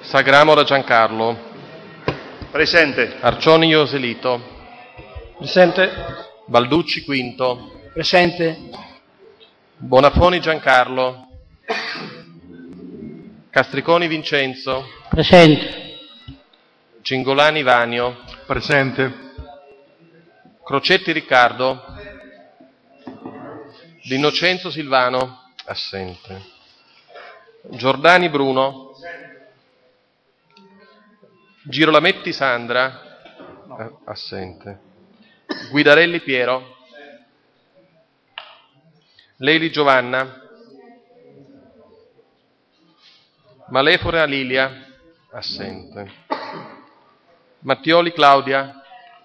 Sagramora Giancarlo. Presente. Arcioni Ioselito. Presente. Balducci Quinto. Presente. Bonafoni Giancarlo. Castriconi Vincenzo. Presente. Cingolani Vanio. Presente. Crocetti Riccardo. D'Innocenzo Silvano. Assente. Giordani Bruno. Girolametti Sandra. Assente. Guidarelli Piero. Leili Giovanna. Malefora Lilia. Assente. Mattioli Claudia.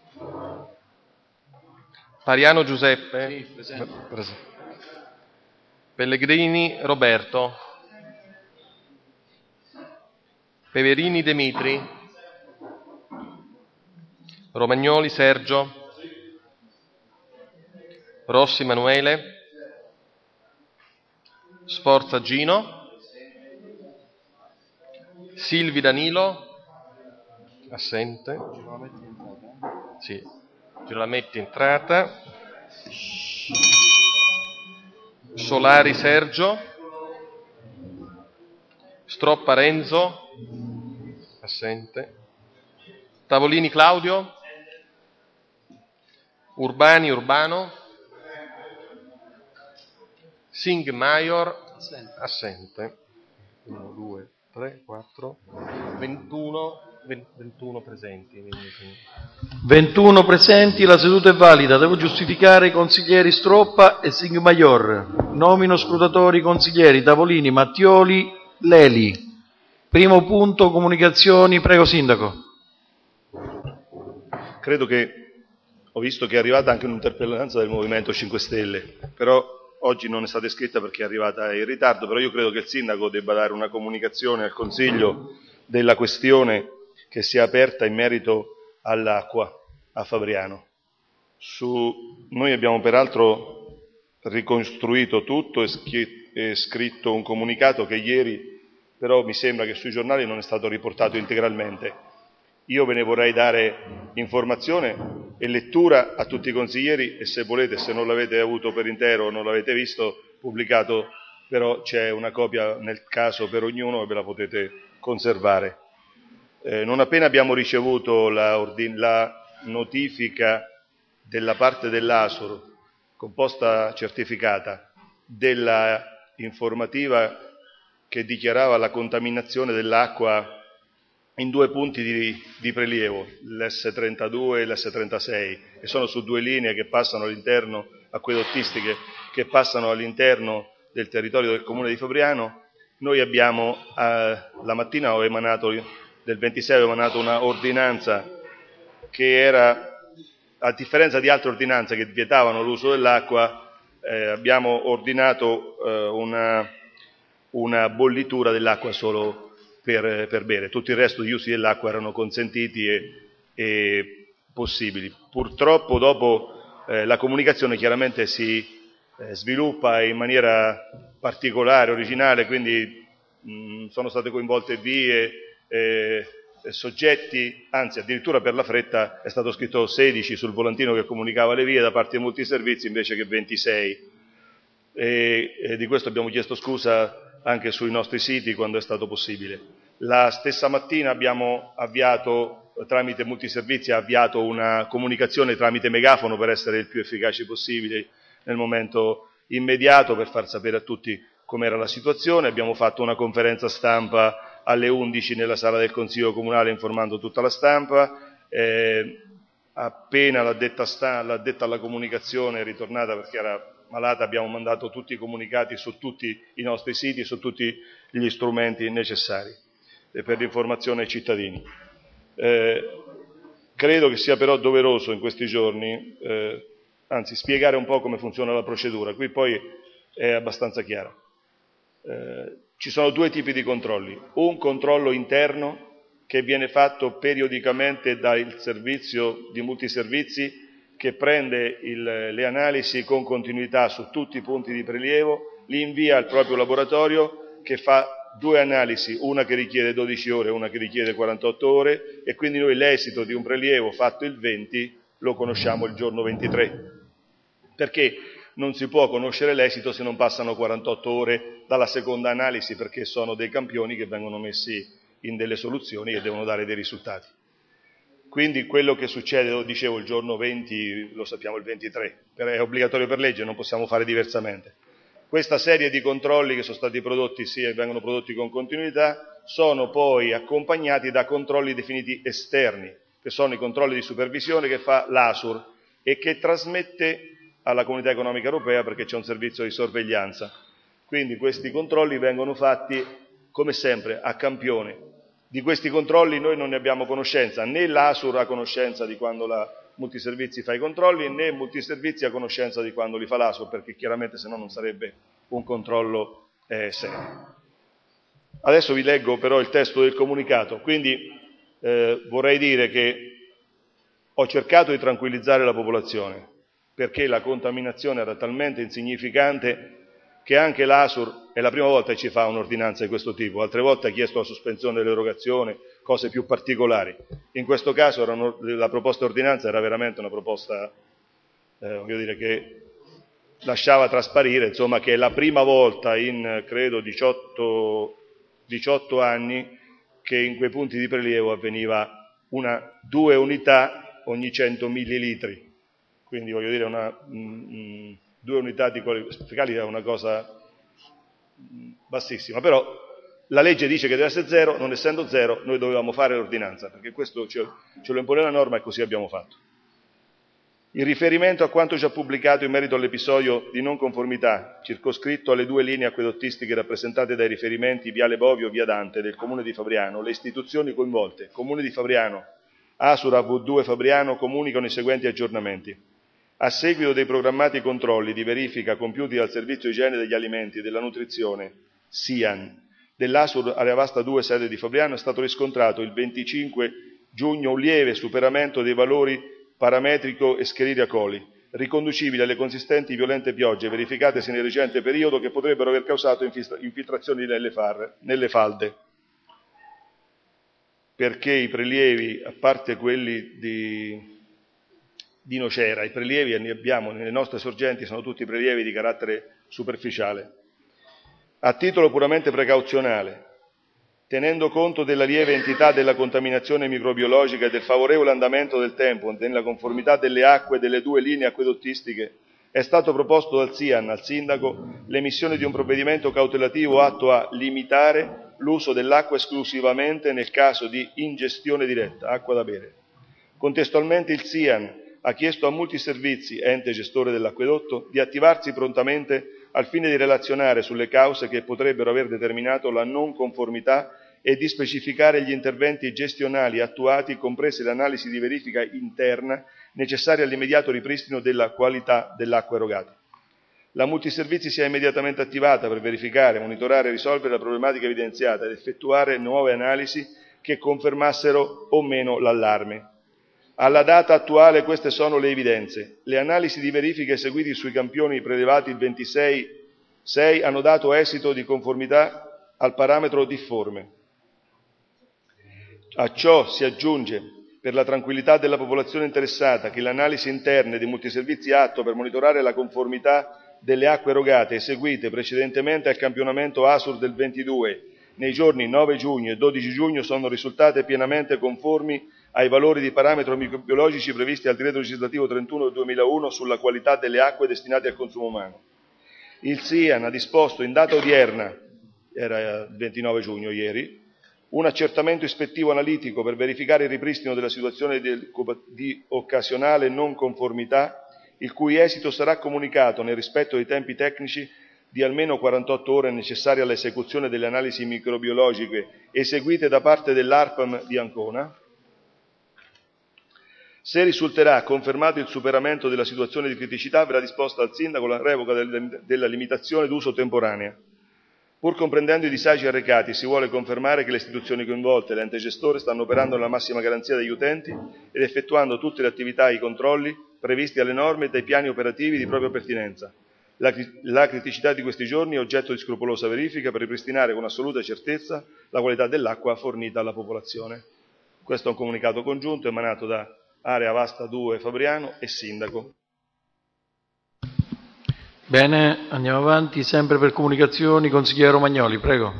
Pariano Giuseppe. Pellegrini Roberto. Peverini Demitri. Romagnoli Sergio. Rossi Emanuele. Sforza Gino. Silvi Danilo. Assente. Sì. Girolametti entrata. Solari Sergio. Stroppa Renzo. Assente. Tavolini Claudio. Urbani Urbano. Singh Maior. Assente. 1, 2, 3, 4, 21 presenti. 21 presenti, la seduta è valida. Devo giustificare i consiglieri Stroppa e Singh Maior. Nomino scrutatori consiglieri Tavolini, Mattioli, Leli. Primo punto, comunicazioni. Prego, Sindaco. Credo che ho visto che è arrivata anche un'interpellanza del Movimento 5 Stelle, però oggi non è stata iscritta perché è arrivata in ritardo, però io credo che il Sindaco debba dare una comunicazione al Consiglio della questione che si è aperta in merito all'acqua a Fabriano. Noi abbiamo peraltro ricostruito tutto e scritto un comunicato che ieri però mi sembra che sui giornali non è stato riportato integralmente. Io ve ne vorrei dare informazione e lettura a tutti i consiglieri e se volete, se non l'avete avuto per intero o non l'avete visto pubblicato, però c'è una copia nel caso per ognuno e ve la potete conservare. Non appena abbiamo ricevuto la notifica della parte dell'ASUR, composta certificata, della informativa che dichiarava la contaminazione dell'acqua in 2 punti di prelievo, l'S32 e l'S36, che sono su 2 linee che passano all'interno, acquedottistiche, che passano all'interno del territorio del Comune di Fabriano. Noi abbiamo, la mattina del 26 ho emanato una ordinanza che era, a differenza di altre ordinanze che vietavano l'uso dell'acqua, abbiamo ordinato una bollitura dell'acqua solo per bere. Tutto il resto degli usi dell'acqua erano consentiti e possibili. Purtroppo dopo la comunicazione chiaramente si sviluppa in maniera particolare, originale, quindi sono state coinvolte vie, soggetti, anzi addirittura per la fretta è stato scritto 16 sul volantino che comunicava le vie da parte di molti servizi invece che 26 e di questo abbiamo chiesto scusa anche sui nostri siti quando è stato possibile. La stessa mattina abbiamo avviato, tramite multiservizi, una comunicazione tramite megafono per essere il più efficaci possibile nel momento immediato per far sapere a tutti com'era la situazione. Abbiamo fatto una conferenza stampa alle 11 nella sala del Consiglio Comunale informando tutta la stampa. Appena l'addetta alla comunicazione è ritornata perché era malata, abbiamo mandato tutti i comunicati su tutti i nostri siti, su tutti gli strumenti necessari per l'informazione ai cittadini. Credo che sia però doveroso in questi giorni, anzi spiegare un po' come funziona la procedura, qui poi è abbastanza chiaro. Ci sono 2 tipi di controlli, un controllo interno che viene fatto periodicamente dal servizio di multiservizi che prende le analisi con continuità su tutti i punti di prelievo, li invia al proprio laboratorio che fa due analisi, una che richiede 12 ore e una che richiede 48 ore, e quindi noi l'esito di un prelievo fatto il 20 lo conosciamo il giorno 23, perché non si può conoscere l'esito se non passano 48 ore dalla seconda analisi, perché sono dei campioni che vengono messi in delle soluzioni e devono dare dei risultati. Quindi quello che succede, lo dicevo, il giorno 20 lo sappiamo il 23, è obbligatorio per legge, non possiamo fare diversamente. Questa serie di controlli che sono stati prodotti e vengono prodotti con continuità sono poi accompagnati da controlli definiti esterni, che sono i controlli di supervisione che fa l'ASUR e che trasmette alla Comunità Economica Europea, perché c'è un servizio di sorveglianza. Quindi questi controlli vengono fatti, come sempre, a campione. Di questi controlli noi non ne abbiamo conoscenza, né l'ASUR ha conoscenza di quando la Multiservizi fa i controlli, né Multiservizi ha conoscenza di quando li fa l'ASUR, perché chiaramente se no non sarebbe un controllo serio. Adesso vi leggo però il testo del comunicato, quindi vorrei dire che ho cercato di tranquillizzare la popolazione, perché la contaminazione era talmente insignificante che anche l'ASUR è la prima volta che ci fa un'ordinanza di questo tipo, altre volte ha chiesto la sospensione dell'erogazione, cose più particolari. In questo caso la proposta ordinanza era veramente una proposta, voglio dire, che lasciava trasparire, insomma, che è la prima volta in, credo, 18 anni che in quei punti di prelievo avveniva 2 unità ogni 100 millilitri. Quindi voglio dire, 2 unità di fecali è una cosa bassissima, però la legge dice che deve essere 0, non essendo 0 noi dovevamo fare l'ordinanza, perché questo ce lo impone la norma e così abbiamo fatto. In riferimento a quanto già pubblicato in merito all'episodio di non conformità circoscritto alle 2 linee acquedottistiche rappresentate dai riferimenti Viale Bovio Via Dante del Comune di Fabriano, le istituzioni coinvolte, Comune di Fabriano, Asura V2 Fabriano, comunicano i seguenti aggiornamenti. A seguito dei programmati controlli di verifica compiuti dal Servizio Igiene degli Alimenti e della Nutrizione, SIAN, dell'Asur Area Vasta 2 sede di Fabriano, è stato riscontrato il 25 giugno un lieve superamento dei valori parametrico Escherichia coli, riconducibili alle consistenti violente piogge verificatesi nel recente periodo che potrebbero aver causato infiltrazioni nelle falde. Perché i prelievi, a parte quelli di Nocera, i prelievi che abbiamo nelle nostre sorgenti sono tutti prelievi di carattere superficiale. A titolo puramente precauzionale, tenendo conto della lieve entità della contaminazione microbiologica e del favorevole andamento del tempo nella conformità delle acque delle 2 linee acquedottistiche, è stato proposto dal SIAN al Sindaco l'emissione di un provvedimento cautelativo atto a limitare l'uso dell'acqua esclusivamente nel caso di ingestione diretta, acqua da bere. Contestualmente il SIAN ha chiesto a Multiservizi, ente gestore dell'acquedotto, di attivarsi prontamente al fine di relazionare sulle cause che potrebbero aver determinato la non conformità e di specificare gli interventi gestionali attuati, comprese le analisi di verifica interna necessarie all'immediato ripristino della qualità dell'acqua erogata. La Multiservizi si è immediatamente attivata per verificare, monitorare e risolvere la problematica evidenziata ed effettuare nuove analisi che confermassero o meno l'allarme. Alla data attuale queste sono le evidenze. Le analisi di verifica eseguiti sui campioni prelevati il 26/6 hanno dato esito di conformità al parametro difforme. A ciò si aggiunge, per la tranquillità della popolazione interessata, che le analisi interne di Multiservizi atto per monitorare la conformità delle acque erogate eseguite precedentemente al campionamento ASUR del 22 nei giorni 9 giugno e 12 giugno sono risultate pienamente conformi ai valori di parametro microbiologici previsti dal decreto legislativo 31 del 2001 sulla qualità delle acque destinate al consumo umano. Il SIAN ha disposto in data odierna, era il 29 giugno ieri, un accertamento ispettivo analitico per verificare il ripristino della situazione di occasionale non conformità, il cui esito sarà comunicato nel rispetto dei tempi tecnici di almeno 48 ore necessarie all'esecuzione delle analisi microbiologiche eseguite da parte dell'ARPAM di Ancona. Se risulterà confermato il superamento della situazione di criticità, verrà disposta al Sindaco la revoca della limitazione d'uso temporanea. Pur comprendendo i disagi arrecati, si vuole confermare che le istituzioni coinvolte e l'ente gestore stanno operando nella massima garanzia degli utenti ed effettuando tutte le attività e i controlli previsti dalle norme e dai piani operativi di propria pertinenza, La criticità di questi giorni è oggetto di scrupolosa verifica per ripristinare con assoluta certezza la qualità dell'acqua fornita alla popolazione. Questo è un comunicato congiunto emanato da Area Vasta 2 Fabriano e Sindaco. Bene, andiamo avanti, sempre per comunicazioni, consigliere Romagnoli, prego.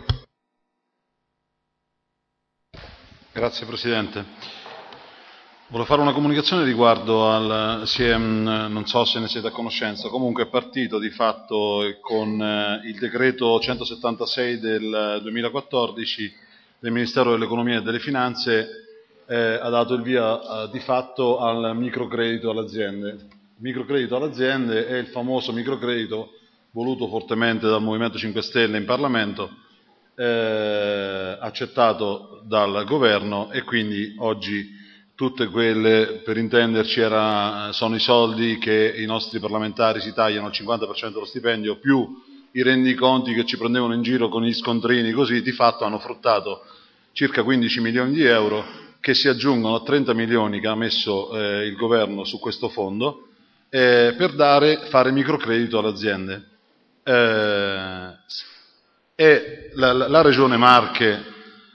Grazie Presidente. Volevo fare una comunicazione riguardo non so se ne siete a conoscenza, comunque è partito di fatto con il decreto 176 del 2014 del Ministero dell'Economia e delle Finanze, ha dato il via di fatto al microcredito alle aziende. Il microcredito alle aziende è il famoso microcredito voluto fortemente dal Movimento 5 Stelle in Parlamento, accettato dal Governo, e quindi oggi tutte quelle, per intenderci, sono i soldi che i nostri parlamentari si tagliano, il 50% dello stipendio, più i rendiconti che ci prendevano in giro con gli scontrini, così di fatto hanno fruttato circa 15 milioni di euro, che si aggiungono a 30 milioni che ha messo il governo su questo fondo, per fare microcredito alle aziende. E la Regione Marche,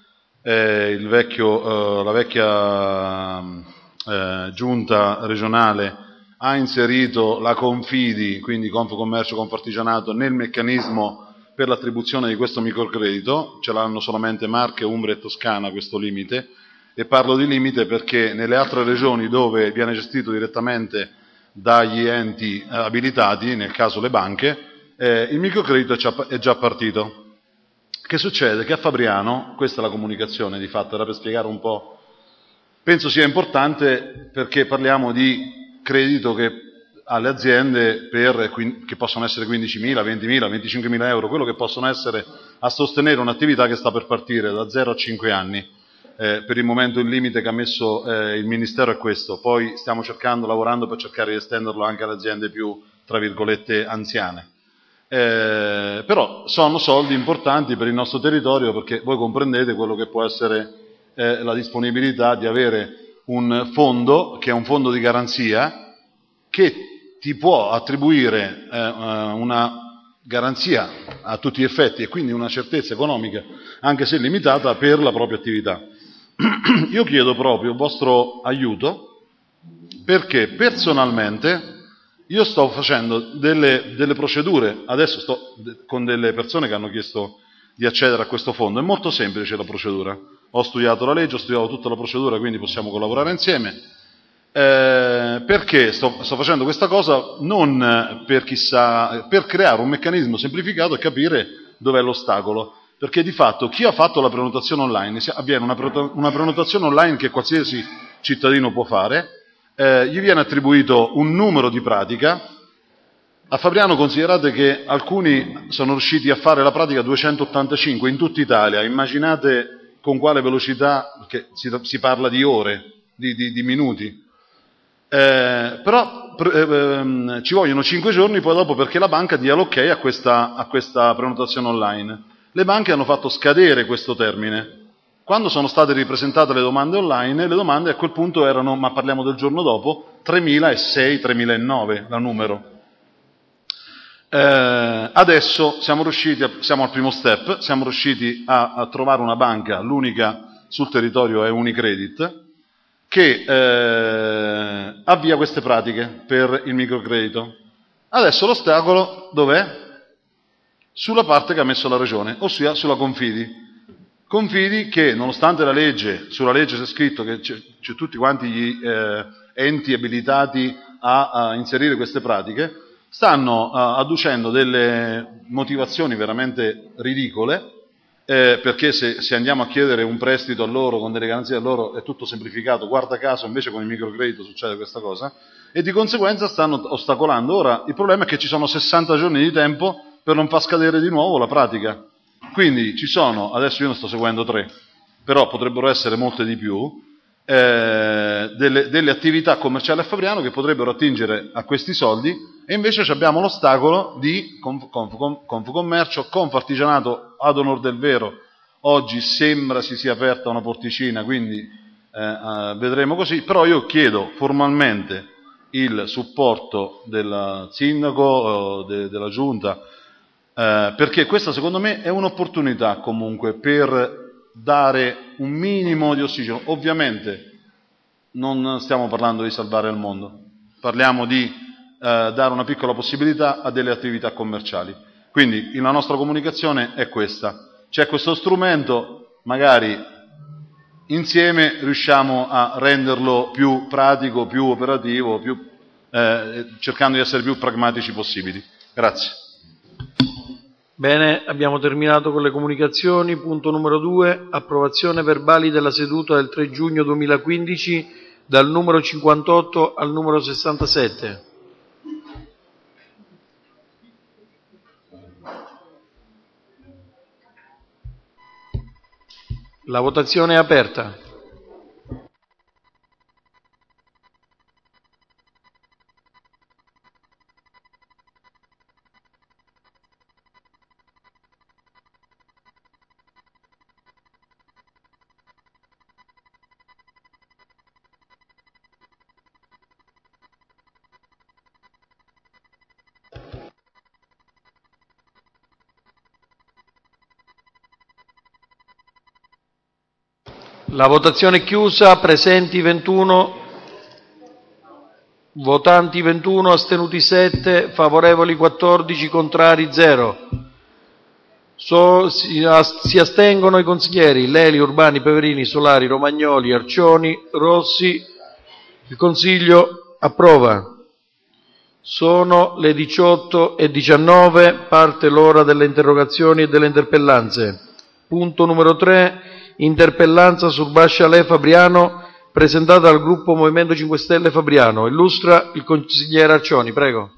la vecchia giunta regionale, ha inserito la Confidi, quindi Confcommercio, Confartigianato, nel meccanismo per l'attribuzione di questo microcredito. Ce l'hanno solamente Marche, Umbria e Toscana questo limite, e parlo di limite perché nelle altre regioni dove viene gestito direttamente dagli enti abilitati, nel caso le banche, il microcredito è già partito. Che succede? Che a Fabriano, questa è la comunicazione di fatto, era per spiegare un po', penso sia importante perché parliamo di credito alle aziende che possono essere 15.000, 20.000, 25.000 euro, quello che possono essere a sostenere un'attività che sta per partire da 0 a 5 anni. Per il momento il limite che ha messo il Ministero è questo, poi stiamo lavorando per cercare di estenderlo anche alle aziende più, tra virgolette, anziane. Però sono soldi importanti per il nostro territorio, perché voi comprendete quello che può essere la disponibilità di avere un fondo che è un fondo di garanzia che ti può attribuire una garanzia a tutti gli effetti e quindi una certezza economica, anche se limitata, per la propria attività. Io chiedo proprio il vostro aiuto perché personalmente io sto facendo delle procedure, adesso sto con delle persone che hanno chiesto di accedere a questo fondo. È molto semplice la procedura, ho studiato la legge, ho studiato tutta la procedura, quindi possiamo collaborare insieme. Perché sto facendo questa cosa? Non per creare un meccanismo semplificato e capire dov'è l'ostacolo, perché di fatto chi ha fatto la prenotazione online, avviene una prenotazione online che qualsiasi cittadino può fare, gli viene attribuito un numero di pratica. A Fabriano considerate che alcuni sono riusciti a fare la pratica 285 in tutta Italia, immaginate con quale velocità, perché si parla di ore, di minuti. Però ci vogliono 5 giorni poi dopo perché la banca dia l'ok a questa prenotazione online. Le banche hanno fatto scadere questo termine. Quando sono state ripresentate le domande online, le domande a quel punto erano, ma parliamo del giorno dopo, 3.006, 3.009 la numero. Adesso siamo al primo step, siamo riusciti a trovare una banca, l'unica sul territorio è Unicredit, che avvia queste pratiche per il microcredito. Adesso l'ostacolo dov'è? Sulla parte che ha messo la Regione, ossia sulla Confidi. Confidi che, nonostante sulla legge c'è scritto che c'è tutti quanti gli enti abilitati a inserire queste pratiche, stanno adducendo delle motivazioni veramente ridicole, perché se andiamo a chiedere un prestito a loro con delle garanzie a loro è tutto semplificato, guarda caso invece con il microcredito succede questa cosa, e di conseguenza stanno ostacolando. Ora il problema è che ci sono 60 giorni di tempo per non far scadere di nuovo la pratica. Quindi adesso io ne sto seguendo 3, però potrebbero essere molte di più, delle attività commerciali a Fabriano che potrebbero attingere a questi soldi, e invece abbiamo l'ostacolo di Confcommercio, Confartigianato. Ad onor del vero, oggi sembra si sia aperta una porticina, quindi vedremo così, però io chiedo formalmente il supporto del sindaco, della giunta, perché questa secondo me è un'opportunità comunque per dare un minimo di ossigeno. Ovviamente non stiamo parlando di salvare il mondo, parliamo di dare una piccola possibilità a delle attività commerciali. Quindi la nostra comunicazione è questa: c'è questo strumento, magari insieme riusciamo a renderlo più pratico, più operativo, cercando di essere più pragmatici possibili. Grazie. Bene, abbiamo terminato con le comunicazioni. Punto numero 2, approvazione verbali della seduta del 3 giugno 2015, dal numero 58 al numero 67. La votazione è aperta. La votazione è chiusa, presenti 21, votanti 21, astenuti 7, favorevoli 14, contrari 0. Si astengono i consiglieri Leli, Urbani, Peverini, Solari, Romagnoli, Arcioni, Rossi. Il Consiglio approva. Sono le 18:19, parte l'ora delle interrogazioni e delle interpellanze. Punto numero 3, interpellanza sul Bascialè Fabriano, presentata dal gruppo Movimento 5 Stelle Fabriano. Illustra il consigliere Arcioni, prego.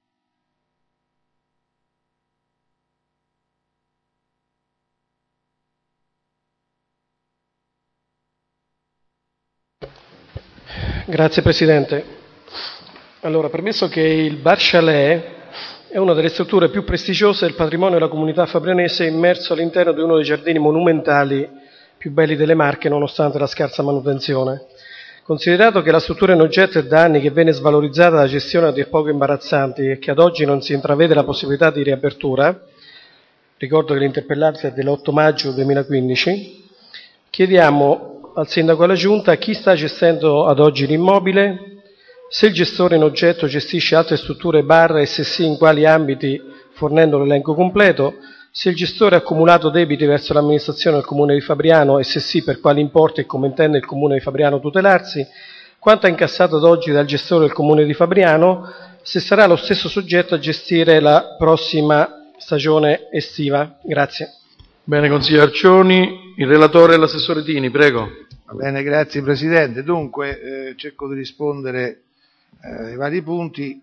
Grazie Presidente. Allora, premesso che il Bar Chalet è una delle strutture più prestigiose del patrimonio della comunità fabrianese, immerso all'interno di uno dei giardini monumentali più belli delle Marche, nonostante la scarsa manutenzione. Considerato che la struttura in oggetto è da anni che viene svalorizzata da gestioni a dir poco imbarazzanti e che ad oggi non si intravede la possibilità di riapertura, ricordo che l'interpellanza è dell'8 maggio 2015, chiediamo al Sindaco e alla Giunta chi sta gestendo ad oggi l'immobile, se il gestore in oggetto gestisce altre strutture bar e se sì in quali ambiti, fornendo l'elenco completo, se il gestore ha accumulato debiti verso l'amministrazione del Comune di Fabriano e se sì per quali importi e come intende il Comune di Fabriano tutelarsi, quanto ha incassato ad oggi dal gestore del Comune di Fabriano, se sarà lo stesso soggetto a gestire la prossima stagione estiva. Grazie. Bene, consigliere Arcioni, il relatore e l'assessore Tini, prego. Va bene, grazie Presidente. Dunque, cerco di rispondere ai vari punti.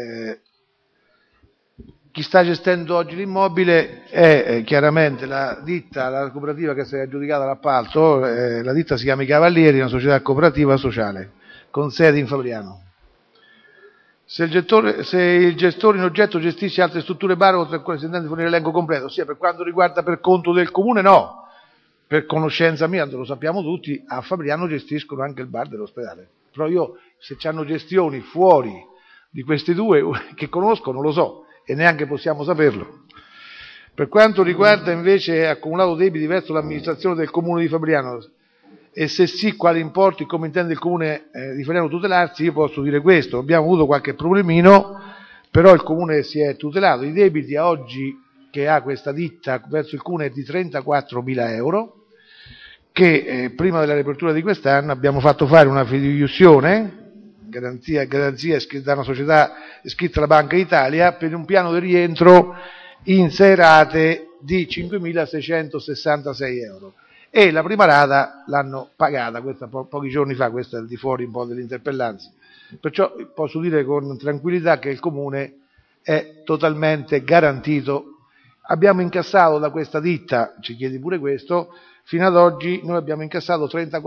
Chi sta gestendo oggi l'immobile è chiaramente la ditta, la cooperativa che si è aggiudicata l'appalto, la ditta si chiama I Cavalieri, una società cooperativa sociale, con sede in Fabriano. Se il gestore in oggetto gestisce altre strutture bar, oltre a quelle si intende fornire l'elenco completo, ossia per quanto riguarda per conto del Comune no, per conoscenza mia, lo sappiamo tutti, a Fabriano gestiscono anche il bar dell'ospedale, però io se hanno gestioni fuori di questi due che conosco non lo so e neanche possiamo saperlo. Per quanto riguarda invece accumulato debiti verso l'amministrazione del Comune di Fabriano e se sì quali importi, come intende il Comune di Fabriano tutelarsi, io posso dire questo: abbiamo avuto qualche problemino, però il Comune si è tutelato. I debiti a oggi che ha questa ditta verso il Comune è di 34.000 euro, che prima della riapertura di quest'anno abbiamo fatto fare una fideiussione, garanzia da una società iscritta alla Banca d'Italia, per un piano di rientro in 6 rate di 5.666 euro. E la prima rata l'hanno pagata questa pochi giorni fa, questo è al di fuori un po' dell'interpellanza. Perciò posso dire con tranquillità che il Comune è totalmente garantito. Abbiamo incassato da questa ditta, ci chiedi pure questo, fino ad oggi noi abbiamo incassato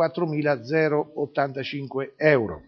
34.085 euro.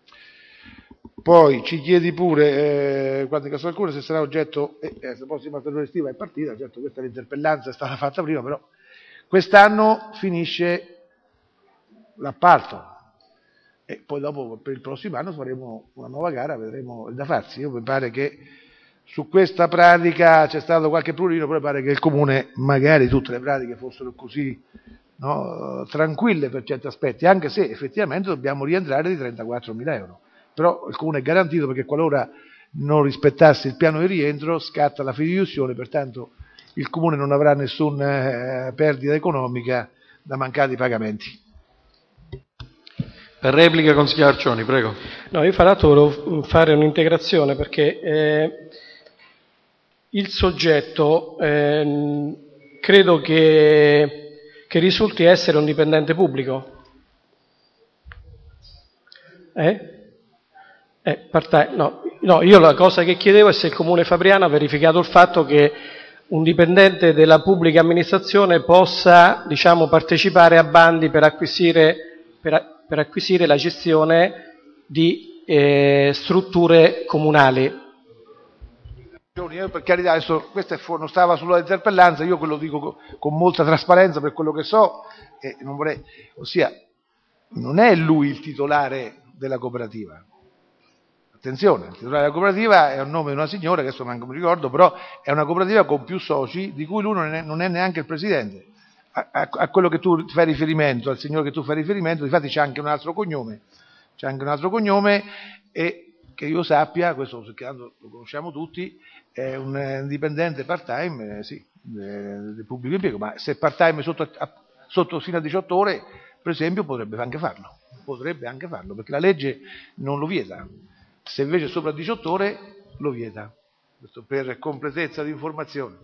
Poi ci chiedi pure quanto incassato il Comune, se sarà oggetto, se la prossima stagione estiva è partita, certo questa l'interpellanza è stata fatta prima, però quest'anno finisce l'appalto. e poi dopo per il prossimo anno faremo una nuova gara, vedremo il da farsi. Io mi pare che su questa pratica c'è stato qualche prurito, però mi pare che il Comune, magari tutte le pratiche fossero così, no, tranquille per certi aspetti, anche se effettivamente dobbiamo rientrare di 34.000 euro. Però il Comune è garantito, perché qualora non rispettasse il piano di rientro scatta la fideiussione, pertanto il Comune non avrà nessuna perdita economica da mancati pagamenti. Per replica, consigliere Arcioni, prego. No, io fra l'altro volevo fare un'integrazione, perché il soggetto credo che risulti essere un dipendente pubblico. No, io la cosa che chiedevo è se il Comune Fabriano ha verificato il fatto che un dipendente della pubblica amministrazione possa, diciamo, partecipare a bandi per acquisire la gestione di strutture comunali. Per carità, adesso questo non stava sulla interpellanza, io quello dico con molta trasparenza per quello che so, e non vorrei, ossia, non è lui il titolare della cooperativa. Attenzione, il titolare della cooperativa è un nome di una signora, che adesso manco mi ricordo, però è una cooperativa con più soci, di cui lui non è neanche il presidente. A quello che tu fai riferimento, al signore che tu fai riferimento, difatti c'è anche un altro cognome, e che io sappia, questo lo conosciamo tutti, è un dipendente part-time, sì, del pubblico impiego, ma se part-time sotto fino a 18 ore, per esempio, potrebbe anche farlo, perché la legge non lo vieta. Se invece è sopra 18 ore, lo vieta. Questo per completezza di informazione.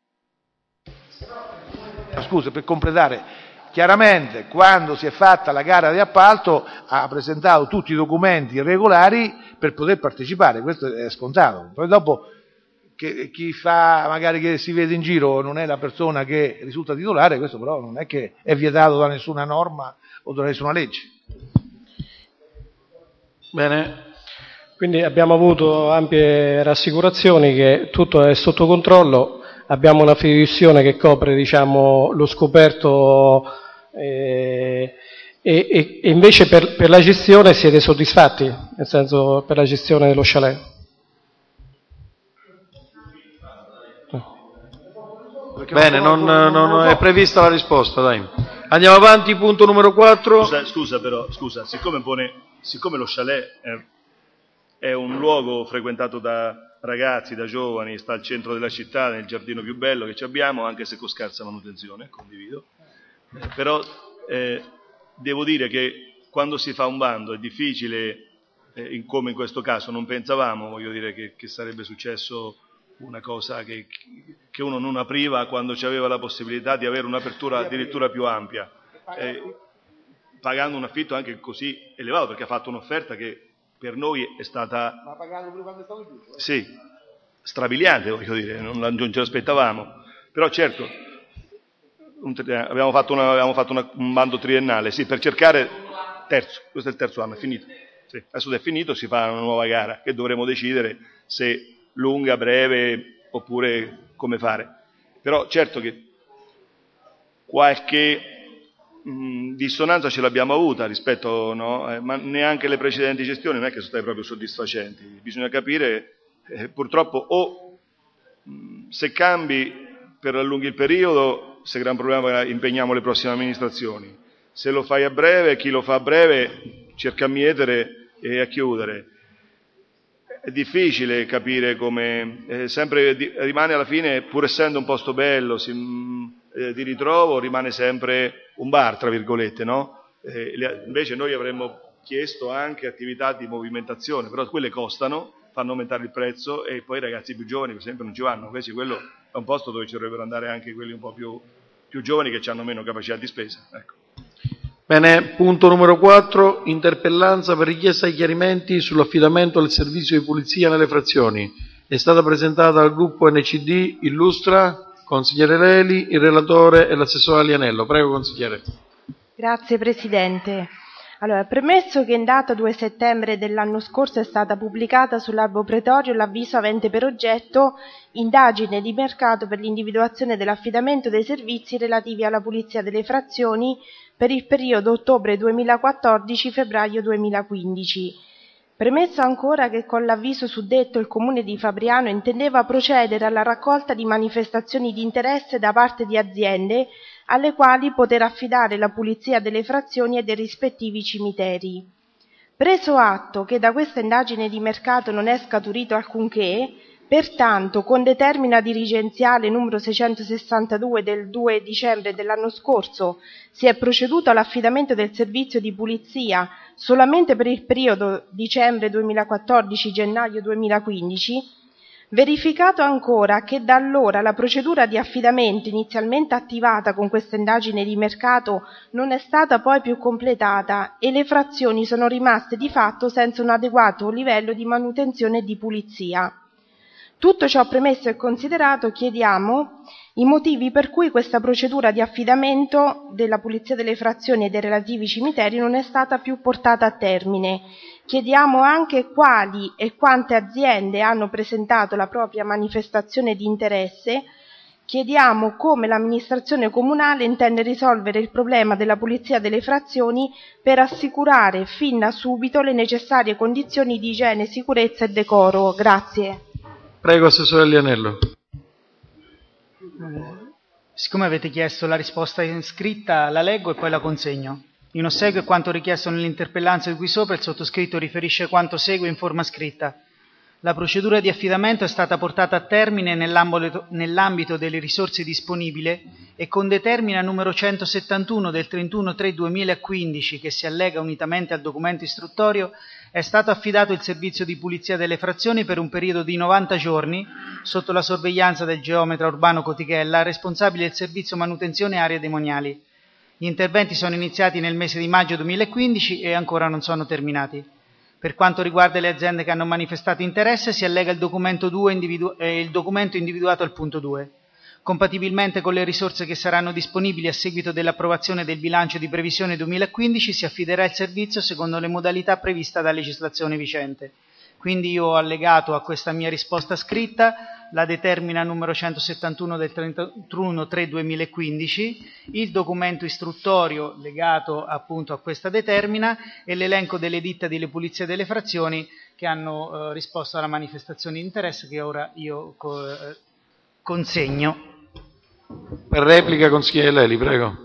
Scusa, per completare, chiaramente quando si è fatta la gara di appalto ha presentato tutti i documenti regolari per poter partecipare, questo è scontato. Poi dopo chi fa, magari che si vede in giro, non è la persona che risulta titolare, questo però non è che è vietato da nessuna norma o da nessuna legge. Bene. Quindi abbiamo avuto ampie rassicurazioni che tutto è sotto controllo, abbiamo una fideiussione che copre, diciamo, lo scoperto e invece per la gestione siete soddisfatti, nel senso per la gestione dello chalet? Bene, non è prevista la risposta, dai. Andiamo avanti, punto numero 4. Scusa, siccome lo chalet è un luogo frequentato da ragazzi, da giovani, sta al centro della città, nel giardino più bello che abbiamo, anche se con scarsa manutenzione, condivido. Però devo dire che quando si fa un bando è difficile, come in questo caso non pensavamo, voglio dire che sarebbe successo una cosa che uno non apriva quando c'aveva la possibilità di avere un'apertura addirittura più ampia, pagando un affitto anche così elevato, perché ha fatto un'offerta che per noi è stata... Ma pagato prima quando stavo giù? Sì, strabiliante, voglio dire, non ce l'aspettavamo. Però certo, abbiamo fatto un bando triennale, sì, per cercare... questo è il terzo anno, è finito. Sì, adesso è finito, si fa una nuova gara, che dovremo decidere se lunga, breve, oppure come fare. Però certo che qualche... dissonanza ce l'abbiamo avuta rispetto, no? Ma neanche le precedenti gestioni non è che sono state proprio soddisfacenti. Bisogna capire, purtroppo, o se cambi per allunghi il periodo, se gran problema impegniamo le prossime amministrazioni. Se lo fai a breve, chi lo fa a breve cerca a mietere e a chiudere. È difficile capire come, sempre rimane alla fine, pur essendo un posto bello, di ritrovo, rimane sempre un bar, tra virgolette, no? Invece noi avremmo chiesto anche attività di movimentazione, però quelle costano, fanno aumentare il prezzo e poi i ragazzi più giovani, per esempio, non ci vanno. Invece quello è un posto dove ci dovrebbero andare anche quelli un po' più giovani che hanno meno capacità di spesa. Ecco. Bene, punto numero 4, interpellanza per richiesta di chiarimenti sull'affidamento del servizio di pulizia nelle frazioni. È stata presentata dal gruppo NCD, illustra consigliere Leli, il relatore e l'assessore Alianello. Prego, consigliere. Grazie Presidente. Allora, premesso che in data 2 settembre dell'anno scorso è stata pubblicata sull'albo pretorio l'avviso avente per oggetto indagine di mercato per l'individuazione dell'affidamento dei servizi relativi alla pulizia delle frazioni per il periodo ottobre 2014-febbraio 2015. Premesso ancora che con l'avviso suddetto il Comune di Fabriano intendeva procedere alla raccolta di manifestazioni di interesse da parte di aziende alle quali poter affidare la pulizia delle frazioni e dei rispettivi cimiteri. Preso atto che da questa indagine di mercato non è scaturito alcunché, pertanto con determina dirigenziale numero 662 del 2 dicembre dell'anno scorso si è proceduto all'affidamento del servizio di pulizia solamente per il periodo dicembre 2014-gennaio 2015, verificato ancora che da allora la procedura di affidamento inizialmente attivata con questa indagine di mercato non è stata poi più completata e le frazioni sono rimaste di fatto senza un adeguato livello di manutenzione e di pulizia. Tutto ciò premesso e considerato, chiediamo i motivi per cui questa procedura di affidamento della pulizia delle frazioni e dei relativi cimiteri non è stata più portata a termine. Chiediamo anche quali e quante aziende hanno presentato la propria manifestazione di interesse. Chiediamo come l'amministrazione comunale intende risolvere il problema della pulizia delle frazioni per assicurare fin da subito le necessarie condizioni di igiene, sicurezza e decoro. Grazie. Prego, Assessore Lianello. Siccome avete chiesto la risposta in scritta, la leggo e poi la consegno. In ossequio a quanto richiesto nell'interpellanza di cui sopra, il sottoscritto riferisce quanto segue in forma scritta. La procedura di affidamento è stata portata a termine nell'ambito delle risorse disponibili e con determina numero 171 del 31/3/2015, che si allega unitamente al documento istruttorio, è stato affidato il servizio di pulizia delle frazioni per un periodo di 90 giorni sotto la sorveglianza del geometra Urbano Cotichella, responsabile del servizio manutenzione aree demaniali. Gli interventi sono iniziati nel mese di maggio 2015 e ancora non sono terminati. Per quanto riguarda le aziende che hanno manifestato interesse, si allega il documento individuato al punto 2. Compatibilmente con le risorse che saranno disponibili a seguito dell'approvazione del bilancio di previsione 2015, si affiderà il servizio secondo le modalità previste dalla legislazione vigente. Quindi io ho allegato a questa mia risposta scritta la determina numero 171 del 31/3/2015, il documento istruttorio legato appunto a questa determina e l'elenco delle ditte delle pulizie delle frazioni che hanno risposto alla manifestazione di interesse che ora io consegno. Per replica, consigliere Leli, prego.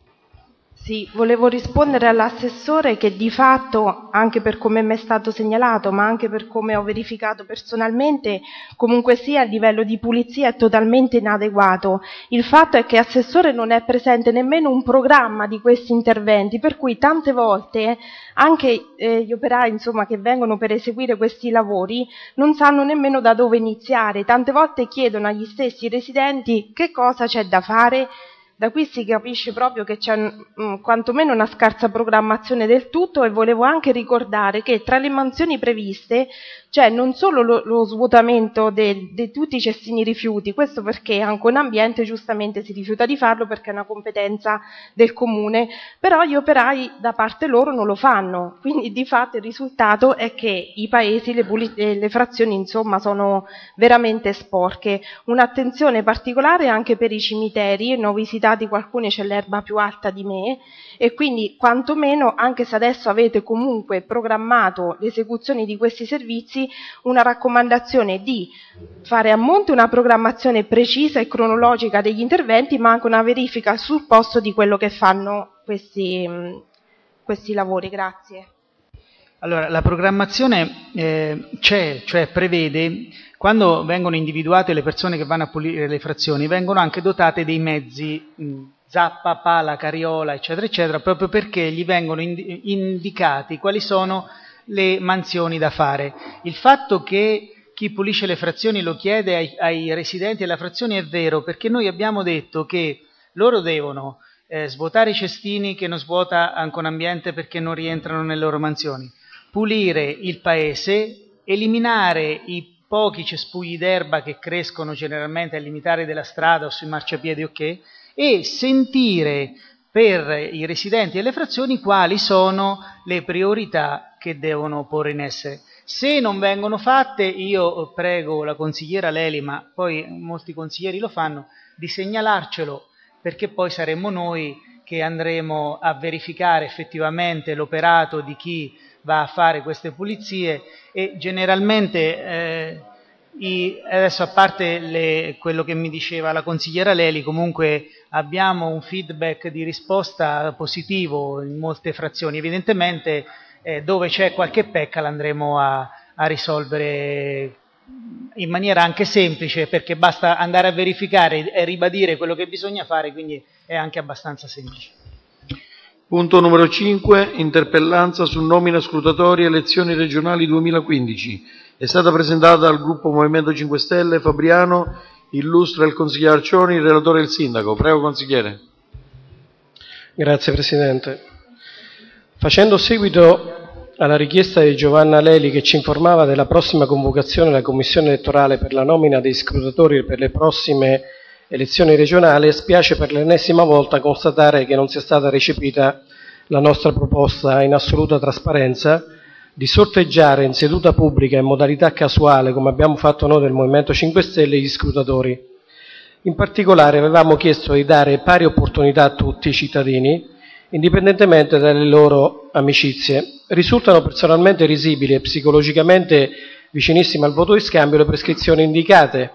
Sì, volevo rispondere all'assessore che di fatto, anche per come mi è stato segnalato, ma anche per come ho verificato personalmente, comunque sia il livello di pulizia è totalmente inadeguato. Il fatto è che assessore non è presente nemmeno un programma di questi interventi, per cui tante volte anche gli operai, insomma, che vengono per eseguire questi lavori non sanno nemmeno da dove iniziare. Tante volte chiedono agli stessi residenti che cosa c'è da fare. Da qui si capisce proprio che c'è quantomeno una scarsa programmazione del tutto, e volevo anche ricordare che tra le mansioni previste c'è non solo lo svuotamento di tutti i cestini rifiuti, questo perché anche un ambiente giustamente si rifiuta di farlo perché è una competenza del comune, però gli operai da parte loro non lo fanno, quindi di fatto il risultato è che i paesi, le frazioni insomma sono veramente sporche. Un'attenzione particolare anche per i cimiteri, ne ho visitati qualcuno, c'è l'erba più alta di me, e quindi quantomeno, anche se adesso avete comunque programmato l'esecuzione di questi servizi, una raccomandazione di fare a monte una programmazione precisa e cronologica degli interventi, ma anche una verifica sul posto di quello che fanno questi lavori. Grazie. Allora, la programmazione c'è, cioè prevede, quando vengono individuate le persone che vanno a pulire le frazioni, vengono anche dotate dei mezzi, zappa, pala, carriola, eccetera, eccetera, proprio perché gli vengono indicati quali sono le mansioni da fare. Il fatto che chi pulisce le frazioni lo chiede ai residenti della frazione è vero, perché noi abbiamo detto che loro devono svuotare i cestini che non svuota anche un ambiente perché non rientrano nelle loro mansioni, pulire il paese, eliminare i pochi cespugli d'erba che crescono generalmente ai limitari della strada o sui marciapiedi, ok, e sentire per i residenti delle frazioni quali sono le priorità che devono porre in essere. Se non vengono fatte, io prego la consigliera Leli, ma poi molti consiglieri lo fanno, di segnalarcelo, perché poi saremmo noi che andremo a verificare effettivamente l'operato di chi va a fare queste pulizie e generalmente, adesso a parte quello che mi diceva la consigliera Leli, comunque abbiamo un feedback di risposta positivo in molte frazioni. Evidentemente dove c'è qualche pecca l'andremo a risolvere in maniera anche semplice, perché basta andare a verificare e ribadire quello che bisogna fare, quindi è anche abbastanza semplice. Punto numero 5, interpellanza su nomina scrutatoria elezioni regionali 2015. È stata presentata dal gruppo Movimento 5 Stelle. Fabriano, illustra il consigliere Arcioni, il relatore e il sindaco. Prego, consigliere. Grazie Presidente. Facendo seguito alla richiesta di Giovanna Leli, che ci informava della prossima convocazione della Commissione elettorale per la nomina dei scrutatori per le prossime elezioni regionali, spiace per l'ennesima volta constatare che non sia stata recepita la nostra proposta in assoluta trasparenza di sorteggiare in seduta pubblica in modalità casuale, come abbiamo fatto noi del Movimento 5 Stelle, gli scrutatori. In particolare avevamo chiesto di dare pari opportunità a tutti i cittadini, indipendentemente dalle loro amicizie. Risultano personalmente risibili e psicologicamente vicinissime al voto di scambio le prescrizioni indicate,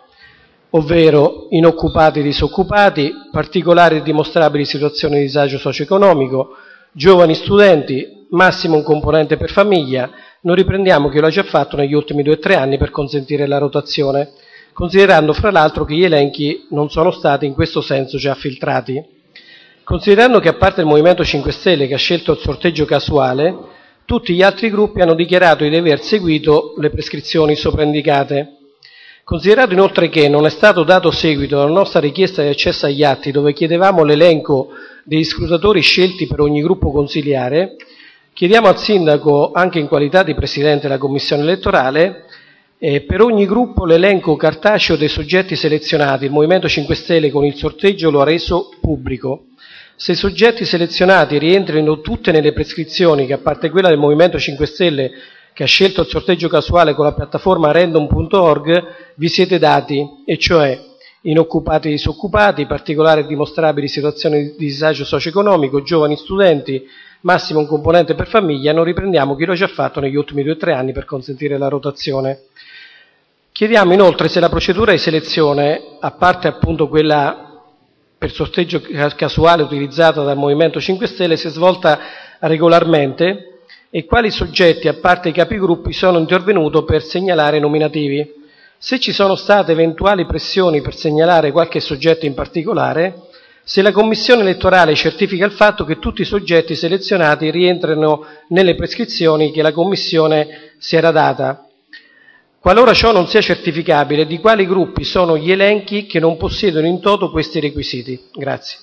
ovvero inoccupati e disoccupati, particolari e dimostrabili situazioni di disagio socio-economico, giovani studenti, massimo un componente per famiglia. Non riprendiamo chi lo ha già fatto negli ultimi 2 o 3 anni per consentire la rotazione, considerando fra l'altro che gli elenchi non sono stati in questo senso già filtrati. Considerando che a parte il Movimento 5 Stelle che ha scelto il sorteggio casuale, tutti gli altri gruppi hanno dichiarato di aver seguito le prescrizioni sopraindicate. Considerato inoltre che non è stato dato seguito alla nostra richiesta di accesso agli atti, dove chiedevamo l'elenco degli scrutatori scelti per ogni gruppo consiliare, chiediamo al sindaco, anche in qualità di presidente della commissione elettorale, per ogni gruppo l'elenco cartaceo dei soggetti selezionati. Il Movimento 5 Stelle con il sorteggio lo ha reso pubblico. Se i soggetti selezionati rientrano tutte nelle prescrizioni, che a parte quella del Movimento 5 Stelle che ha scelto il sorteggio casuale con la piattaforma random.org, vi siete dati, e cioè inoccupati e disoccupati, particolari e dimostrabili situazioni di disagio socio-economico, giovani studenti, massimo un componente per famiglia. Non riprendiamo chi lo ha già fatto negli ultimi 2 o 3 anni per consentire la rotazione. Chiediamo inoltre se la procedura di selezione, a parte appunto quella per sorteggio casuale utilizzata dal Movimento 5 Stelle, si è svolta regolarmente e quali soggetti, a parte i capigruppi, sono intervenuti per segnalare nominativi. Se ci sono state eventuali pressioni per segnalare qualche soggetto in particolare, se la Commissione elettorale certifica il fatto che tutti i soggetti selezionati rientrano nelle prescrizioni che la Commissione si era data. Qualora ciò non sia certificabile, di quali gruppi sono gli elenchi che non possiedono in toto questi requisiti? Grazie.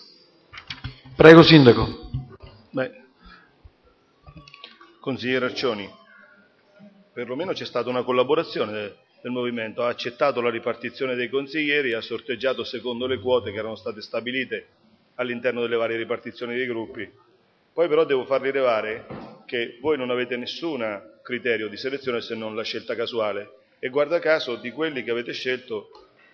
Prego, sindaco. Consigliere Arcioni, perlomeno c'è stata una collaborazione del Movimento, ha accettato la ripartizione dei consiglieri, ha sorteggiato secondo le quote che erano state stabilite all'interno delle varie ripartizioni dei gruppi. Poi però devo farvi rilevare che voi non avete nessun criterio di selezione se non la scelta casuale, e guarda caso di quelli che avete scelto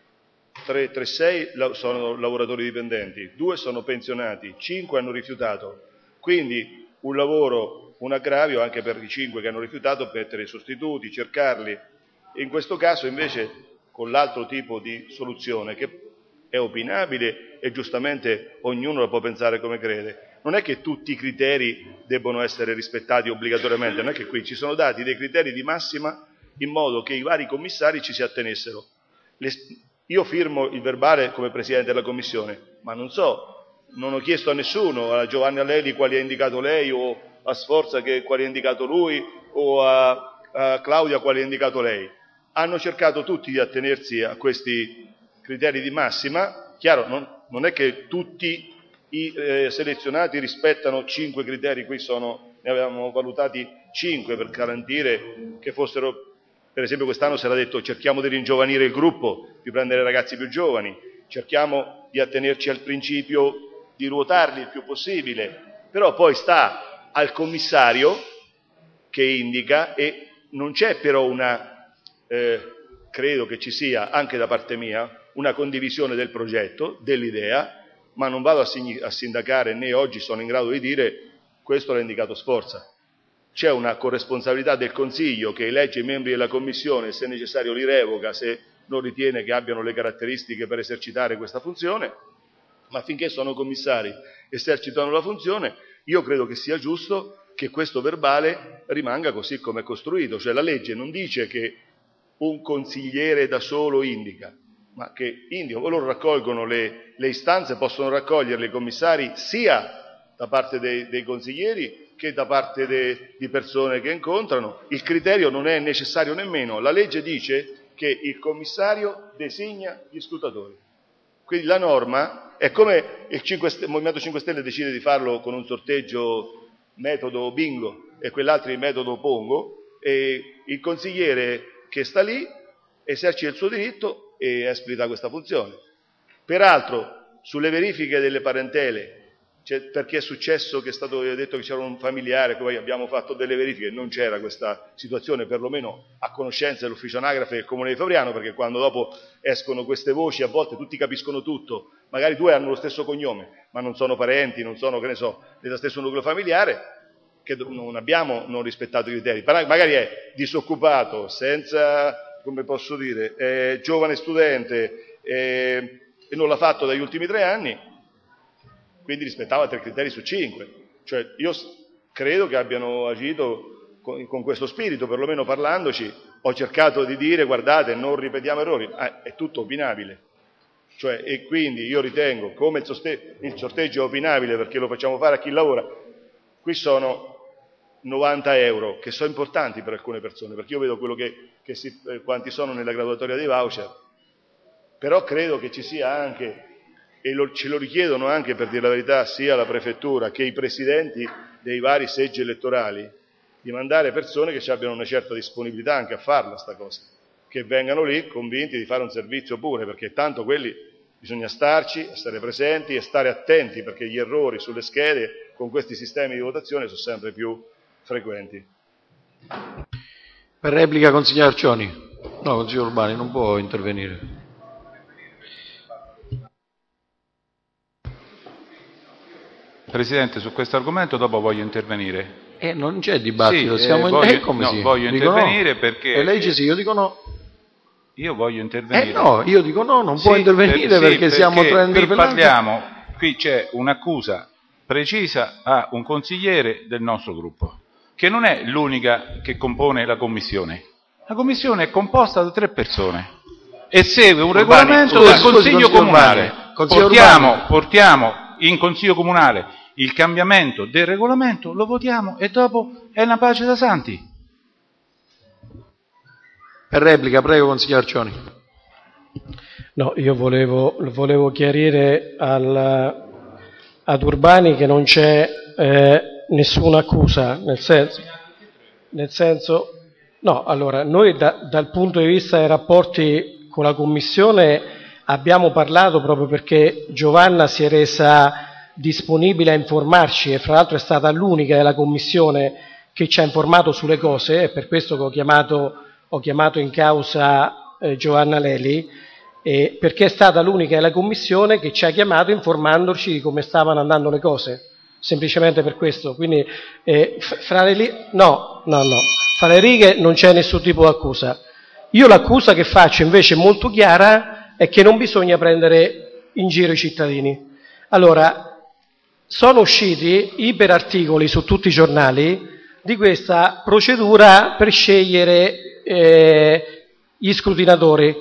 6 sono lavoratori dipendenti, 2 sono pensionati, 5 hanno rifiutato, quindi un lavoro, un aggravio anche per i 5 che hanno rifiutato, mettere i sostituti, cercarli. In questo caso invece con l'altro tipo di soluzione, che è opinabile e giustamente ognuno la può pensare come crede, non è che tutti i criteri debbono essere rispettati obbligatoriamente, non è che qui ci sono dati dei criteri di massima in modo che i vari commissari ci si attenessero. Io firmo il verbale come Presidente della Commissione, ma non ho chiesto a nessuno, a Giovanna Leli quali ha indicato lei, o a Sforza quali ha indicato lui, o a Claudia quali ha indicato lei. Hanno cercato tutti di attenersi a questi criteri di massima. Chiaro, non è che tutti i selezionati rispettano 5 criteri, qui ne avevamo valutati 5 per garantire che fossero. Per esempio quest'anno si era detto cerchiamo di ringiovanire il gruppo, di prendere ragazzi più giovani, cerchiamo di attenerci al principio di ruotarli il più possibile, però poi sta al commissario che indica, e non c'è però credo che ci sia anche da parte mia una condivisione del progetto, dell'idea, ma non vado a sindacare, né oggi sono in grado di dire questo l'ha indicato Sforza. C'è una corresponsabilità del Consiglio che elegge i membri della Commissione, se necessario li revoca, se non ritiene che abbiano le caratteristiche per esercitare questa funzione, ma finché sono commissari, esercitano la funzione, io credo che sia giusto che questo verbale rimanga così come è costruito, cioè la legge non dice che un consigliere da solo indica, ma che indicano, loro raccolgono le istanze, possono raccoglierle i commissari sia da parte dei consiglieri che da parte di persone che incontrano. Il criterio non è necessario nemmeno, la legge dice che il commissario designa gli scrutatori. Quindi la norma è come il Movimento 5 Stelle decide di farlo con un sorteggio metodo bingo e quell'altro il metodo pongo, e il consigliere che sta lì esercita il suo diritto e espleta questa funzione. Peraltro, sulle verifiche delle parentele, perché è successo che è stato detto che c'era un familiare, poi abbiamo fatto delle verifiche, non c'era questa situazione, perlomeno a conoscenza dell'ufficio anagrafe del Comune di Fabriano, perché quando dopo escono queste voci, a volte tutti capiscono tutto, magari due hanno lo stesso cognome, ma non sono parenti, non sono, che ne so, dello stesso nucleo familiare, che non abbiamo non rispettato i criteri. Magari è disoccupato, senza, come posso dire, è giovane studente e non l'ha fatto dagli ultimi 3 anni, quindi rispettava 3 criteri su 5. Cioè, io credo che abbiano agito con questo spirito, perlomeno parlandoci, ho cercato di dire, guardate, non ripetiamo errori, è tutto opinabile. Cioè, e quindi io ritengo, come il sorteggio è opinabile perché lo facciamo fare a chi lavora, qui sono 90 euro, che sono importanti per alcune persone, perché io vedo quello quanti sono nella graduatoria dei voucher, però credo che ci sia anche, e ce lo richiedono anche, per dire la verità, sia la prefettura che i presidenti dei vari seggi elettorali, di mandare persone che ci abbiano una certa disponibilità anche a farla sta cosa, che vengano lì convinti di fare un servizio pure, perché tanto quelli bisogna starci, stare presenti e stare attenti, perché gli errori sulle schede con questi sistemi di votazione sono sempre più frequenti. Per replica, consigliere Arcioni. No, consigliere Urbani, non può intervenire. Presidente, su questo argomento dopo voglio intervenire. Non c'è dibattito, sì, siamo voglio intervenire no. Perché... E lei dice sì, io dico no. Io voglio intervenire. No, io dico no, non può intervenire perché siamo tra interpellanti. Qui c'è un'accusa precisa a un consigliere del nostro gruppo, che non è l'unica che compone la commissione. La commissione è composta da 3 persone e segue un regolamento del Consiglio Comunale. Portiamo in Consiglio Comunale il cambiamento del regolamento, lo votiamo e dopo è una pace da santi. Per replica, prego, consigliere Arcioni. No, io volevo chiarire ad Urbani che non c'è nessuna accusa, nel senso no, allora, noi dal punto di vista dei rapporti con la Commissione abbiamo parlato proprio perché Giovanna si è resa disponibile a informarci e fra l'altro è stata l'unica della Commissione che ci ha informato sulle cose, e per questo che ho chiamato in causa Giovanna Leli, perché è stata l'unica della Commissione che ci ha chiamato informandoci di come stavano andando le cose, semplicemente per questo. Quindi fra le righe non c'è nessun tipo di accusa. Io l'accusa che faccio invece molto chiara è che non bisogna prendere in giro i cittadini. Allora, sono usciti iperarticoli su tutti i giornali di questa procedura per scegliere gli scrutinatori,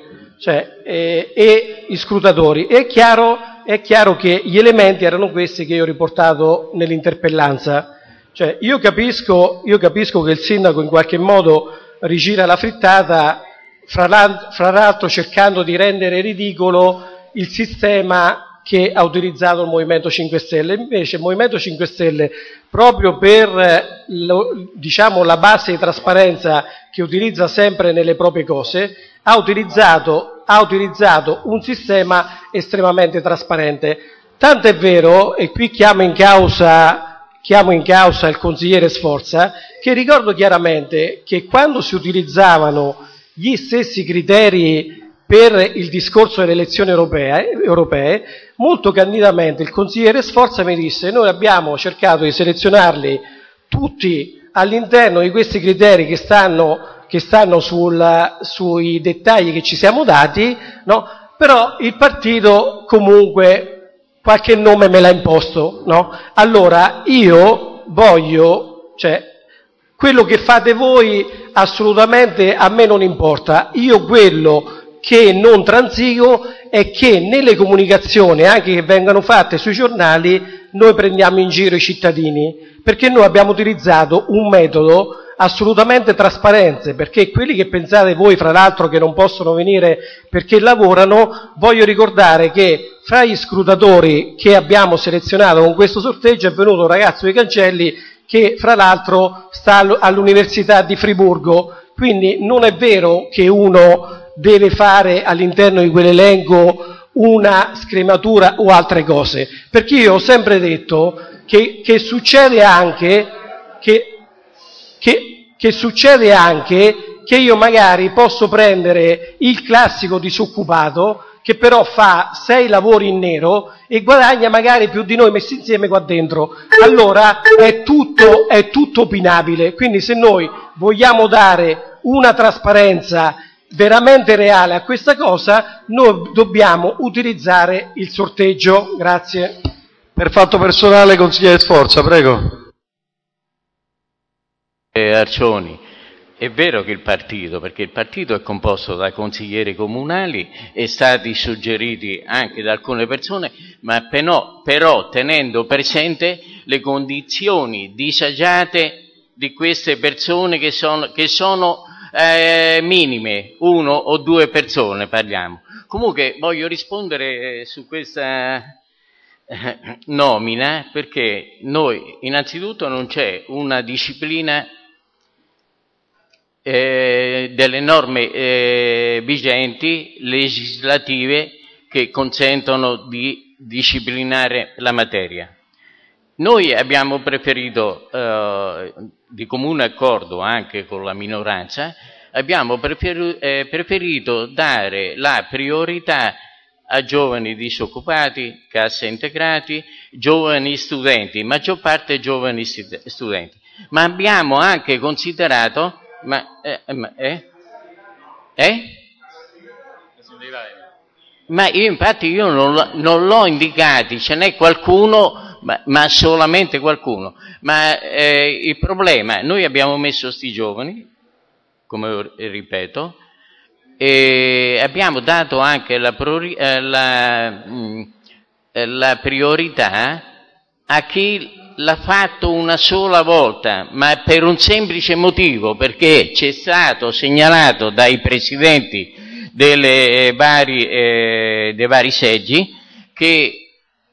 e gli scrutatori. È chiaro che gli elementi erano questi che io ho riportato nell'interpellanza. Io capisco che il sindaco in qualche modo rigira la frittata, fra l'altro cercando di rendere ridicolo il sistema che ha utilizzato il Movimento 5 Stelle. Invece il Movimento 5 Stelle, proprio per la base di trasparenza che utilizza sempre nelle proprie cose, ha utilizzato un sistema estremamente trasparente. Tanto è vero, e qui chiamo in causa il consigliere Sforza, che ricordo chiaramente che quando si utilizzavano gli stessi criteri per il discorso delle elezioni europee, molto candidamente il consigliere Sforza mi disse: noi abbiamo cercato di selezionarli tutti all'interno di questi criteri che stanno sui dettagli che ci siamo dati, no? Però il partito comunque qualche nome me l'ha imposto, no? Allora io voglio, quello che fate voi assolutamente a me non importa, io quello che non transigo è che nelle comunicazioni, anche che vengano fatte sui giornali, noi prendiamo in giro i cittadini, perché noi abbiamo utilizzato un metodo assolutamente trasparente, perché quelli che pensate voi, fra l'altro, che non possono venire perché lavorano, voglio ricordare che fra gli scrutatori che abbiamo selezionato con questo sorteggio è venuto un ragazzo di Cancelli che, fra l'altro, sta all'Università di Friburgo, quindi non è vero che uno deve fare all'interno di quell'elenco una scrematura o altre cose, perché io ho sempre detto che succede anche che succede anche che io magari posso prendere il classico disoccupato che però fa 6 lavori in nero e guadagna magari più di noi messi insieme qua dentro. Allora è tutto opinabile. Quindi se noi vogliamo dare una trasparenza veramente reale a questa cosa, noi dobbiamo utilizzare il sorteggio. Grazie. Per fatto personale, consigliere Sforza, prego. Arcioni, è vero che perché il partito è composto da consiglieri comunali e stati suggeriti anche da alcune persone, ma però tenendo presente le condizioni disagiate di queste persone che sono minime, 1 o 2 persone parliamo. Comunque voglio rispondere su questa nomina, perché noi innanzitutto non c'è una disciplina delle norme vigenti legislative che consentono di disciplinare la materia. Noi abbiamo preferito, di comune accordo anche con la minoranza, abbiamo preferito dare la priorità a giovani disoccupati, cassa integrati, giovani studenti, maggior parte giovani studenti. Ma abbiamo anche considerato Ma io infatti non l'ho indicati, ce n'è qualcuno, ma solamente qualcuno. Ma il problema, noi abbiamo messo sti giovani, come ripeto, e abbiamo dato anche la priorità a chi l'ha fatto una sola volta, ma per un semplice motivo, perché c'è stato segnalato dai presidenti dei vari seggi che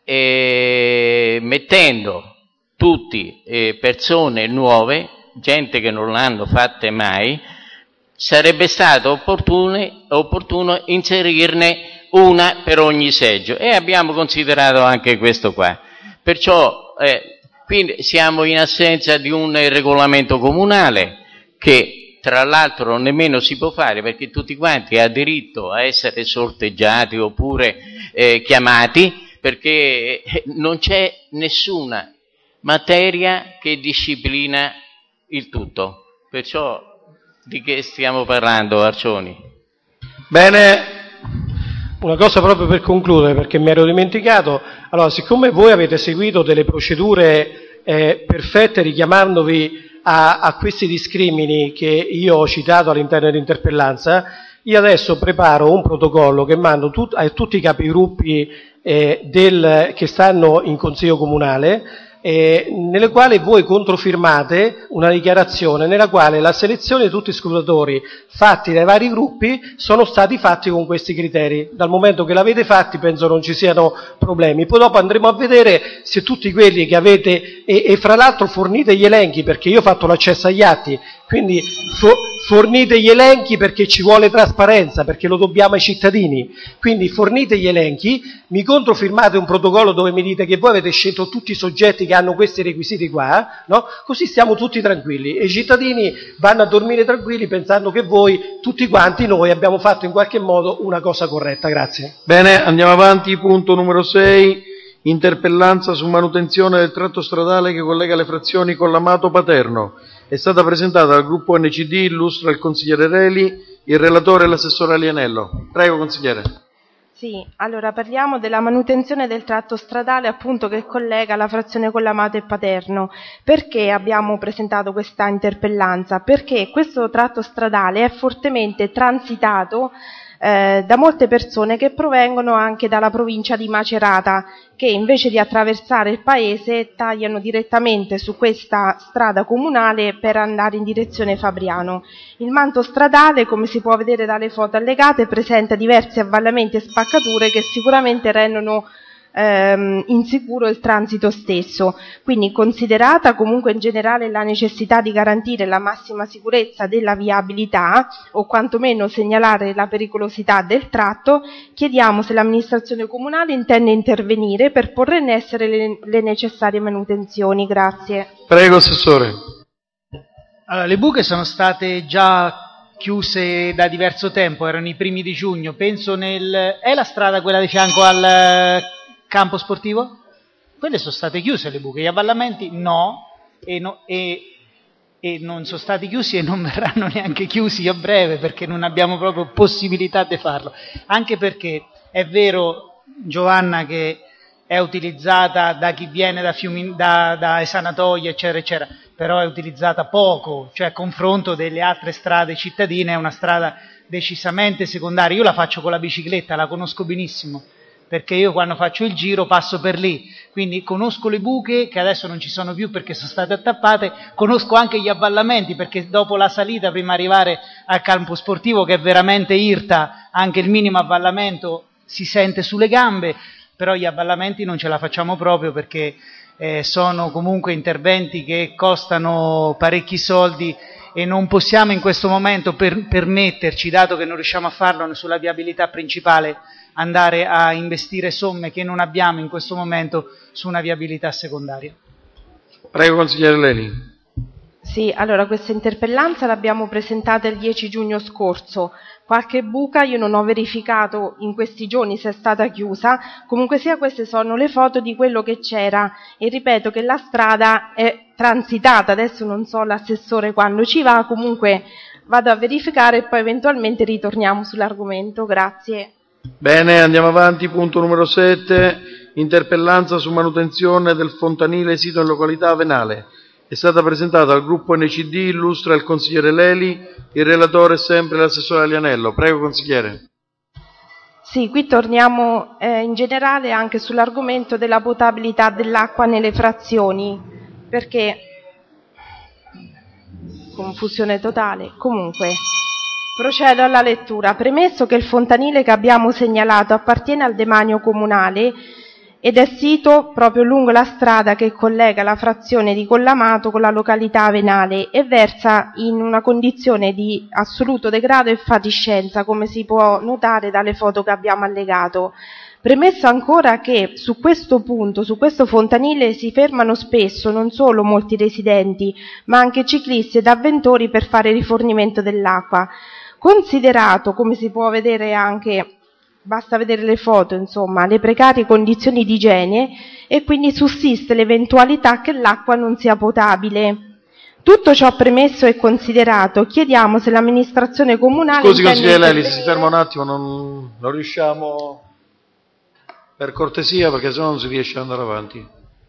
mettendo tutti persone nuove, gente che non l'hanno fatte mai, sarebbe stato opportuno inserirne una per ogni seggio, e abbiamo considerato anche questo qua. Perciò quindi siamo in assenza di un regolamento comunale che tra l'altro nemmeno si può fare, perché tutti quanti hanno diritto a essere sorteggiati oppure chiamati, perché non c'è nessuna materia che disciplina il tutto. Perciò di che stiamo parlando, Arcioni? Bene, una cosa proprio per concludere, perché mi ero dimenticato. Allora, siccome voi avete seguito delle procedure perfette richiamandovi a questi discrimini che io ho citato all'interno dell'interpellanza, io adesso preparo un protocollo che mando a tutti i capigruppi che stanno in Consiglio Comunale, nelle quali voi controfirmate una dichiarazione nella quale la selezione di tutti i scrutatori fatti dai vari gruppi sono stati fatti con questi criteri. Dal momento che l'avete fatti penso non ci siano problemi. Poi dopo andremo a vedere se tutti quelli che avete, e fra l'altro fornite gli elenchi, perché io ho fatto l'accesso agli atti, Quindi fornite gli elenchi perché ci vuole trasparenza, perché lo dobbiamo ai cittadini. Quindi fornite gli elenchi, mi controfirmate un protocollo dove mi dite che voi avete scelto tutti i soggetti che hanno questi requisiti qua, no? Così stiamo tutti tranquilli e i cittadini vanno a dormire tranquilli pensando che voi, tutti quanti noi, abbiamo fatto in qualche modo una cosa corretta. Grazie. Bene, andiamo avanti, punto numero 6, interpellanza su manutenzione del tratto stradale che collega le frazioni con l'Amato Paterno. È stata presentata dal gruppo NCD, illustra il consigliere Reli, il relatore è l'assessore Alianello. Prego, consigliere. Sì, allora parliamo della manutenzione del tratto stradale appunto che collega la frazione con l'Amato e Paterno. Perché abbiamo presentato questa interpellanza? Perché questo tratto stradale è fortemente transitato da molte persone che provengono anche dalla provincia di Macerata, che invece di attraversare il paese tagliano direttamente su questa strada comunale per andare in direzione Fabriano. Il manto stradale, come si può vedere dalle foto allegate, presenta diversi avvallamenti e spaccature che sicuramente rendono insicuro il transito stesso. Quindi, considerata comunque in generale la necessità di garantire la massima sicurezza della viabilità o quantomeno segnalare la pericolosità del tratto, chiediamo se l'amministrazione comunale intende intervenire per porre in essere le necessarie manutenzioni. Grazie. Prego, assessore. Allora, le buche sono state già chiuse da diverso tempo, erano i primi di giugno, penso è la strada quella di fianco al campo sportivo? Quelle sono state chiuse le buche, gli avvallamenti no, e non sono stati chiusi e non verranno neanche chiusi a breve perché non abbiamo proprio possibilità di farlo, anche perché è vero, Giovanna, che è utilizzata da chi viene da Esanatoia eccetera eccetera, però è utilizzata poco, cioè a confronto delle altre strade cittadine è una strada decisamente secondaria. Io la faccio con la bicicletta, la conosco benissimo, perché io quando faccio il giro passo per lì, quindi conosco le buche che adesso non ci sono più perché sono state attappate, conosco anche gli avvallamenti perché dopo la salita prima di arrivare al campo sportivo, che è veramente irta, anche il minimo avvallamento si sente sulle gambe, però gli avvallamenti non ce la facciamo proprio perché sono comunque interventi che costano parecchi soldi e non possiamo in questo momento permetterci, dato che non riusciamo a farlo sulla viabilità principale, andare a investire somme che non abbiamo in questo momento su una viabilità secondaria. Prego, consigliere Leli. Sì, allora questa interpellanza l'abbiamo presentata il 10 giugno scorso. Qualche buca io non ho verificato in questi giorni se è stata chiusa, comunque sia queste sono le foto di quello che c'era e ripeto che la strada è transitata, adesso non so l'assessore quando ci va, comunque vado a verificare e poi eventualmente ritorniamo sull'argomento. Grazie. Bene, andiamo avanti, punto numero 7, interpellanza su manutenzione del fontanile sito in località Venale. È stata presentata dal gruppo NCD, illustra il consigliere Leli, il relatore è sempre l'assessore Alianello. Prego, consigliere. Sì, qui torniamo in generale anche sull'argomento della potabilità dell'acqua nelle frazioni, perché confusione totale. Comunque procedo alla lettura. Premesso che il fontanile che abbiamo segnalato appartiene al demanio comunale ed è sito proprio lungo la strada che collega la frazione di Collamato con la località Venale e versa in una condizione di assoluto degrado e fatiscenza, come si può notare dalle foto che abbiamo allegato. Premesso ancora che su questo punto, su questo fontanile, si fermano spesso non solo molti residenti, ma anche ciclisti ed avventori per fare rifornimento dell'acqua. Considerato, come si può vedere anche, basta vedere le foto, insomma, le precarie condizioni di igiene e quindi sussiste l'eventualità che l'acqua non sia potabile. Tutto ciò premesso e considerato, chiediamo se l'amministrazione comunale... Scusi, consigliere Leli, si ferma un attimo, non riusciamo... Per cortesia, perché sennò non si riesce ad andare avanti.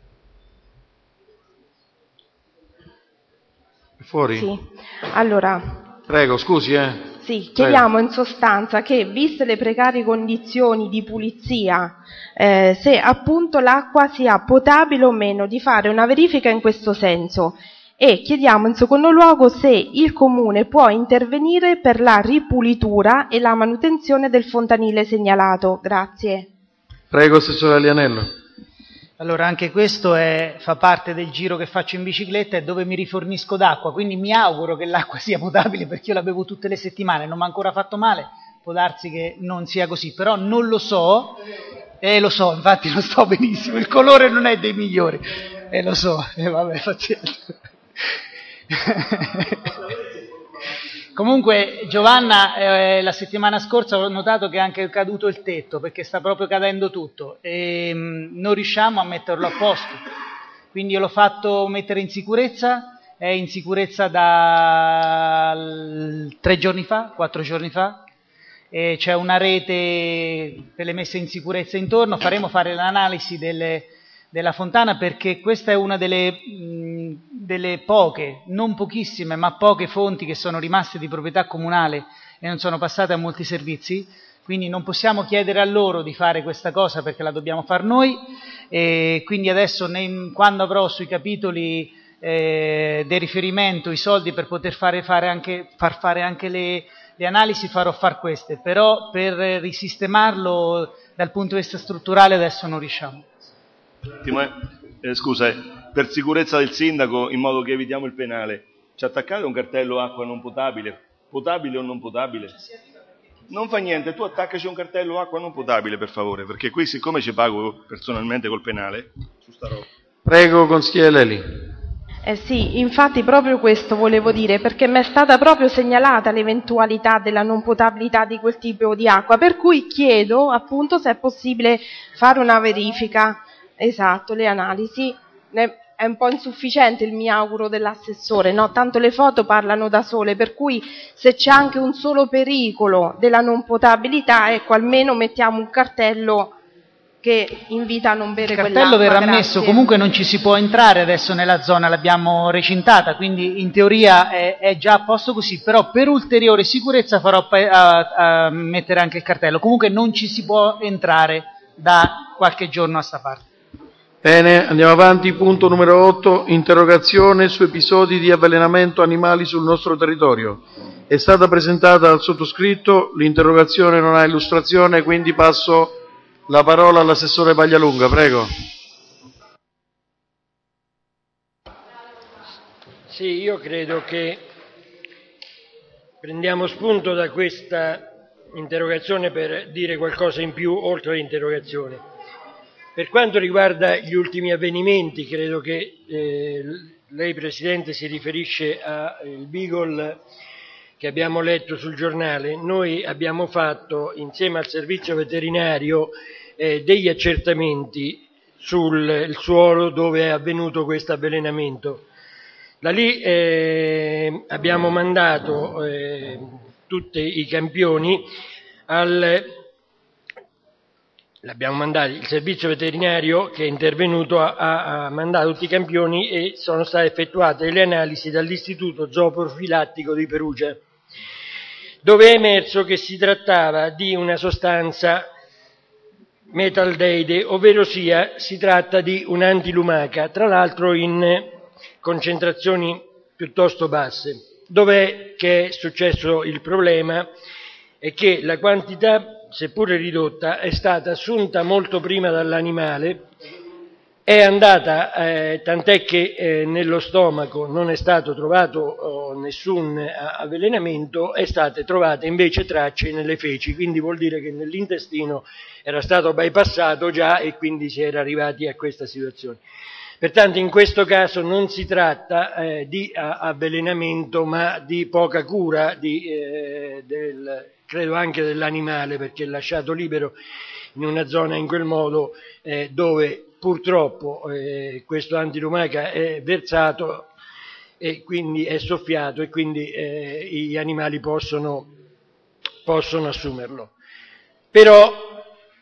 È fuori? Sì, allora... Prego, scusi, Sì, chiediamo in sostanza che, viste le precarie condizioni di pulizia, se appunto l'acqua sia potabile o meno, di fare una verifica in questo senso. E chiediamo in secondo luogo se il Comune può intervenire per la ripulitura e la manutenzione del fontanile segnalato. Grazie. Prego, assessore Alianello. Allora, anche questo fa parte del giro che faccio in bicicletta e dove mi rifornisco d'acqua, quindi mi auguro che l'acqua sia potabile perché io la bevo tutte le settimane, non mi ha ancora fatto male, può darsi che non sia così, però non lo so, lo so, infatti lo sto benissimo, il colore non è dei migliori, lo so, vabbè, facciamo. Comunque Giovanna, la settimana scorsa ho notato che è anche caduto il tetto perché sta proprio cadendo tutto e non riusciamo a metterlo a posto, quindi io l'ho fatto mettere in sicurezza, è in sicurezza da 3 giorni fa, 4 giorni fa, e c'è una rete per le messe in sicurezza intorno, faremo fare l'analisi della fontana perché questa è una delle poche, non pochissime, ma poche fonti che sono rimaste di proprietà comunale e non sono passate a molti servizi, quindi non possiamo chiedere a loro di fare questa cosa perché la dobbiamo fare noi e quindi adesso quando avrò sui capitoli del riferimento i soldi per poter far fare anche le analisi farò far queste, però per risistemarlo dal punto di vista strutturale adesso non riusciamo. Scusa, per sicurezza del sindaco, in modo che evitiamo il penale, ci attaccate un cartello acqua non potabile? Potabile o non potabile? Non fa niente, tu attaccaci un cartello acqua non potabile, per favore, perché qui siccome ci pago personalmente col penale, su sta roba. Prego, consigliere Leli. Sì, infatti proprio questo volevo dire, perché mi è stata proprio segnalata l'eventualità della non potabilità di quel tipo di acqua, per cui chiedo appunto se è possibile fare una verifica. Esatto, le analisi. È un po' insufficiente il mi auguro dell'assessore, no? Tanto le foto parlano da sole, per cui se c'è anche un solo pericolo della non potabilità, ecco, almeno mettiamo un cartello che invita a non bere quell'acqua. Il cartello verrà messo, grazie. comunque non ci si può entrare adesso nella zona, l'abbiamo recintata, quindi in teoria è già a posto così, però per ulteriore sicurezza farò a mettere anche il cartello, comunque non ci si può entrare da qualche giorno a sta parte. Bene, andiamo avanti. Punto numero 8, interrogazione su episodi di avvelenamento animali sul nostro territorio. È stata presentata dal sottoscritto, l'interrogazione non ha illustrazione, quindi passo la parola all'assessore Paglialunga, prego. Sì, io credo che prendiamo spunto da questa interrogazione per dire qualcosa in più oltre l'interrogazione. Per quanto riguarda gli ultimi avvenimenti, credo che lei Presidente si riferisce al Beagle che abbiamo letto sul giornale. Noi abbiamo fatto insieme al servizio veterinario degli accertamenti sul suolo dove è avvenuto questo avvelenamento. Da lì abbiamo mandato tutti i campioni l'abbiamo mandato, il servizio veterinario che è intervenuto ha mandato tutti i campioni e sono state effettuate le analisi dall'Istituto Zooprofilattico di Perugia, dove è emerso che si trattava di una sostanza metaldeide, ovvero sia si tratta di un'antilumaca, tra l'altro in concentrazioni piuttosto basse. Dov'è che è successo il problema? È che la quantità, seppure ridotta, è stata assunta molto prima dall'animale, è andata, tant'è che nello stomaco non è stato trovato nessun avvelenamento, è state trovate invece tracce nelle feci, quindi vuol dire che nell'intestino era stato bypassato già e quindi si era arrivati a questa situazione. Pertanto in questo caso non si tratta di avvelenamento ma di poca cura credo anche dell'animale, perché è lasciato libero in una zona in quel modo dove purtroppo questo antilumaca è versato e quindi è soffiato e quindi gli animali possono assumerlo. Però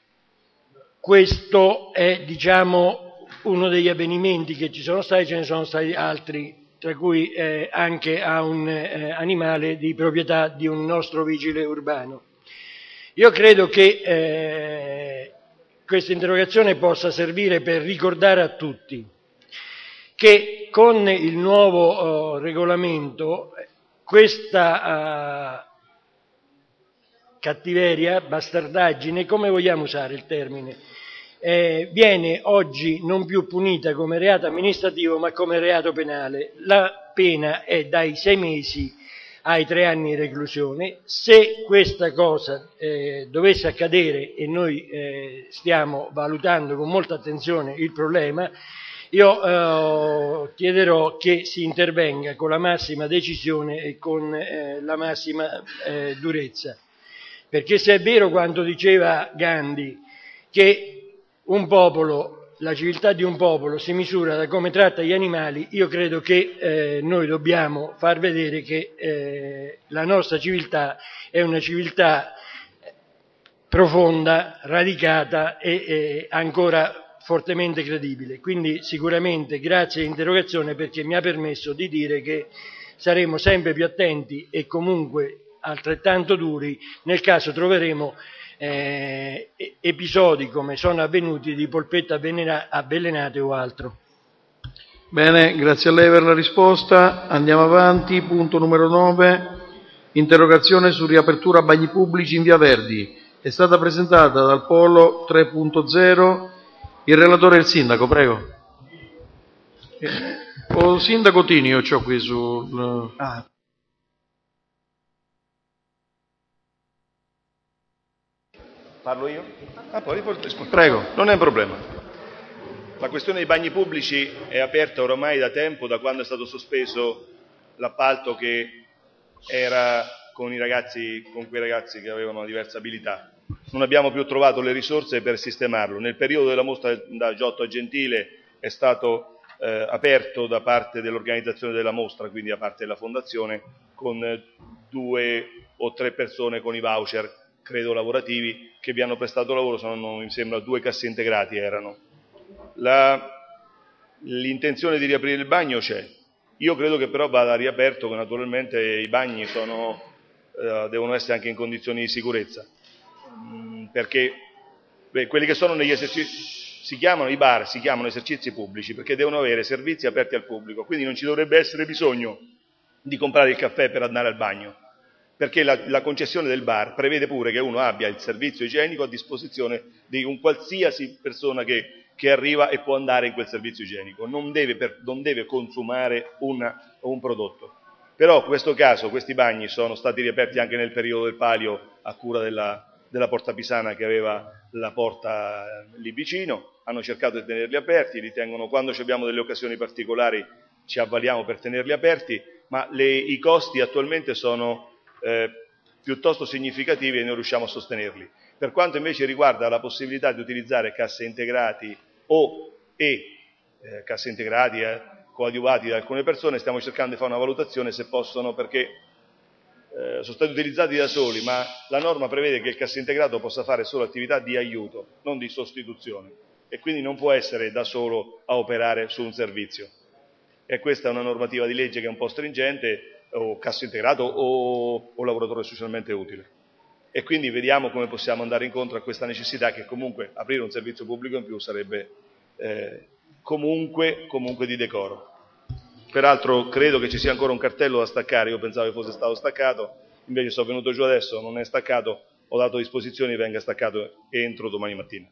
questo è, diciamo, uno degli avvenimenti che ci sono stati, ce ne sono stati altri, tra cui anche a un animale di proprietà di un nostro vigile urbano. Io credo che questa interrogazione possa servire per ricordare a tutti che con il nuovo regolamento questa cattiveria, bastardaggine, come vogliamo usare il termine, viene oggi non più punita come reato amministrativo ma come reato penale. La pena è dai 6 mesi ai 3 anni di reclusione. Se questa cosa dovesse accadere, e noi stiamo valutando con molta attenzione il problema, io chiederò che si intervenga con la massima decisione e con la massima durezza, perché se è vero quanto diceva Gandhi, che un popolo, la civiltà di un popolo si misura da come tratta gli animali, io credo che noi dobbiamo far vedere che la nostra civiltà è una civiltà profonda, radicata e ancora fortemente credibile. Quindi sicuramente grazie all'interrogazione, perché mi ha permesso di dire che saremo sempre più attenti e comunque altrettanto duri nel caso troveremo episodi come sono avvenuti di polpette avvelenate o altro. Bene, grazie a lei per la risposta. Andiamo avanti. Punto numero 9. Interrogazione su riapertura bagni pubblici in Via Verdi. È stata presentata dal Polo 3.0. Il relatore è il sindaco, prego. O sindaco Tini, io c'ho qui sul... Parlo io? Poi rispondo. Prego. Non è un problema. La questione dei bagni pubblici è aperta oramai da tempo, da quando è stato sospeso l'appalto che era con quei ragazzi che avevano una diversa abilità. Non abbiamo più trovato le risorse per sistemarlo. Nel periodo della mostra da Giotto a Gentile è stato aperto da parte dell'organizzazione della mostra, quindi da parte della fondazione, con 2 o 3 persone con i voucher, credo lavorativi, che vi hanno prestato lavoro, sono, mi sembra, 2 cassaintegrati erano. L'intenzione di riaprire il bagno c'è. Io credo che però vada riaperto, che naturalmente i bagni devono essere anche in condizioni di sicurezza, perché quelli che sono negli esercizi, si chiamano i bar, si chiamano esercizi pubblici, perché devono avere servizi aperti al pubblico, quindi non ci dovrebbe essere bisogno di comprare il caffè per andare al bagno, perché la concessione del bar prevede pure che uno abbia il servizio igienico a disposizione di un qualsiasi persona che arriva e può andare in quel servizio igienico, non deve consumare un prodotto. Però in questo caso questi bagni sono stati riaperti anche nel periodo del Palio a cura della Porta Pisana, che aveva la porta lì vicino, hanno cercato di tenerli aperti, quando abbiamo delle occasioni particolari ci avvaliamo per tenerli aperti, ma i costi attualmente sono piuttosto significativi e non riusciamo a sostenerli. Per quanto invece riguarda la possibilità di utilizzare cassaintegrati cassaintegrati coadiuvati da alcune persone, stiamo cercando di fare una valutazione se possono, perché sono stati utilizzati da soli, ma la norma prevede che il cassaintegrato possa fare solo attività di aiuto, non di sostituzione, e quindi non può essere da solo a operare su un servizio. E questa è una normativa di legge che è un po' stringente, o cassaintegrato o lavoratore socialmente utile. E quindi vediamo come possiamo andare incontro a questa necessità, che comunque aprire un servizio pubblico in più sarebbe comunque di decoro. Peraltro credo che ci sia ancora un cartello da staccare, io pensavo che fosse stato staccato, invece sono venuto giù adesso, non è staccato, ho dato disposizioni che venga staccato entro domani mattina.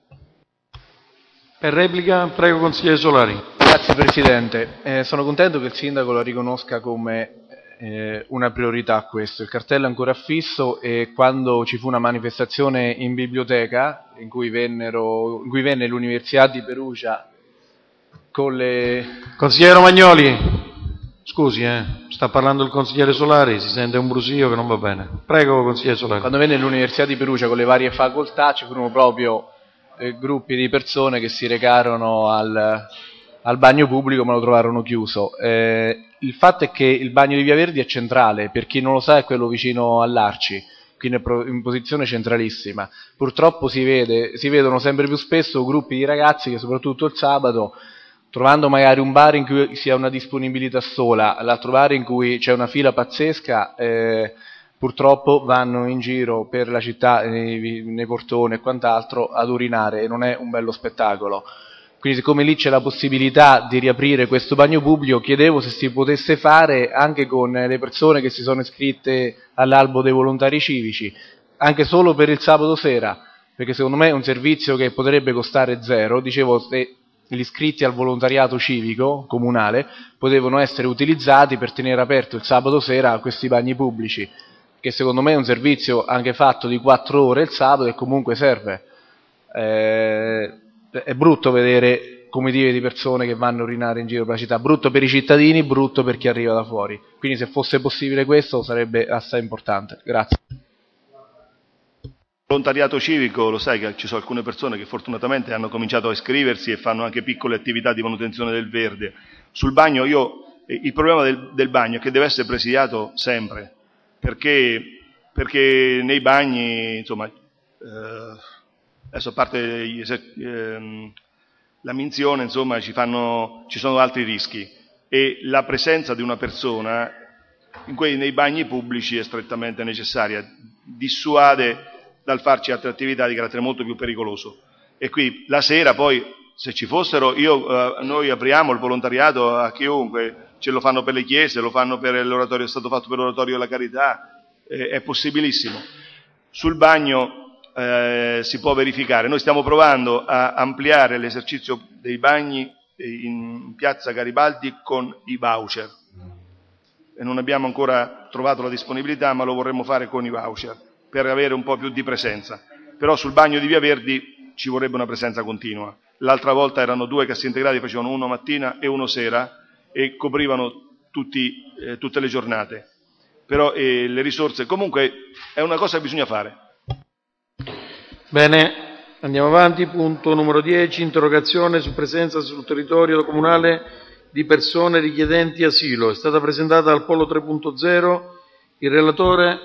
Per replica, prego consigliere Solari. Grazie Presidente, sono contento che il Sindaco lo riconosca come una priorità questo. Il cartello è ancora affisso e quando ci fu una manifestazione in biblioteca in cui venne l'Università di Perugia con le... Consigliere Romagnoli, scusi, sta parlando il consigliere Solari, si sente un brusio che non va bene. Prego consigliere Solari. Quando venne l'Università di Perugia con le varie facoltà ci furono proprio gruppi di persone che si recarono al bagno pubblico ma lo trovarono chiuso. Il fatto è che il bagno di Via Verdi è centrale, per chi non lo sa è quello vicino all'Arci, quindi è in posizione centralissima. Purtroppo si vedono sempre più spesso gruppi di ragazzi che soprattutto il sabato, trovando magari un bar in cui si ha una disponibilità sola, l'altro bar in cui c'è una fila pazzesca, purtroppo vanno in giro per la città, nei portoni e quant'altro, ad urinare, e non è un bello spettacolo. Quindi siccome lì c'è la possibilità di riaprire questo bagno pubblico, chiedevo se si potesse fare anche con le persone che si sono iscritte all'albo dei volontari civici, anche solo per il sabato sera, perché secondo me è un servizio che potrebbe costare zero. Dicevo, se gli iscritti al volontariato civico comunale potevano essere utilizzati per tenere aperto il sabato sera questi bagni pubblici, che secondo me è un servizio anche fatto di 4 ore il sabato e comunque serve. È brutto vedere comitive di persone che vanno a urinare in giro per la città, brutto per i cittadini, brutto per chi arriva da fuori. Quindi se fosse possibile questo sarebbe assai importante. Grazie. Volontariato civico, lo sai che ci sono alcune persone che fortunatamente hanno cominciato a iscriversi e fanno anche piccole attività di manutenzione del verde. Sul bagno il problema del bagno è che deve essere presidiato sempre, perché nei bagni, insomma, adesso a parte la minzione, insomma, ci sono altri rischi e la presenza di una persona nei bagni pubblici è strettamente necessaria, dissuade dal farci altre attività di carattere molto più pericoloso. E qui la sera poi, se ci fossero, noi apriamo il volontariato a chiunque, ce lo fanno per le chiese, lo fanno per l'oratorio, è stato fatto per l'oratorio della carità, è possibilissimo. Sul bagno si può verificare, noi stiamo provando a ampliare l'esercizio dei bagni in piazza Garibaldi con i voucher e non abbiamo ancora trovato la disponibilità, ma lo vorremmo fare con i voucher per avere un po' più di presenza. Però sul bagno di Via Verdi ci vorrebbe una presenza continua. L'altra volta erano 2 cassi integrati, facevano uno mattina e uno sera e coprivano tutte le giornate. Però le risorse, comunque è una cosa che bisogna fare. Bene, andiamo avanti. Punto numero 10, interrogazione su presenza sul territorio comunale di persone richiedenti asilo. È stata presentata al Polo 3.0. Il relatore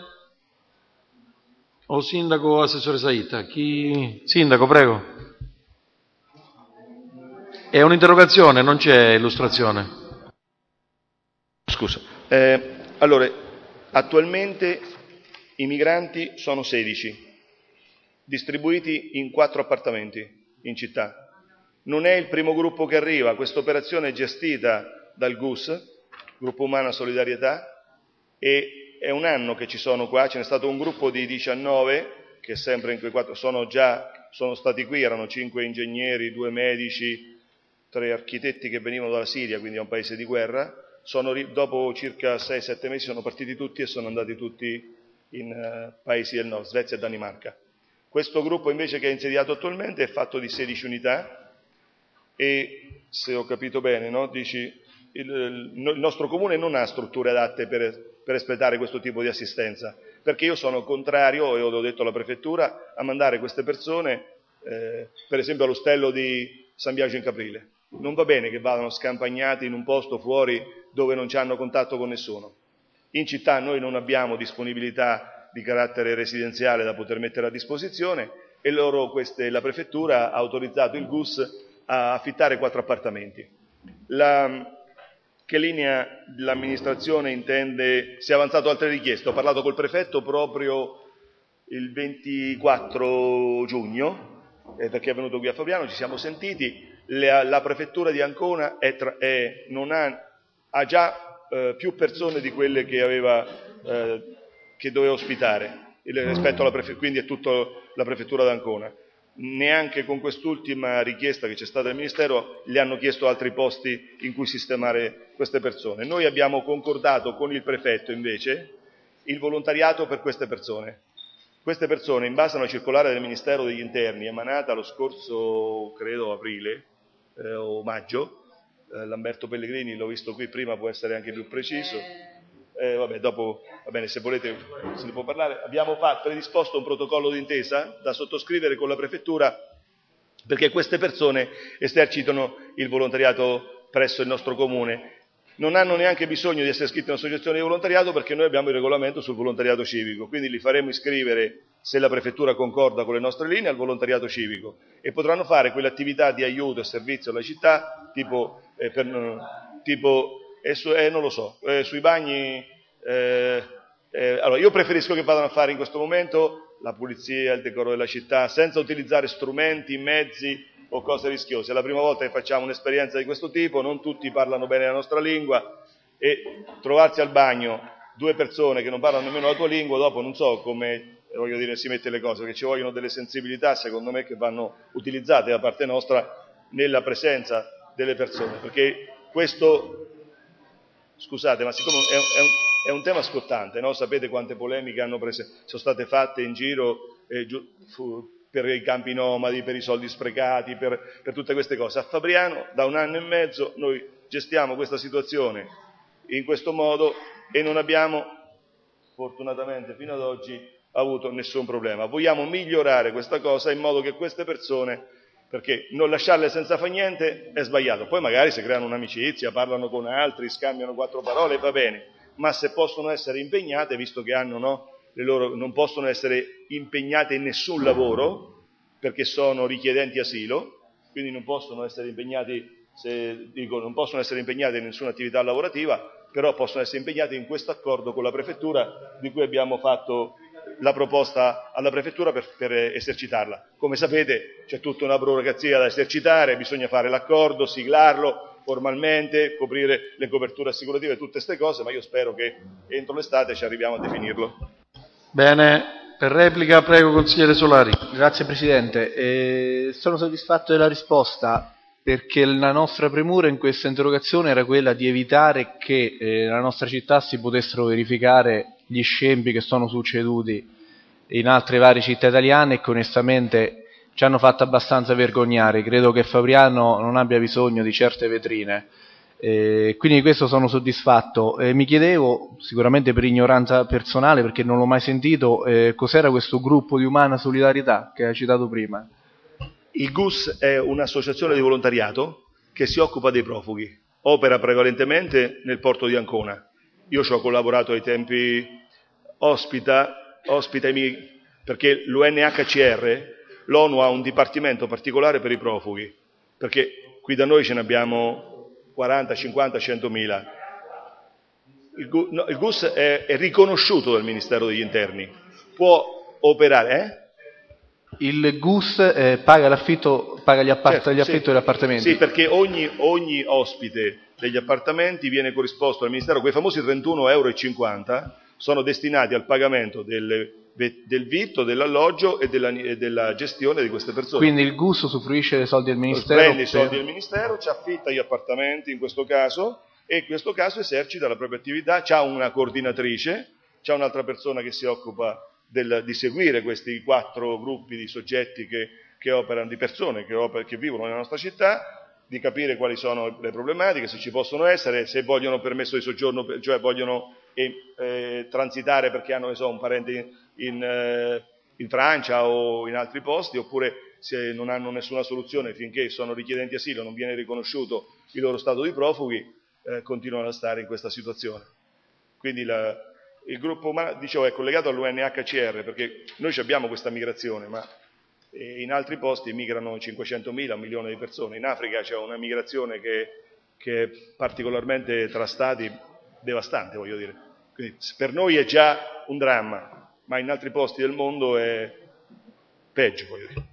o sindaco o assessore Saita? Sindaco, prego. È un'interrogazione, non c'è illustrazione. Scusa. Allora, attualmente i migranti sono 16, distribuiti in 4 appartamenti in città. Non è il primo gruppo che arriva, questa operazione è gestita dal GUS, Gruppo Umana Solidarietà, e è un anno che ci sono qua, ce n'è stato un gruppo di 19 che sempre in quei 4 sono stati qui, erano 5 ingegneri, 2 medici, 3 architetti che venivano dalla Siria, quindi è un paese di guerra. Dopo circa 6-7 mesi sono partiti tutti e sono andati tutti in paesi del nord, Svezia e Danimarca. Questo gruppo invece che è insediato attualmente è fatto di 16 unità e, se ho capito bene, no, dici, il nostro comune non ha strutture adatte per espletare questo tipo di assistenza, perché io sono contrario, e l'ho detto alla prefettura, a mandare queste persone per esempio all'ostello di San Biagio in Caprile. Non va bene che vadano scampagnati in un posto fuori dove non hanno contatto con nessuno. In città noi non abbiamo disponibilità di carattere residenziale da poter mettere a disposizione e la prefettura ha autorizzato il GUS a affittare 4 appartamenti. Che linea l'amministrazione intende? Si è avanzato altre richieste, ho parlato col prefetto proprio il 24 giugno, perché è venuto qui a Fabriano, ci siamo sentiti, la prefettura di Ancona ha già più persone di quelle che doveva ospitare rispetto alla prefettura, quindi è tutta la prefettura d'Ancona. Neanche con quest'ultima richiesta che c'è stata al Ministero gli hanno chiesto altri posti in cui sistemare queste persone. Noi abbiamo concordato con il prefetto invece il volontariato per queste persone. Queste persone, in base a una circolare del Ministero degli Interni emanata lo scorso, credo, aprile o maggio, Lamberto Pellegrini, l'ho visto qui prima, può essere anche più preciso, dopo, va bene, se volete se ne può parlare. Abbiamo predisposto un protocollo d'intesa da sottoscrivere con la prefettura perché queste persone esercitano il volontariato presso il nostro comune. Non hanno neanche bisogno di essere iscritti in un'associazione di volontariato perché noi abbiamo il regolamento sul volontariato civico, quindi li faremo iscrivere, se la prefettura concorda con le nostre linee, al volontariato civico e potranno fare quelle attività di aiuto e servizio alla città, non lo so, sui bagni. Allora, io preferisco che vadano a fare in questo momento la pulizia, il decoro della città, senza utilizzare strumenti, mezzi o cose rischiose. È la prima volta che facciamo un'esperienza di questo tipo, non tutti parlano bene la nostra lingua e trovarsi al bagno 2 persone che non parlano nemmeno la tua lingua, dopo non so come voglio dire, si mette le cose, perché ci vogliono delle sensibilità, secondo me, che vanno utilizzate da parte nostra nella presenza delle persone, perché questo, scusate, ma siccome è un tema scottante, no? Sapete quante polemiche sono state fatte in giro per i campi nomadi, per i soldi sprecati, per tutte queste cose. A Fabriano da 1 anno e mezzo noi gestiamo questa situazione in questo modo e non abbiamo, fortunatamente fino ad oggi, avuto nessun problema. Vogliamo migliorare questa cosa in modo che queste persone, perché non lasciarle senza fa niente è sbagliato, poi magari si creano un'amicizia, parlano con altri, scambiano 4 parole, va bene, ma se possono essere impegnate, visto che hanno, no, non possono essere impegnate in nessun lavoro perché sono richiedenti asilo, quindi non possono essere impegnati, non possono essere impegnate in nessuna attività lavorativa, però possono essere impegnate in questo accordo con la prefettura, di cui abbiamo fatto la proposta alla prefettura per esercitarla. Come sapete c'è tutta una burocrazia da esercitare, bisogna fare l'accordo, siglarlo formalmente, coprire le coperture assicurative e tutte queste cose, ma io spero che entro l'estate ci arriviamo a definirlo. Bene, per replica prego consigliere Solari. Grazie Presidente, sono soddisfatto della risposta perché la nostra premura in questa interrogazione era quella di evitare che nella nostra città si potessero verificare gli scempi che sono succeduti in altre varie città italiane e che onestamente ci hanno fatto abbastanza vergognare. Credo che Fabriano non abbia bisogno di certe vetrine. Quindi di questo sono soddisfatto. Mi chiedevo, sicuramente per ignoranza personale perché non l'ho mai sentito, cos'era questo gruppo di umana solidarietà che hai citato prima? Il GUS è un'associazione di volontariato che si occupa dei profughi, opera prevalentemente nel porto di Ancona. Io ci ho collaborato ai tempi, ospita perché l'UNHCR, l'ONU ha un dipartimento particolare per i profughi, perché qui da noi ce ne abbiamo 40, 50, 100.000. Il GUS è riconosciuto dal Ministero degli Interni, può operare... Il GUS paga l'affitto, l'affitto degli appartamenti? Sì, perché ogni ospite degli appartamenti viene corrisposto al Ministero, quei famosi 21,50 € sono destinati al pagamento del vitto, dell'alloggio e della gestione di queste persone. Quindi il GUS usufruisce dei soldi del Ministero? Prende i soldi del Ministero, ci affitta gli appartamenti in questo caso e in questo caso esercita la propria attività, c'ha una coordinatrice, c'ha un'altra persona che si occupa di seguire questi 4 gruppi di soggetti che operano, di persone che vivono nella nostra città, di capire quali sono le problematiche, se ci possono essere, se vogliono permesso di soggiorno, cioè vogliono transitare perché hanno un parente in Francia o in altri posti, oppure se non hanno nessuna soluzione finché sono richiedenti asilo, non viene riconosciuto il loro stato di profughi, continuano a stare in questa situazione. Quindi il gruppo umano, dicevo, è collegato all'UNHCR perché noi abbiamo questa migrazione, ma in altri posti migrano 500.000, 1 milione di persone. In Africa c'è una migrazione che è particolarmente tra stati devastante, voglio dire. Quindi per noi è già un dramma, ma in altri posti del mondo è peggio, voglio dire.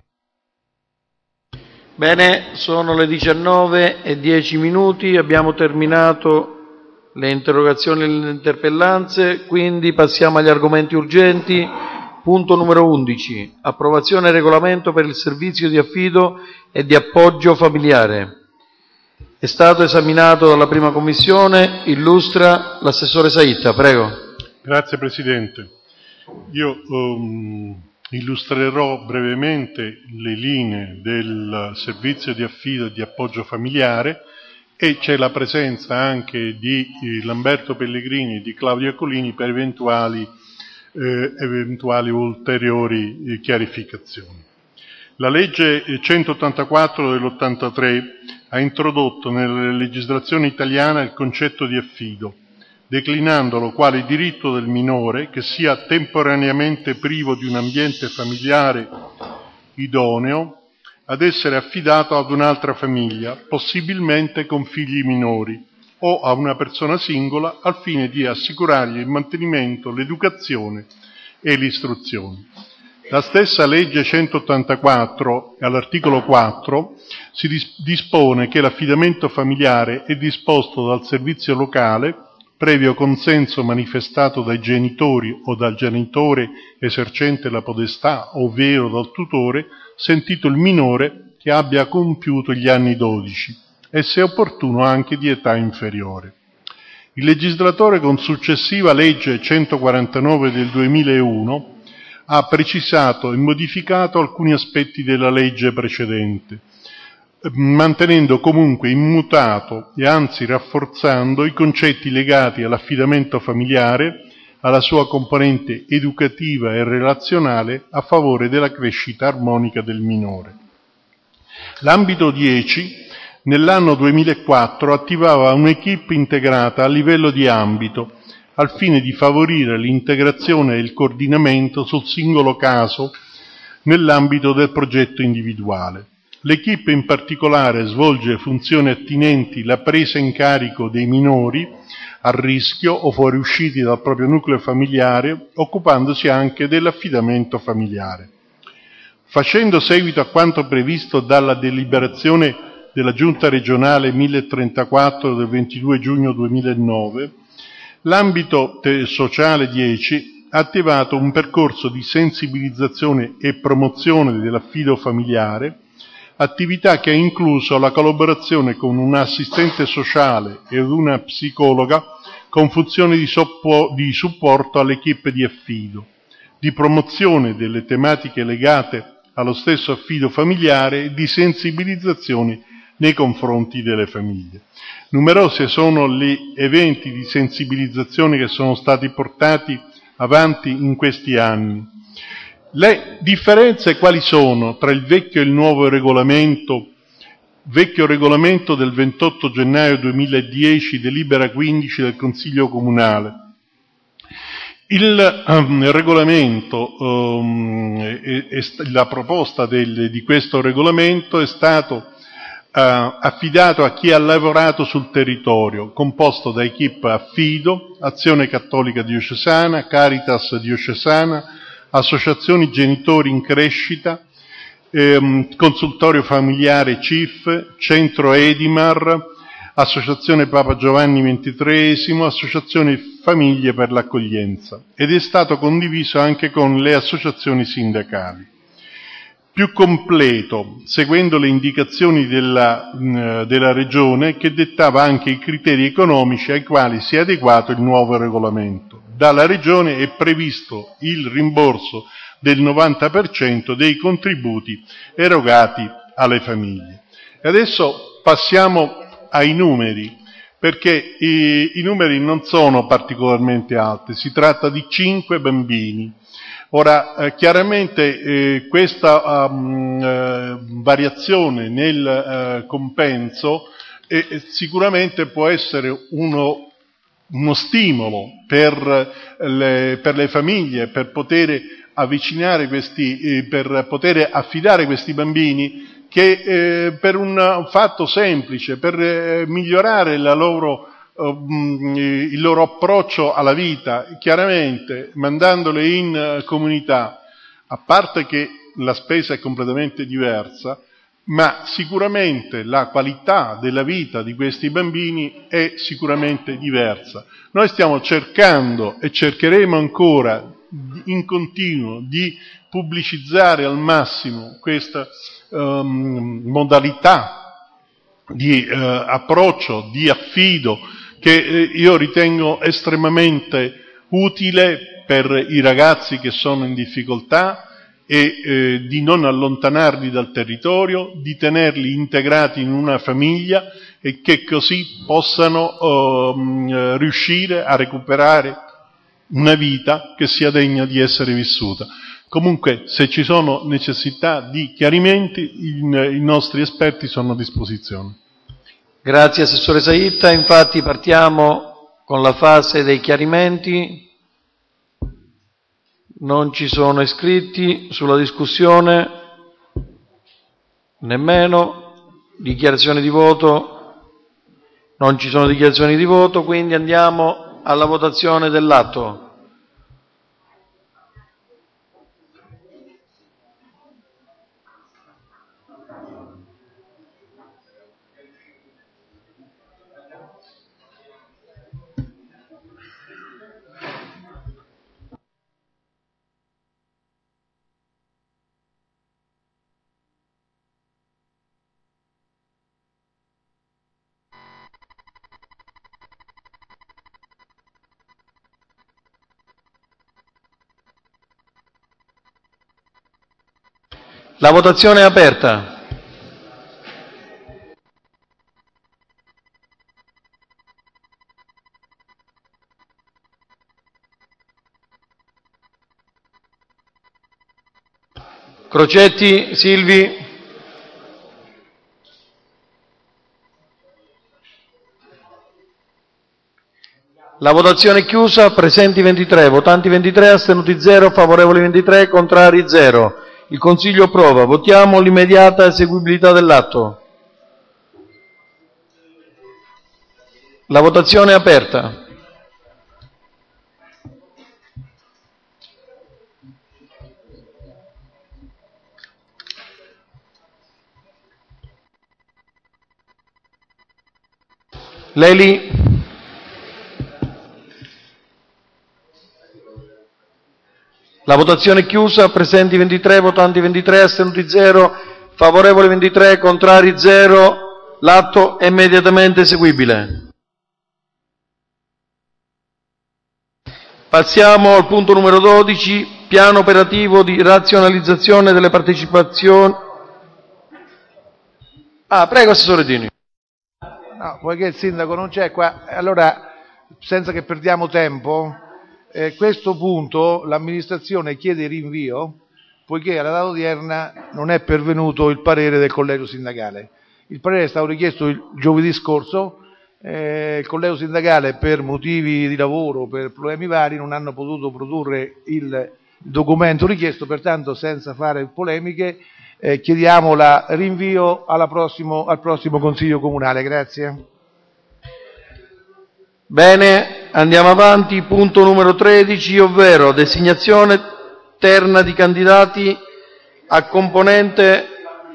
Bene, sono le 19:10, abbiamo terminato le interrogazioni e le interpellanze, quindi passiamo agli argomenti urgenti. Punto numero 11. Approvazione del regolamento per il servizio di affido e di appoggio familiare. È stato esaminato dalla prima commissione, illustra l'assessore Saitta, prego. Grazie Presidente. Io illustrerò brevemente le linee del servizio di affido e di appoggio familiare e c'è la presenza anche di Lamberto Pellegrini e di Claudia Colini per eventuali ulteriori chiarificazioni. La legge 184 dell'83 ha introdotto nella legislazione italiana il concetto di affido, declinandolo quale diritto del minore che sia temporaneamente privo di un ambiente familiare idoneo ad essere affidato ad un'altra famiglia, possibilmente con figli minori, o a una persona singola al fine di assicurargli il mantenimento, l'educazione e l'istruzione. La stessa legge 184, all'articolo 4, si dispone che l'affidamento familiare è disposto dal servizio locale previo consenso manifestato dai genitori o dal genitore esercente la potestà, ovvero dal tutore, sentito il minore che abbia compiuto gli anni 12 e, se opportuno, anche di età inferiore. Il legislatore, con successiva legge 149 del 2001, ha precisato e modificato alcuni aspetti della legge precedente, mantenendo comunque immutato e anzi rafforzando i concetti legati all'affidamento familiare, alla sua componente educativa e relazionale a favore della crescita armonica del minore. L'ambito 10, nell'anno 2004, attivava un'equipe integrata a livello di ambito, al fine di favorire l'integrazione e il coordinamento sul singolo caso nell'ambito del progetto individuale. L'equipe in particolare svolge funzioni attinenti alla presa in carico dei minori a rischio o fuoriusciti dal proprio nucleo familiare, occupandosi anche dell'affidamento familiare. Facendo seguito a quanto previsto dalla deliberazione della Giunta regionale 1034 del 22 giugno 2009, l'ambito sociale 10 ha attivato un percorso di sensibilizzazione e promozione dell'affido familiare, attività che ha incluso la collaborazione con un assistente sociale ed una psicologa con funzioni di supporto all'equipe di affido, di promozione delle tematiche legate allo stesso affido familiare e di sensibilizzazione nei confronti delle famiglie. Numerosi sono gli eventi di sensibilizzazione che sono stati portati avanti in questi anni. Le differenze quali sono tra il vecchio e il nuovo regolamento? Vecchio regolamento del 28 gennaio 2010, delibera 15 del Consiglio Comunale. Il regolamento, la proposta di questo regolamento è stato affidato a chi ha lavorato sul territorio, composto da equipe affido, Azione Cattolica Diocesana, Caritas Diocesana, associazioni genitori in crescita, consultorio familiare CIF, centro Edimar, associazione Papa Giovanni XXIII, associazione Famiglie per l'accoglienza, ed è stato condiviso anche con le associazioni sindacali. Più completo, seguendo le indicazioni della Regione, che dettava anche i criteri economici ai quali si è adeguato il nuovo regolamento. Dalla Regione è previsto il rimborso del 90% dei contributi erogati alle famiglie. E adesso passiamo ai numeri, perché i numeri non sono particolarmente alti, si tratta di 5 bambini. Ora, chiaramente questa variazione nel compenso sicuramente può essere uno stimolo per le famiglie, per poter avvicinare per poter affidare questi bambini, che per un fatto semplice, per migliorare il loro approccio alla vita, chiaramente mandandole in comunità, a parte che la spesa è completamente diversa, ma sicuramente la qualità della vita di questi bambini è sicuramente diversa. Noi stiamo cercando e cercheremo ancora in continuo di pubblicizzare al massimo questa modalità di approccio, di affido, che io ritengo estremamente utile per i ragazzi che sono in difficoltà, e di non allontanarli dal territorio, di tenerli integrati in una famiglia e che così possano riuscire a recuperare una vita che sia degna di essere vissuta. Comunque, se ci sono necessità di chiarimenti, i nostri esperti sono a disposizione. Grazie Assessore Saitta, infatti partiamo con la fase dei chiarimenti. Non ci sono iscritti sulla discussione, nemmeno dichiarazioni di voto, non ci sono dichiarazioni di voto, quindi andiamo alla votazione dell'atto. La votazione è aperta. Crocetti, Silvi. La votazione è chiusa, presenti 23, votanti 23, astenuti 0, favorevoli 23, contrari 0. Il Consiglio approva. Votiamo l'immediata eseguibilità dell'atto. La votazione è aperta. Leli. La votazione è chiusa, presenti 23, votanti 23, astenuti 0, favorevoli 23, contrari 0. L'atto è immediatamente eseguibile. Passiamo al punto numero 12, piano operativo di razionalizzazione delle partecipazioni. Prego, Assessore Dini. No, poiché il sindaco non c'è qua, allora senza che perdiamo tempo, questo punto l'amministrazione chiede rinvio poiché alla data odierna non è pervenuto il parere del collegio sindacale. Il parere è stato richiesto il giovedì scorso, il collegio sindacale per motivi di lavoro, per problemi vari, non hanno potuto produrre il documento richiesto, pertanto senza fare polemiche chiediamo il rinvio al prossimo Consiglio Comunale. Grazie. Bene, andiamo avanti. Punto numero 13, ovvero designazione terna di candidati a componente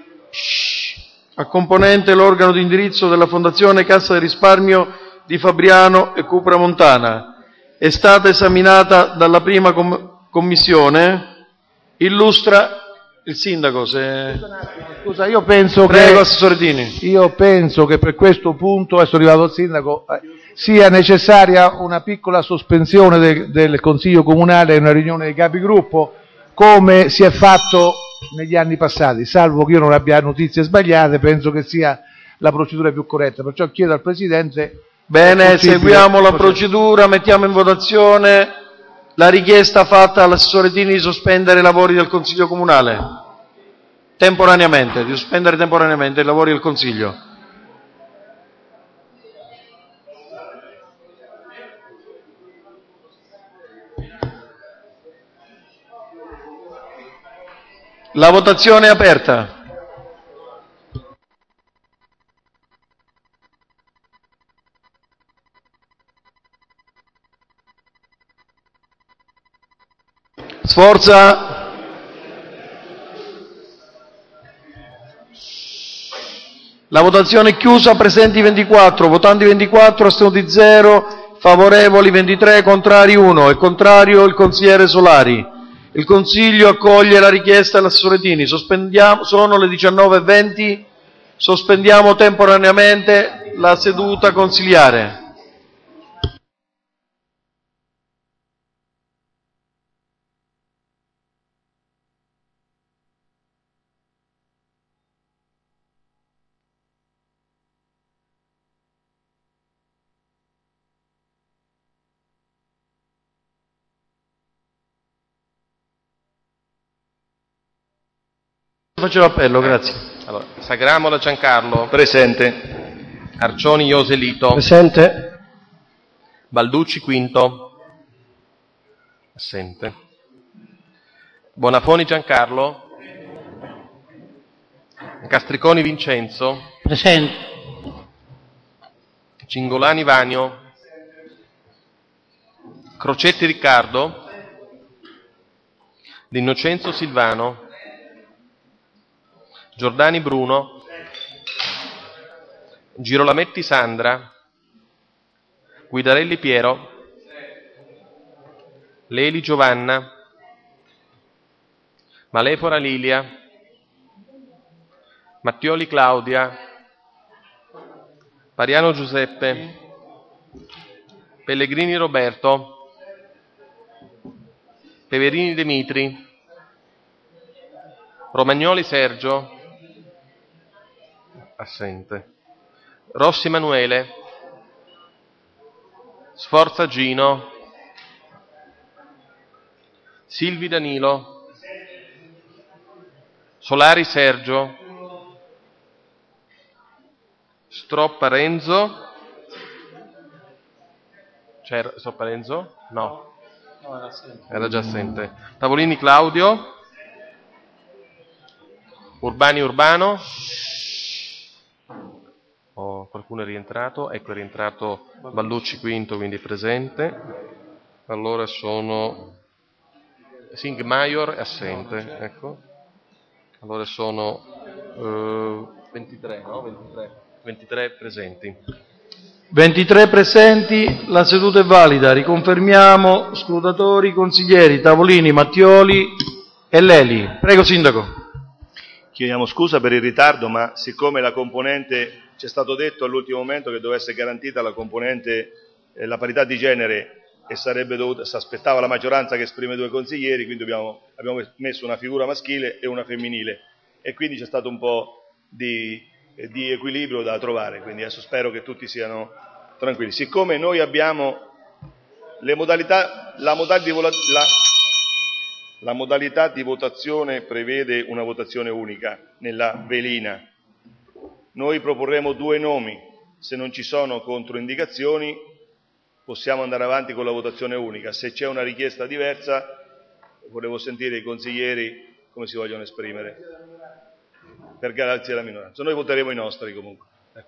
l'organo di indirizzo della Fondazione Cassa di Risparmio di Fabriano e Cupra Montana. È stata esaminata dalla prima commissione. Illustra il sindaco. Scusa, io penso Prego, Assessore Dini. Io penso che per questo punto, adesso è arrivato il sindaco, sia necessaria una piccola sospensione del Consiglio Comunale e una riunione dei capigruppo, come si è fatto negli anni passati, salvo che io non abbia notizie sbagliate, penso che sia la procedura più corretta, perciò chiedo al Presidente. Bene, seguiamo la procedura, mettiamo in votazione la richiesta fatta all'Assessore Dini di sospendere i lavori del Consiglio Comunale, di sospendere temporaneamente i lavori del Consiglio. La votazione è aperta. Sforza. La votazione è chiusa, presenti 24, votanti 24, astenuti 0, favorevoli 23, contrari 1. È contrario il consigliere Solari. Il Consiglio accoglie la richiesta dell'Assessore Dini. Sono le 19:20, sospendiamo temporaneamente la seduta consiliare. Faccio l'appello, grazie. Allora, Sagramola Giancarlo. Presente. Arcioni Ioselito. Presente. Balducci Quinto. Assente. Bonafoni Giancarlo. Castriconi Vincenzo. Presente. Cingolani Vanio. Crocetti Riccardo. D'Innocenzo Silvano. Giordani Bruno. Girolametti Sandra. Guidarelli Piero. Leli Giovanna. Malefora Lilia. Mattioli Claudia. Pariano Giuseppe. Pellegrini Roberto. Peverini Dimitri. Romagnoli Sergio. Assente. Rossi Emanuele. Sforza Gino. Silvi Danilo. Solari Sergio. Stroppa Renzo. C'era Stroppa Renzo? No. Era già assente. Tavolini Claudio. Urbani Urbano. Oh, qualcuno è rientrato? Ecco, è rientrato Ballucci Quinto, quindi presente. Allora sono Singh Maior è assente, ecco. Allora sono 23, no? 23 presenti. 23 presenti, la seduta è valida. Riconfermiamo scrutatori, consiglieri Tavolini, Mattioli e Leli. Prego, Sindaco. Chiediamo scusa per il ritardo, ma siccome la componente, ci è stato detto all'ultimo momento che dovesse essere garantita la componente, la parità di genere, e sarebbe dovuta, si aspettava la maggioranza che esprime 2 consiglieri, quindi abbiamo messo una figura maschile e una femminile, e quindi c'è stato un po' di equilibrio da trovare, quindi adesso spero che tutti siano tranquilli. Siccome noi abbiamo le modalità, la modalità di votazione prevede una votazione unica nella velina, noi proporremo 2 nomi, se non ci sono controindicazioni possiamo andare avanti con la votazione unica, se c'è una richiesta diversa volevo sentire i consiglieri come si vogliono esprimere per garanzia della minoranza. Noi voteremo i nostri comunque.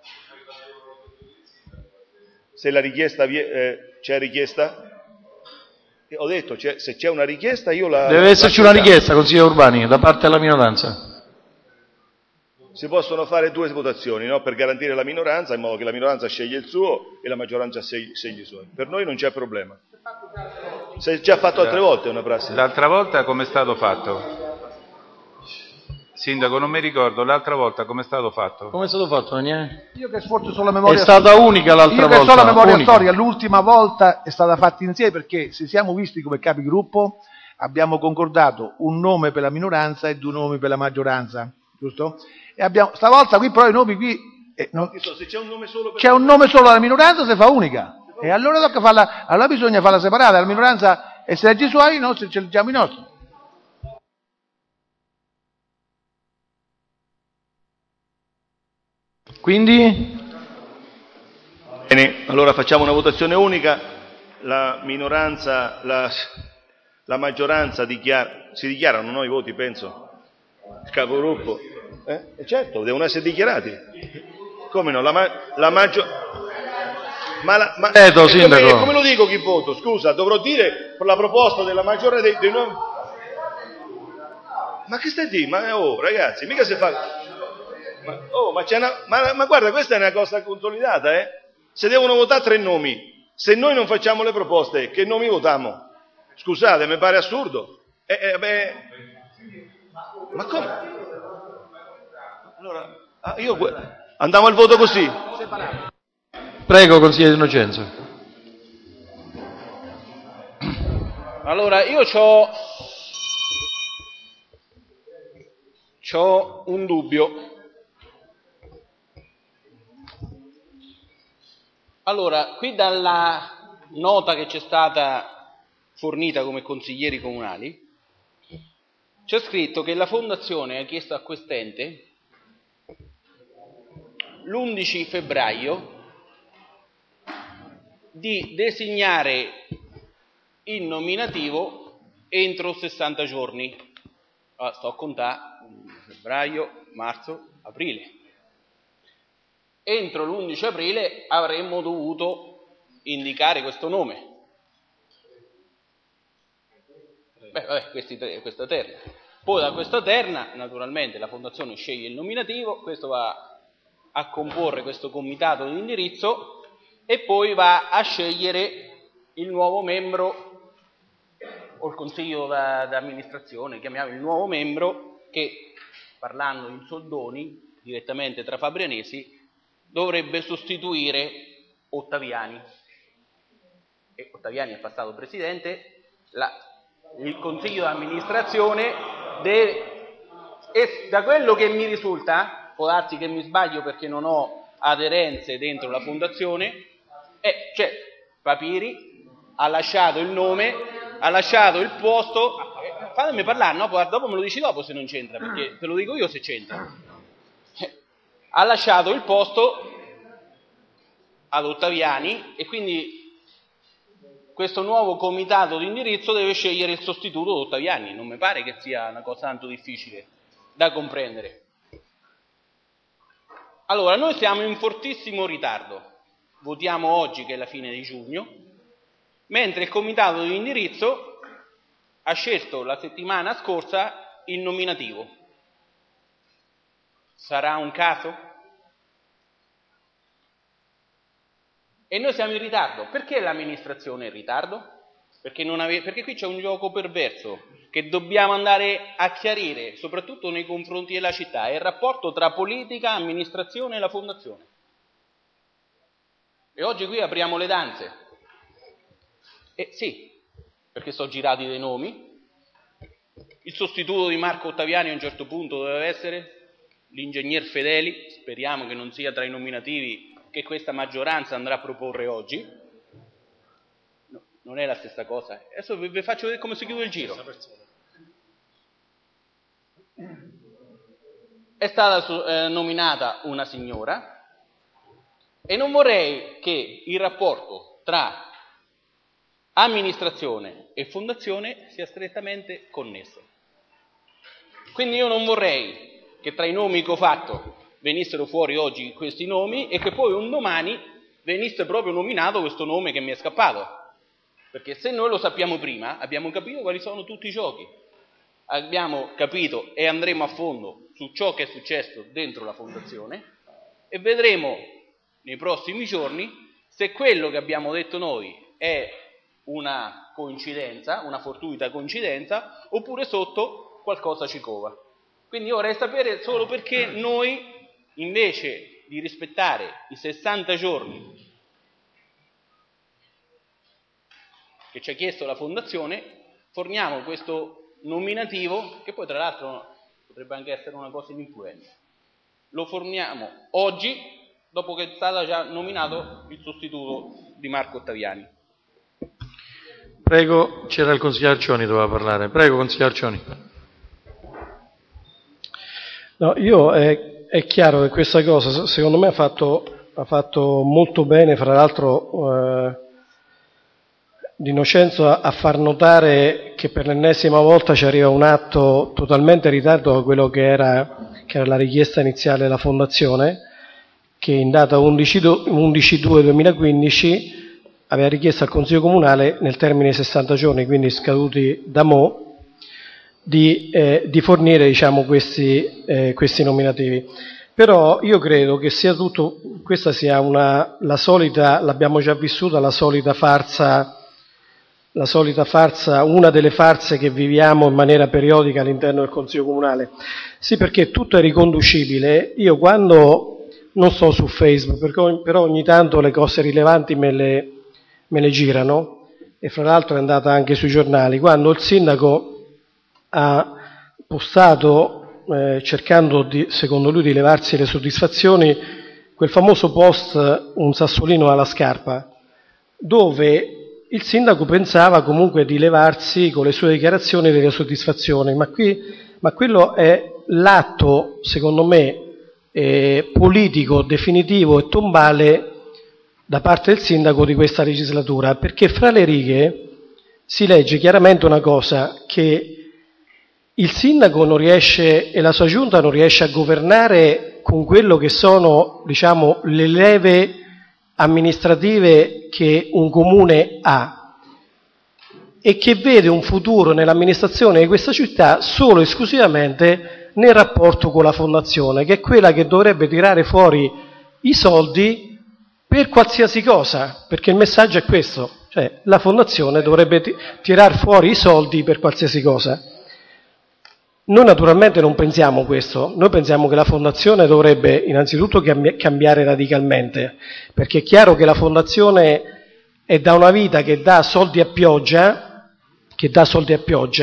Se la richiesta c'è richiesta? Ho detto, se c'è una richiesta io la... Deve esserci una richiesta, consigliere Urbani, da parte della minoranza. Si possono fare 2 votazioni, no? Per garantire la minoranza, in modo che la minoranza sceglie il suo e la maggioranza sceglie i suoi. Per noi non c'è problema. Si è già fatto altre volte una prassi. L'altra volta come è stato fatto? Sindaco, non mi ricordo, l'altra volta come è stato fatto? Come è stato fatto, Daniele? Io che sforzo sulla memoria... È stata unica l'altra volta. Io che so la memoria unica. storica, l'ultima volta è stata fatta insieme perché se siamo visti come capigruppo abbiamo concordato un nome per la minoranza e 2 nomi per la maggioranza, giusto? E stavolta qui però i nomi qui... se c'è un nome solo per... C'è un nome solo alla minoranza, si fa unica. E allora tocca farla, allora bisogna farla separata, la minoranza e se legge i suoi, i nostri ce leggiamo i nostri. Quindi? Bene, allora facciamo una votazione unica, la minoranza, la maggioranza si dichiarano, no, i voti, penso, il capogruppo, certo, devono essere dichiarati, come no, la maggioranza... Sindaco. Come lo dico chi voto? Scusa, dovrò dire per la proposta della maggioranza dei nuovi... Ma che stai a dire? Ragazzi, mica si fa... Ma guarda, questa è una cosa consolidata, Se devono votare 3 nomi, se noi non facciamo le proposte, che nomi votiamo? Scusate, mi pare assurdo. Ma come? Allora, andiamo al voto così. Prego, consigliere Innocenzo. Allora, io c'ho un dubbio. Allora, qui dalla nota che ci è stata fornita come consiglieri comunali, c'è scritto che la Fondazione ha chiesto a quest'ente l'11 febbraio di designare il nominativo entro 60 giorni. Allora, sto a contare febbraio, marzo, aprile. Entro l'11 aprile avremmo dovuto indicare questo nome. Questa terna. Poi da questa terna, naturalmente, la Fondazione sceglie il nominativo, questo va a comporre questo comitato di indirizzo e poi va a scegliere il nuovo membro o il consiglio d'amministrazione, chiamiamo il nuovo membro che, parlando in soldoni, direttamente tra fabrianesi, dovrebbe sostituire Ottaviani. E Ottaviani è passato presidente, il consiglio d'amministrazione deve... E da quello che mi risulta, può darsi che mi sbaglio perché non ho aderenze dentro la fondazione, cioè Papiri ha lasciato il nome, ha lasciato il posto, fatemi parlare, no? Dopo me lo dici dopo se non c'entra, perché te lo dico io se c'entra. Ha lasciato il posto ad Ottaviani e quindi questo nuovo comitato di indirizzo deve scegliere il sostituto di Ottaviani. Non mi pare che sia una cosa tanto difficile da comprendere. Allora, noi siamo in fortissimo ritardo. Votiamo oggi, che è la fine di giugno, mentre il comitato di indirizzo ha scelto la settimana scorsa il nominativo. Sarà un caso? E noi siamo in ritardo. Perché l'amministrazione è in ritardo? Perché qui c'è un gioco perverso che dobbiamo andare a chiarire, soprattutto nei confronti della città, è il rapporto tra politica, amministrazione e la fondazione. E oggi qui apriamo le danze. Sì, perché sono girati dei nomi. Il sostituto di Marco Ottaviani a un certo punto doveva essere l'ingegner Fedeli, speriamo che non sia tra i nominativi che questa maggioranza andrà a proporre oggi. No, non è la stessa cosa. Adesso vi faccio vedere come si chiude il giro. È stata nominata una signora e non vorrei che il rapporto tra amministrazione e fondazione sia strettamente connesso. Quindi io non vorrei che tra i nomi che ho fatto venissero fuori oggi questi nomi e che poi un domani venisse proprio nominato questo nome che mi è scappato. Perché se noi lo sappiamo prima, abbiamo capito quali sono tutti i giochi. Abbiamo capito e andremo a fondo su ciò che è successo dentro la fondazione e vedremo nei prossimi giorni se quello che abbiamo detto noi è una coincidenza, una fortuita coincidenza, oppure sotto qualcosa ci cova. Quindi io vorrei sapere solo perché noi, invece di rispettare i 60 giorni che ci ha chiesto la fondazione, forniamo questo nominativo, che poi tra l'altro potrebbe anche essere una cosa ininfluente. Lo forniamo oggi, dopo che è stato già nominato il sostituto di Marco Ottaviani. Prego, c'era il consigliere Arcioni, doveva parlare. Prego, consigliere Arcioni. No, è chiaro che questa cosa, secondo me, ha fatto molto bene, fra l'altro, D'Innocenzo a far notare che per l'ennesima volta ci arriva un atto totalmente in ritardo da quello che era la richiesta iniziale della Fondazione, che in data 11/2/2015 aveva richiesto al Consiglio Comunale, nel termine di 60 giorni, quindi scaduti da mo', di fornire, diciamo, questi nominativi. Però io credo che sia tutto, questa sia la solita, l'abbiamo già vissuta, la solita farsa, una delle farse che viviamo in maniera periodica all'interno del Consiglio Comunale. Sì, perché tutto è riconducibile. Io quando non sto su Facebook, però ogni tanto le cose rilevanti me le girano, e fra l'altro è andata anche sui giornali, quando il sindaco ha postato, cercando secondo lui di levarsi le soddisfazioni, quel famoso post "un sassolino alla scarpa", dove il sindaco pensava comunque di levarsi con le sue dichiarazioni delle soddisfazioni, ma quello è l'atto, secondo me, politico, definitivo e tombale da parte del sindaco di questa legislatura, perché fra le righe si legge chiaramente una cosa, che il sindaco non riesce e la sua giunta non riesce a governare con quello che sono, diciamo, le leve amministrative che un comune ha, e che vede un futuro nell'amministrazione di questa città solo e esclusivamente nel rapporto con la fondazione, che è quella che dovrebbe tirare fuori i soldi per qualsiasi cosa, perché il messaggio è questo, cioè la fondazione dovrebbe tirar fuori i soldi per qualsiasi cosa. Noi naturalmente non pensiamo questo, noi pensiamo che la fondazione dovrebbe innanzitutto cambiare radicalmente, perché è chiaro che la fondazione è da una vita che dà soldi a pioggia,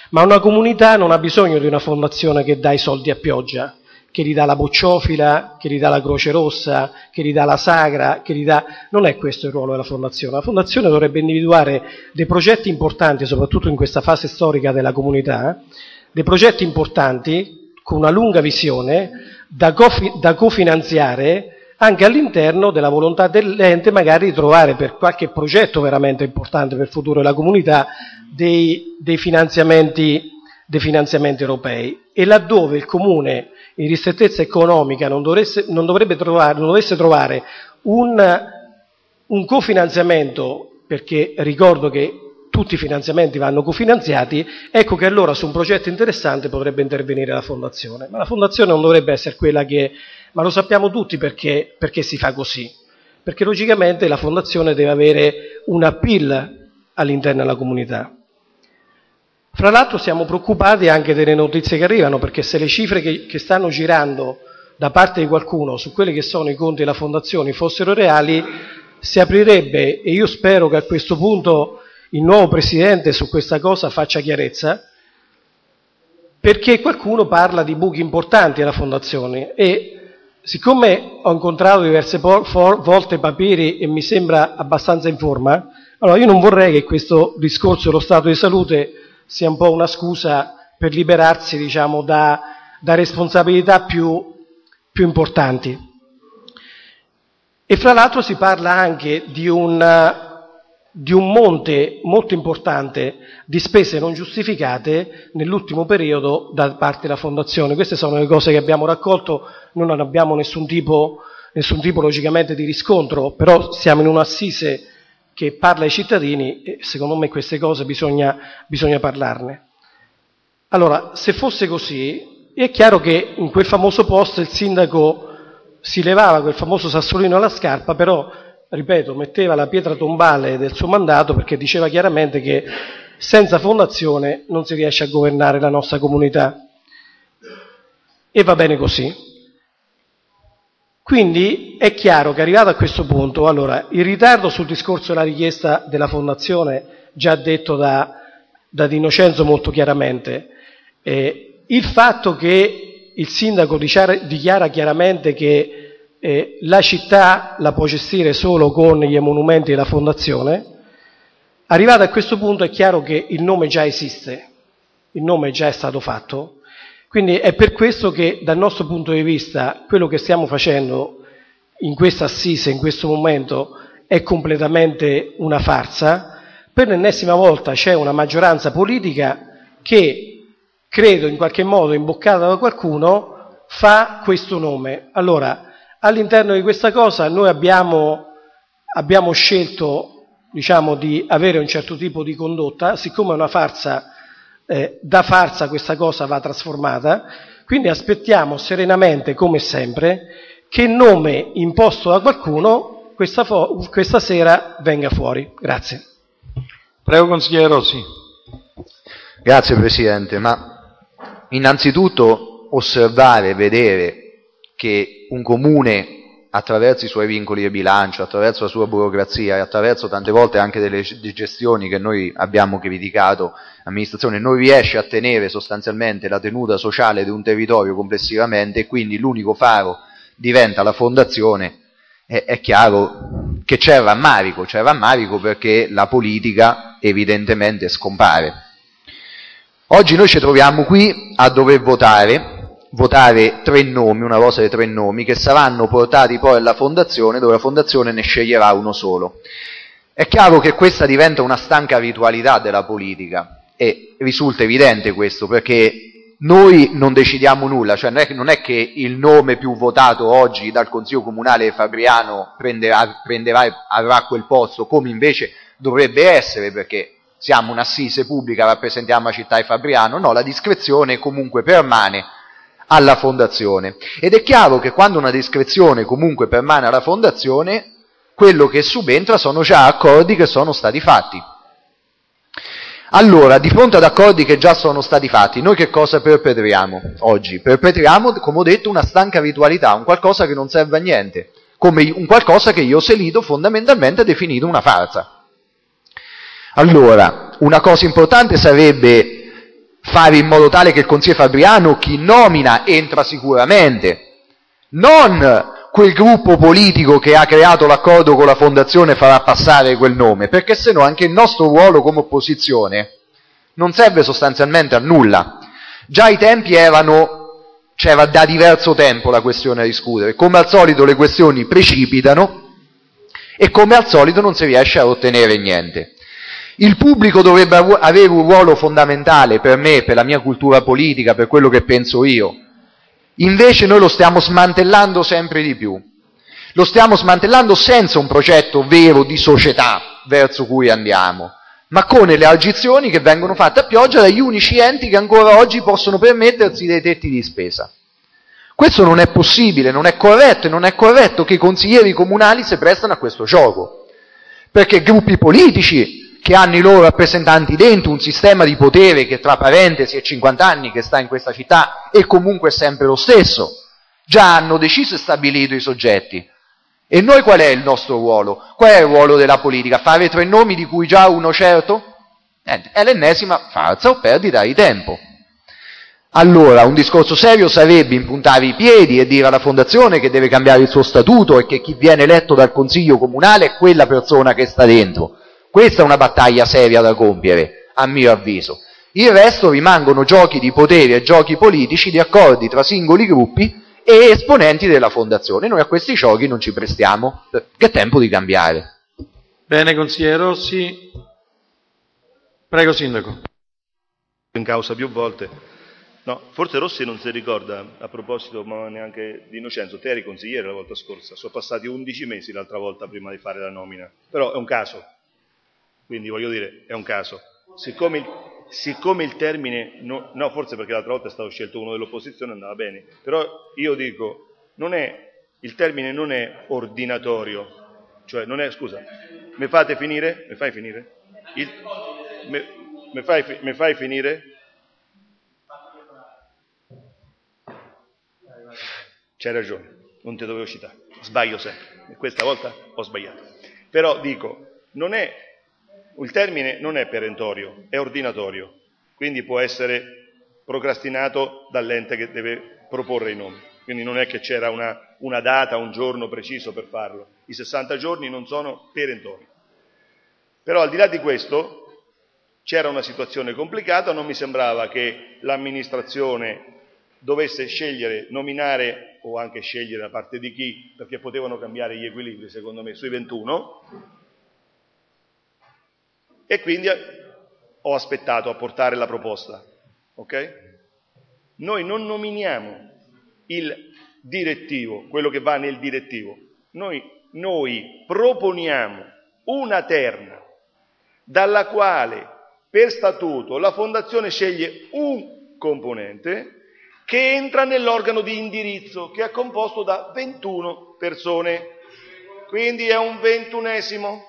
Ma una comunità non ha bisogno di una fondazione che dà i soldi a pioggia, che gli dà la bocciofila, che gli dà la Croce Rossa, che gli dà la Sagra, che gli dà... Non è questo il ruolo della fondazione. La fondazione dovrebbe individuare dei progetti importanti, soprattutto in questa fase storica della comunità, dei progetti importanti con una lunga visione da cofinanziare anche all'interno della volontà dell'ente, magari di trovare per qualche progetto veramente importante per il futuro della comunità dei finanziamenti europei. E laddove il comune in ristrettezza economica non dovesse trovare un cofinanziamento, perché ricordo che tutti i finanziamenti vanno cofinanziati, ecco che allora su un progetto interessante potrebbe intervenire la fondazione. Ma la fondazione non dovrebbe essere quella che... Ma lo sappiamo tutti perché si fa così. Perché logicamente la fondazione deve avere un appeal all'interno della comunità. Fra l'altro siamo preoccupati anche delle notizie che arrivano, perché se le cifre che stanno girando da parte di qualcuno su quelli che sono i conti della fondazione fossero reali, si aprirebbe, e io spero che a questo punto il nuovo Presidente su questa cosa faccia chiarezza, perché qualcuno parla di buchi importanti alla fondazione e siccome ho incontrato diverse volte Papiri e mi sembra abbastanza in forma, allora io non vorrei che questo discorso dello stato di salute sia un po' una scusa per liberarsi, diciamo, da responsabilità più importanti. E fra l'altro si parla anche di un monte molto importante di spese non giustificate nell'ultimo periodo da parte della Fondazione. Queste sono le cose che abbiamo raccolto, noi non abbiamo nessun tipo logicamente di riscontro, però siamo in un'assise che parla ai cittadini e secondo me queste cose bisogna parlarne. Allora, se fosse così, è chiaro che in quel famoso post il sindaco si levava quel famoso sassolino alla scarpa, però, ripeto, metteva la pietra tombale del suo mandato perché diceva chiaramente che senza fondazione non si riesce a governare la nostra comunità. E va bene così. Quindi è chiaro che arrivato a questo punto, allora, il ritardo sul discorso della richiesta della fondazione, già detto da Di Innocenzo molto chiaramente, il fatto che il sindaco dichiara chiaramente che la città la può gestire solo con gli emolumenti della fondazione, arrivato a questo punto è chiaro che il nome già esiste, il nome già è stato fatto. Quindi è per questo che dal nostro punto di vista quello che stiamo facendo in questa assise, in questo momento, è completamente una farsa. Per l'ennesima volta c'è una maggioranza politica che, credo in qualche modo imboccata da qualcuno, fa questo nome. Allora, all'interno di questa cosa noi abbiamo scelto, diciamo, di avere un certo tipo di condotta, siccome è una farsa. Da farsa questa cosa va trasformata, quindi aspettiamo serenamente, come sempre, che il nome imposto da qualcuno questa sera venga fuori. Grazie. Prego, consigliere Rossi. Grazie Presidente, ma innanzitutto osservare, vedere che un comune attraverso i suoi vincoli di bilancio, attraverso la sua burocrazia e attraverso tante volte anche delle gestioni che noi abbiamo criticato, l'amministrazione non riesce a tenere sostanzialmente la tenuta sociale di un territorio complessivamente e quindi l'unico faro diventa la fondazione, è chiaro che c'è rammarico perché la politica evidentemente scompare. Oggi noi ci troviamo qui a dover votare 3 nomi, una rosa di 3 nomi, che saranno portati poi alla fondazione, dove la fondazione ne sceglierà uno solo. È chiaro che questa diventa una stanca ritualità della politica e risulta evidente questo, perché noi non decidiamo nulla, cioè non è che il nome più votato oggi dal Consiglio Comunale Fabriano avrà quel posto, come invece dovrebbe essere, perché siamo un'assise pubblica, rappresentiamo la città di Fabriano. No, la discrezione comunque permane alla fondazione, ed è chiaro che quando una discrezione comunque permane alla fondazione, quello che subentra sono già accordi che sono stati fatti. Allora, di fronte ad accordi che già sono stati fatti, noi che cosa perpetriamo oggi? Perpetriamo, come ho detto, una stanca ritualità, un qualcosa che non serve a niente, come un qualcosa che io Selito fondamentalmente ha definito una farsa. Allora, una cosa importante sarebbe fare in modo tale che il consigliere Fabriano, chi nomina, entra sicuramente, non quel gruppo politico che ha creato l'accordo con la fondazione farà passare quel nome, perché sennò anche il nostro ruolo come opposizione non serve sostanzialmente a nulla. Già i tempi c'era da diverso tempo la questione a discutere, come al solito le questioni precipitano e come al solito non si riesce a ottenere niente. Il pubblico dovrebbe avere un ruolo fondamentale per me, per la mia cultura politica, per quello che penso io. Invece noi lo stiamo smantellando sempre di più. Lo stiamo smantellando senza un progetto vero di società verso cui andiamo, ma con le elargizioni che vengono fatte a pioggia dagli unici enti che ancora oggi possono permettersi dei tetti di spesa. Questo non è possibile, non è corretto, e non è corretto che i consiglieri comunali si prestano a questo gioco, perché gruppi politici che hanno i loro rappresentanti dentro un sistema di potere che tra parentesi è 50 anni che sta in questa città e comunque è sempre lo stesso, già hanno deciso e stabilito i soggetti. E noi qual è il nostro ruolo? Qual è il ruolo della politica? Fare 3 nomi di cui già uno certo? È l'ennesima farsa o perdita di tempo. Allora, un discorso serio sarebbe impuntare i piedi e dire alla fondazione che deve cambiare il suo statuto e che chi viene eletto dal consiglio comunale è quella persona che sta dentro. Questa è una battaglia seria da compiere, a mio avviso. Il resto rimangono giochi di potere e giochi politici di accordi tra singoli gruppi e esponenti della fondazione. Noi a questi giochi non ci prestiamo, perché è tempo di cambiare. Bene, consigliere Rossi. Prego, sindaco. In causa più volte. No, forse Rossi non si ricorda, a proposito, ma neanche di Innocenzo, te eri consigliere la volta scorsa, sono passati 11 mesi l'altra volta prima di fare la nomina, però è un caso. Quindi voglio dire, è un caso. Siccome il termine, no, forse perché l'altra volta è stato scelto uno dell'opposizione, andava bene, però io dico, il termine non è ordinatorio, cioè non è, scusa, mi fate finire? Mi fai finire? Mi fai finire? C'hai ragione, non ti dovevo citare, sbaglio sempre, e questa volta ho sbagliato. Però dico, il termine non è perentorio, è ordinatorio, quindi può essere procrastinato dall'ente che deve proporre i nomi. Quindi non è che c'era una data, un giorno preciso per farlo. I 60 giorni non sono perentori. Però al di là di questo c'era una situazione complicata, non mi sembrava che l'amministrazione dovesse scegliere, nominare o anche scegliere da parte di chi, perché potevano cambiare gli equilibri secondo me sui 21, e quindi ho aspettato a portare la proposta, ok? Noi non nominiamo il direttivo, quello che va nel direttivo, noi proponiamo una terna dalla quale per statuto la fondazione sceglie un componente che entra nell'organo di indirizzo, che è composto da 21 persone, quindi è un 21esimo.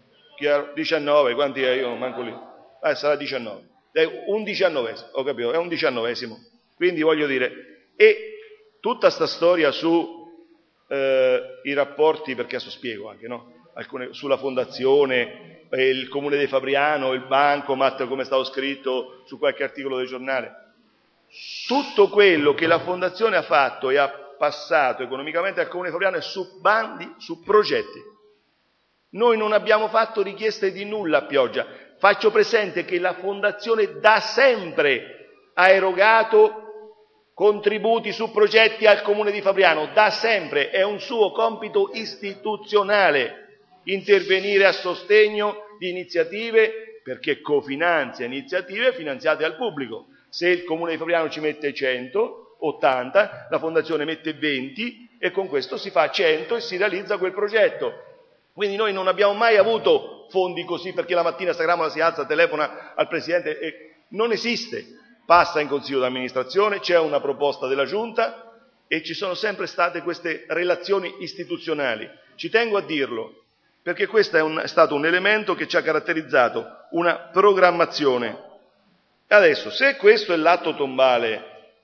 19, quanti è? Io manco lì. Sarà 19. È un 19esimo, ho capito, è un 19esimo. Quindi voglio dire, e tutta sta storia su i rapporti, perché adesso spiego anche, no? Sulla fondazione, il comune di Fabriano, il bancomat, come è stato scritto su qualche articolo del giornale. Tutto quello che la fondazione ha fatto e ha passato economicamente al comune di Fabriano è su bandi, su progetti. Noi non abbiamo fatto richieste di nulla a pioggia. Faccio presente che la fondazione da sempre ha erogato contributi su progetti al comune di Fabriano, da sempre, è un suo compito istituzionale intervenire a sostegno di iniziative, perché cofinanzia iniziative finanziate al pubblico. Se il comune di Fabriano ci mette 100, 80, la fondazione mette 20 e con questo si fa 100 e si realizza quel progetto. Quindi noi non abbiamo mai avuto fondi così perché la mattina Sagramola si alza, telefona al Presidente e non esiste. Passa in Consiglio d'amministrazione, c'è una proposta della Giunta e ci sono sempre state queste relazioni istituzionali. Ci tengo a dirlo perché questo è stato un elemento che ci ha caratterizzato, una programmazione. Adesso, se questo è l'atto tombale,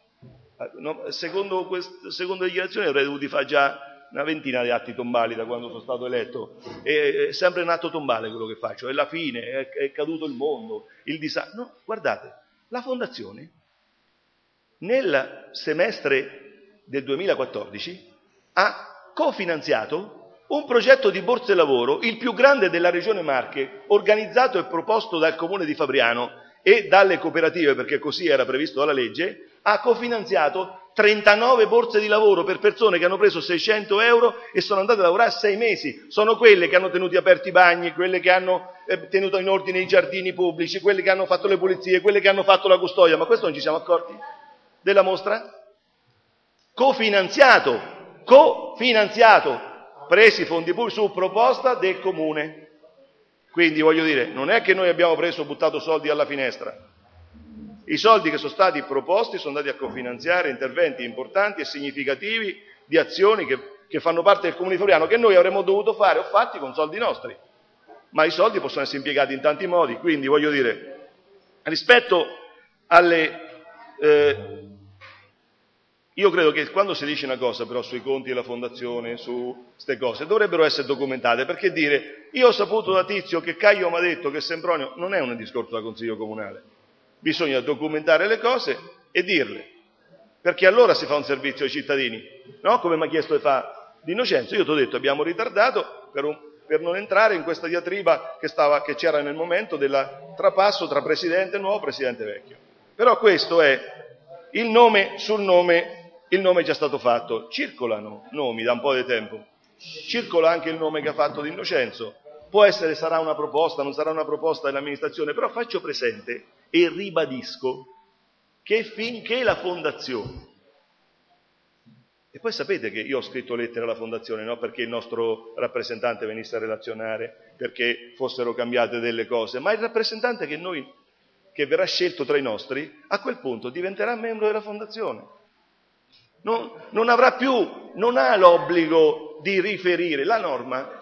secondo le dichiarazioni avrei dovuto fare già una ventina di atti tombali da quando sono stato eletto, è sempre un atto tombale quello che faccio, è la fine, è caduto il mondo, il disastro. No, guardate, La fondazione, nel semestre del 2014, ha cofinanziato un progetto di borse lavoro, il più grande della regione Marche, organizzato e proposto dal comune di Fabriano e dalle cooperative, perché così era previsto dalla legge, ha cofinanziato 39 borse di lavoro per persone che hanno preso 600 euro e sono andate a lavorare 6 mesi. Sono quelle che hanno tenuto aperti i bagni, quelle che hanno tenuto in ordine i giardini pubblici, quelle che hanno fatto le pulizie, quelle che hanno fatto la custodia. Ma questo non ci siamo accorti della mostra? Cofinanziato, presi fondi pubblici su proposta del comune. Quindi voglio dire, non è che noi abbiamo buttato soldi alla finestra. I soldi che sono stati proposti sono andati a cofinanziare interventi importanti e significativi di azioni che fanno parte del Comune di Fabriano, che noi avremmo dovuto fare o fatti con soldi nostri. Ma i soldi possono essere impiegati in tanti modi, quindi voglio dire, rispetto alle... io credo che quando si dice una cosa però sui conti della fondazione, su queste cose, dovrebbero essere documentate, perché dire io ho saputo da Tizio che Caio mi ha detto che Sempronio non è un discorso da Consiglio Comunale. Bisogna documentare le cose e dirle, perché allora si fa un servizio ai cittadini, no? Come mi ha chiesto di fare D'Innocenzo. Io ti ho detto abbiamo ritardato per non entrare in questa diatriba che c'era nel momento del trapasso tra presidente nuovo e presidente vecchio. Però questo è il nome sul nome, il nome è già stato fatto. Circolano nomi da un po' di tempo, circola anche il nome che ha fatto D'Innocenzo. Può essere, sarà una proposta, non sarà una proposta dell'amministrazione, però faccio presente e ribadisco che finché la fondazione, e poi sapete che io ho scritto lettere alla fondazione, no? Perché il nostro rappresentante venisse a relazionare, perché fossero cambiate delle cose, ma il rappresentante che verrà scelto tra i nostri, a quel punto diventerà membro della fondazione. Non ha l'obbligo di riferire, la norma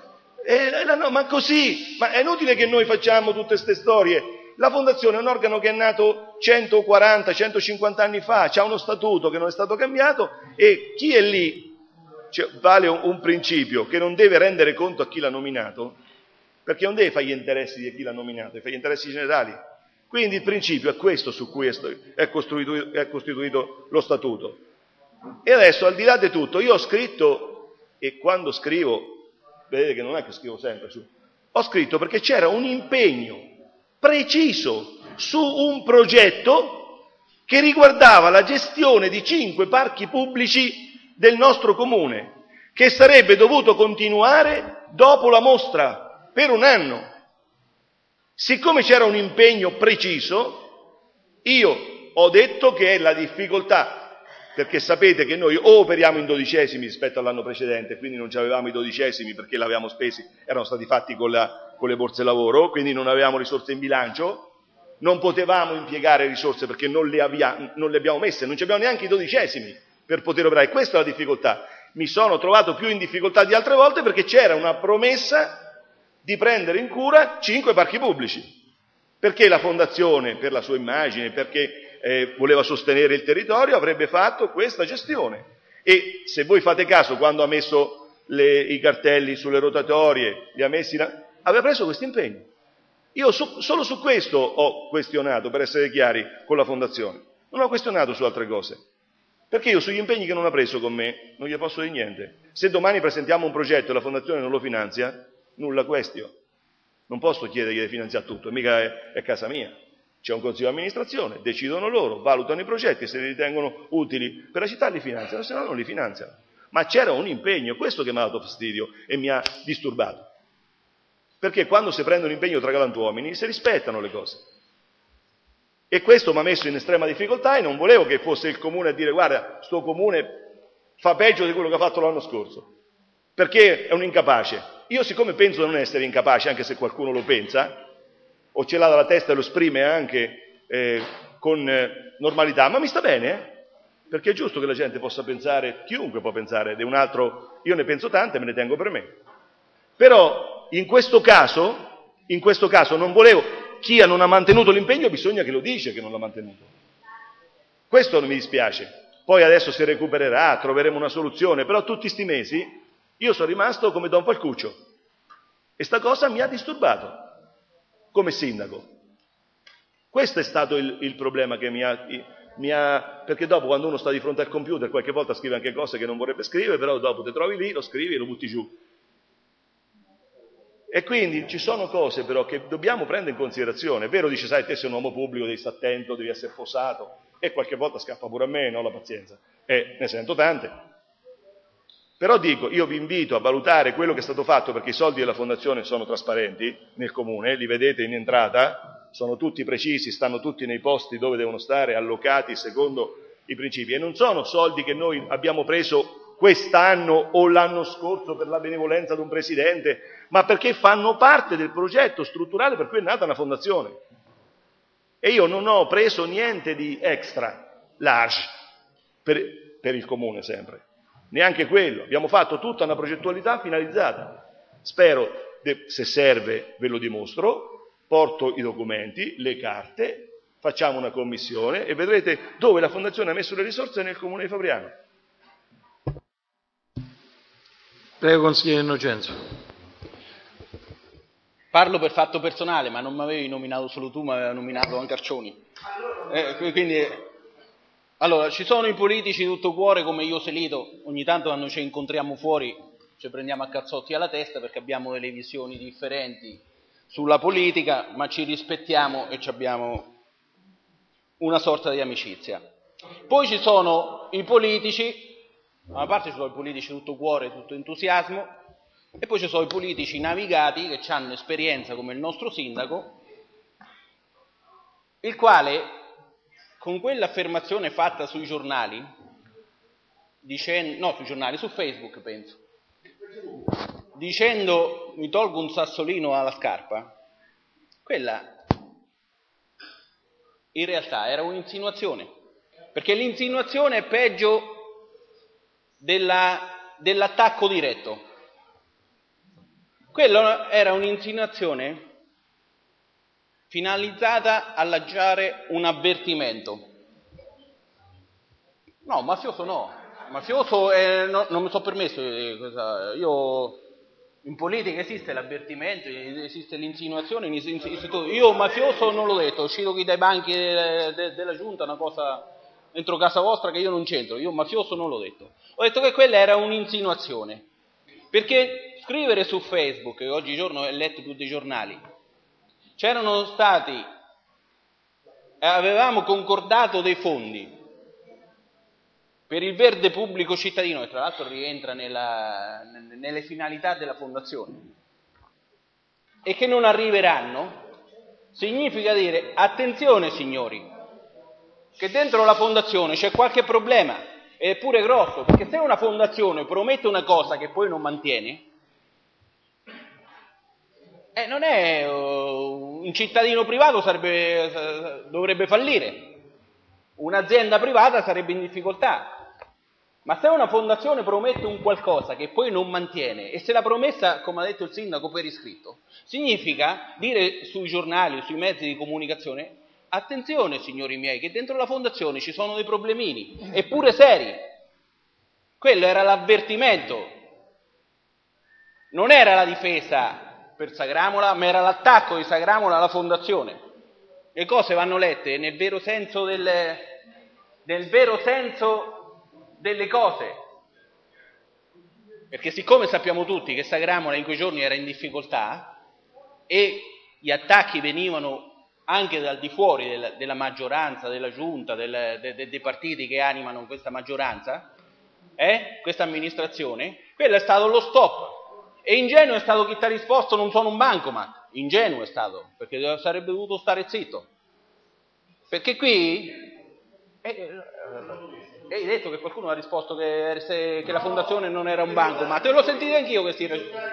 ma così, ma è inutile che noi facciamo tutte queste storie. La fondazione è un organo che è nato 140, 150 anni fa, c'ha uno statuto che non è stato cambiato e chi è lì, vale un principio che non deve rendere conto a chi l'ha nominato, perché non deve fare gli interessi di chi l'ha nominato, deve fare gli interessi generali. Quindi il principio è questo su cui è costituito lo statuto. E adesso, al di là di tutto, io ho scritto, e quando scrivo, vedete che non è che scrivo sempre ho scritto perché c'era un impegno preciso su un progetto che riguardava la gestione di 5 parchi pubblici del nostro comune, che sarebbe dovuto continuare dopo la mostra per un anno. Siccome c'era un impegno preciso, io ho detto che è la difficoltà, perché sapete che noi o operiamo in 12esimi rispetto all'anno precedente, quindi non avevamo i 12esimi perché l'avevamo spesi, erano stati fatti con le borse lavoro, quindi non avevamo risorse in bilancio, non potevamo impiegare risorse perché non le abbiamo messe, non ci abbiamo neanche i 12esimi per poter operare. Questa è la difficoltà. Mi sono trovato più in difficoltà di altre volte perché c'era una promessa di prendere in cura 5 parchi pubblici, perché la fondazione, per la sua immagine, perché voleva sostenere il territorio, avrebbe fatto questa gestione. E se voi fate caso, quando ha messo i cartelli sulle rotatorie, aveva preso questo impegno. Io solo su questo ho questionato, per essere chiari, con la fondazione. Non ho questionato su altre cose. Perché io sugli impegni che non ha preso con me non gli posso dire niente. Se domani presentiamo un progetto e la fondazione non lo finanzia, nulla questio. Non posso chiedergli di finanziare tutto, mica è casa mia. C'è un consiglio di amministrazione, decidono loro, valutano i progetti, se li ritengono utili per la città li finanziano, se no non li finanziano. Ma c'era un impegno, questo che mi ha dato fastidio e mi ha disturbato. Perché quando si prende un impegno tra galantuomini si rispettano le cose. E questo mi ha messo in estrema difficoltà e non volevo che fosse il comune a dire guarda, sto comune fa peggio di quello che ha fatto l'anno scorso, perché è un incapace. Io siccome penso di non essere incapace, anche se qualcuno lo pensa, o ce l'ha dalla testa e lo esprime anche con normalità, ma mi sta bene, perché è giusto che la gente possa pensare, chiunque può pensare di un altro, io ne penso tante, me ne tengo per me. Però in questo caso non volevo, chi non ha mantenuto l'impegno bisogna che lo dice che non l'ha mantenuto. Questo non mi dispiace. Poi adesso si recupererà, troveremo una soluzione, però tutti sti mesi io sono rimasto come Don Falcuccio e sta cosa mi ha disturbato come sindaco. Questo è stato il problema che perché dopo quando uno sta di fronte al computer qualche volta scrive anche cose che non vorrebbe scrivere, però dopo te trovi lì, lo scrivi e lo butti giù. E quindi ci sono cose però che dobbiamo prendere in considerazione. È vero, dice, sai, te sei un uomo pubblico, devi stare attento, devi essere fosato, e qualche volta scappa pure a me, no, la pazienza, e ne sento tante. Però dico, io vi invito a valutare quello che è stato fatto, perché i soldi della fondazione sono trasparenti nel comune, li vedete in entrata, sono tutti precisi, stanno tutti nei posti dove devono stare, allocati secondo i principi, e non sono soldi che noi abbiamo preso quest'anno o l'anno scorso per la benevolenza di un presidente, ma perché fanno parte del progetto strutturale per cui è nata una fondazione. E io non ho preso niente di extra large per il comune sempre, neanche quello. Abbiamo fatto tutta una progettualità finalizzata. Spero, se serve ve lo dimostro, porto i documenti, le carte, facciamo una commissione e vedrete dove la fondazione ha messo le risorse nel comune di Fabriano. Prego, consigliere Innocenzo. Parlo per fatto personale, ma non mi avevi nominato solo tu, ma aveva nominato anche Arcioni. Allora, ci sono i politici tutto cuore come io Selito, ogni tanto quando ci incontriamo fuori ci prendiamo a cazzotti alla testa perché abbiamo delle visioni differenti sulla politica, ma ci rispettiamo e abbiamo una sorta di amicizia. Poi ci sono i politici, da una parte ci sono i politici tutto cuore, tutto entusiasmo, e poi ci sono i politici navigati che hanno esperienza come il nostro sindaco, il quale con quell'affermazione fatta sui giornali, su Facebook penso, dicendo mi tolgo un sassolino alla scarpa, quella in realtà era un'insinuazione, perché l'insinuazione è peggio dell'attacco diretto. Quello era un'insinuazione finalizzata a lanciare un avvertimento. No, mafioso no. Mafioso non mi sono permesso io in politica esiste l'avvertimento, esiste l'insinuazione, io mafioso non l'ho detto, uscito qui dai banchi della giunta, una cosa dentro casa vostra che io non c'entro, io mafioso non l'ho detto. Ho detto che quella era un'insinuazione, perché scrivere su Facebook, che oggigiorno è letto tutti i giornali, avevamo concordato dei fondi per il verde pubblico cittadino, che tra l'altro rientra nelle finalità della fondazione, e che non arriveranno, significa dire, attenzione signori, che dentro la fondazione c'è qualche problema, ed è pure grosso, perché se una fondazione promette una cosa che poi non mantiene, non è un cittadino privato dovrebbe fallire, un'azienda privata sarebbe in difficoltà. Ma se una fondazione promette un qualcosa che poi non mantiene, e se la promessa, come ha detto il sindaco, per iscritto, significa dire sui giornali o sui mezzi di comunicazione: attenzione signori miei, che dentro la fondazione ci sono dei problemini, eppure seri. Quello era l'avvertimento, non era la difesa per Sagramola, ma era l'attacco di Sagramola alla fondazione. Le cose vanno lette nel vero senso delle cose, perché siccome sappiamo tutti che Sagramola in quei giorni era in difficoltà e gli attacchi venivano anche dal di fuori della maggioranza, della giunta, dei partiti che animano questa maggioranza, questa amministrazione, quello è stato lo stop. E ingenuo è stato chi ti ha risposto: non sono un bancomat. Ingenuo è stato, perché sarebbe dovuto stare zitto, perché qui hai detto che qualcuno ha risposto che la fondazione non era un bancomat, e l'ho sentito anch'io questi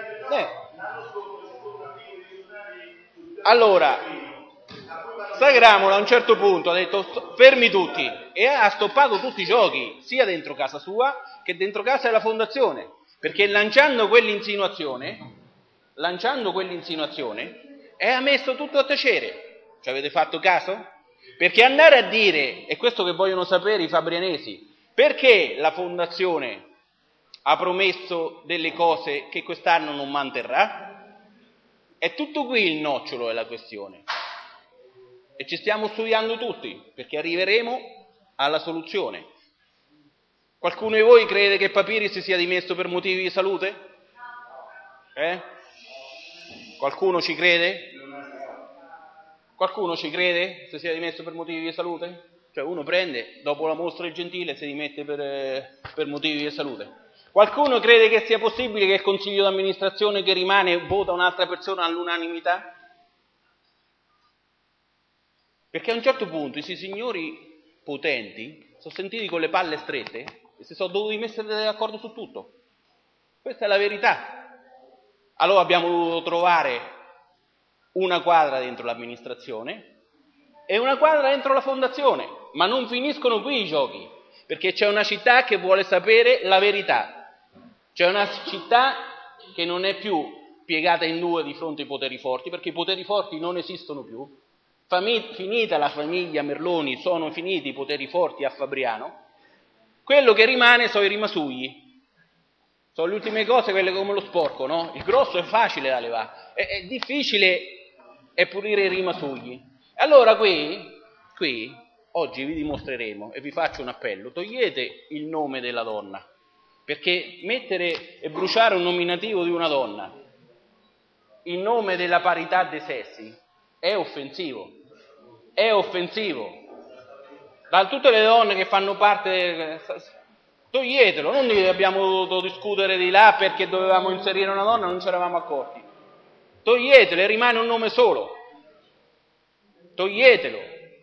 Allora Sagramola a un certo punto ha detto fermi tutti, e ha stoppato tutti i giochi, sia dentro casa sua che dentro casa della fondazione, perché lanciando quell'insinuazione ha messo tutto a tacere. Ci avete fatto caso? Perché andare a dire, e questo che vogliono sapere i fabrianesi, perché la fondazione ha promesso delle cose che quest'anno non manterrà? È tutto qui il nocciolo della questione. e ci stiamo studiando tutti, perché arriveremo alla soluzione. Qualcuno di voi crede che Papiri si sia dimesso per motivi di salute? Qualcuno ci crede? Qualcuno ci crede se sia dimesso per motivi di salute? Cioè uno prende, dopo la mostra del Gentile, si dimette per motivi di salute. Qualcuno crede che sia possibile che il consiglio d'amministrazione che rimane vota un'altra persona all'unanimità? Perché a un certo punto questi signori potenti sono sentiti con le palle strette e si sono dovuti mettere d'accordo su tutto. Questa è la verità. Allora abbiamo dovuto trovare una quadra dentro l'amministrazione e una quadra dentro la fondazione, ma non finiscono qui i giochi, perché c'è una città che vuole sapere la verità. C'è una città che non è più piegata in due di fronte ai poteri forti, perché i poteri forti non esistono più. Finita la famiglia Merloni, sono finiti i poteri forti a Fabriano. Quello che rimane sono i rimasugli. Sono le ultime cose, quelle come lo sporco, no? Il grosso è facile da levare, è difficile è pulire i rimasugli. Allora qui, oggi vi dimostreremo e vi faccio un appello: togliete il nome della donna, perché mettere e bruciare un nominativo di una donna in nome della parità dei sessi è offensivo. È offensivo. Da tutte le donne che fanno parte, toglietelo, non dite abbiamo dovuto discutere di là perché dovevamo inserire una donna, non ci eravamo accorti. Toglietelo, rimane un nome solo. Toglietelo.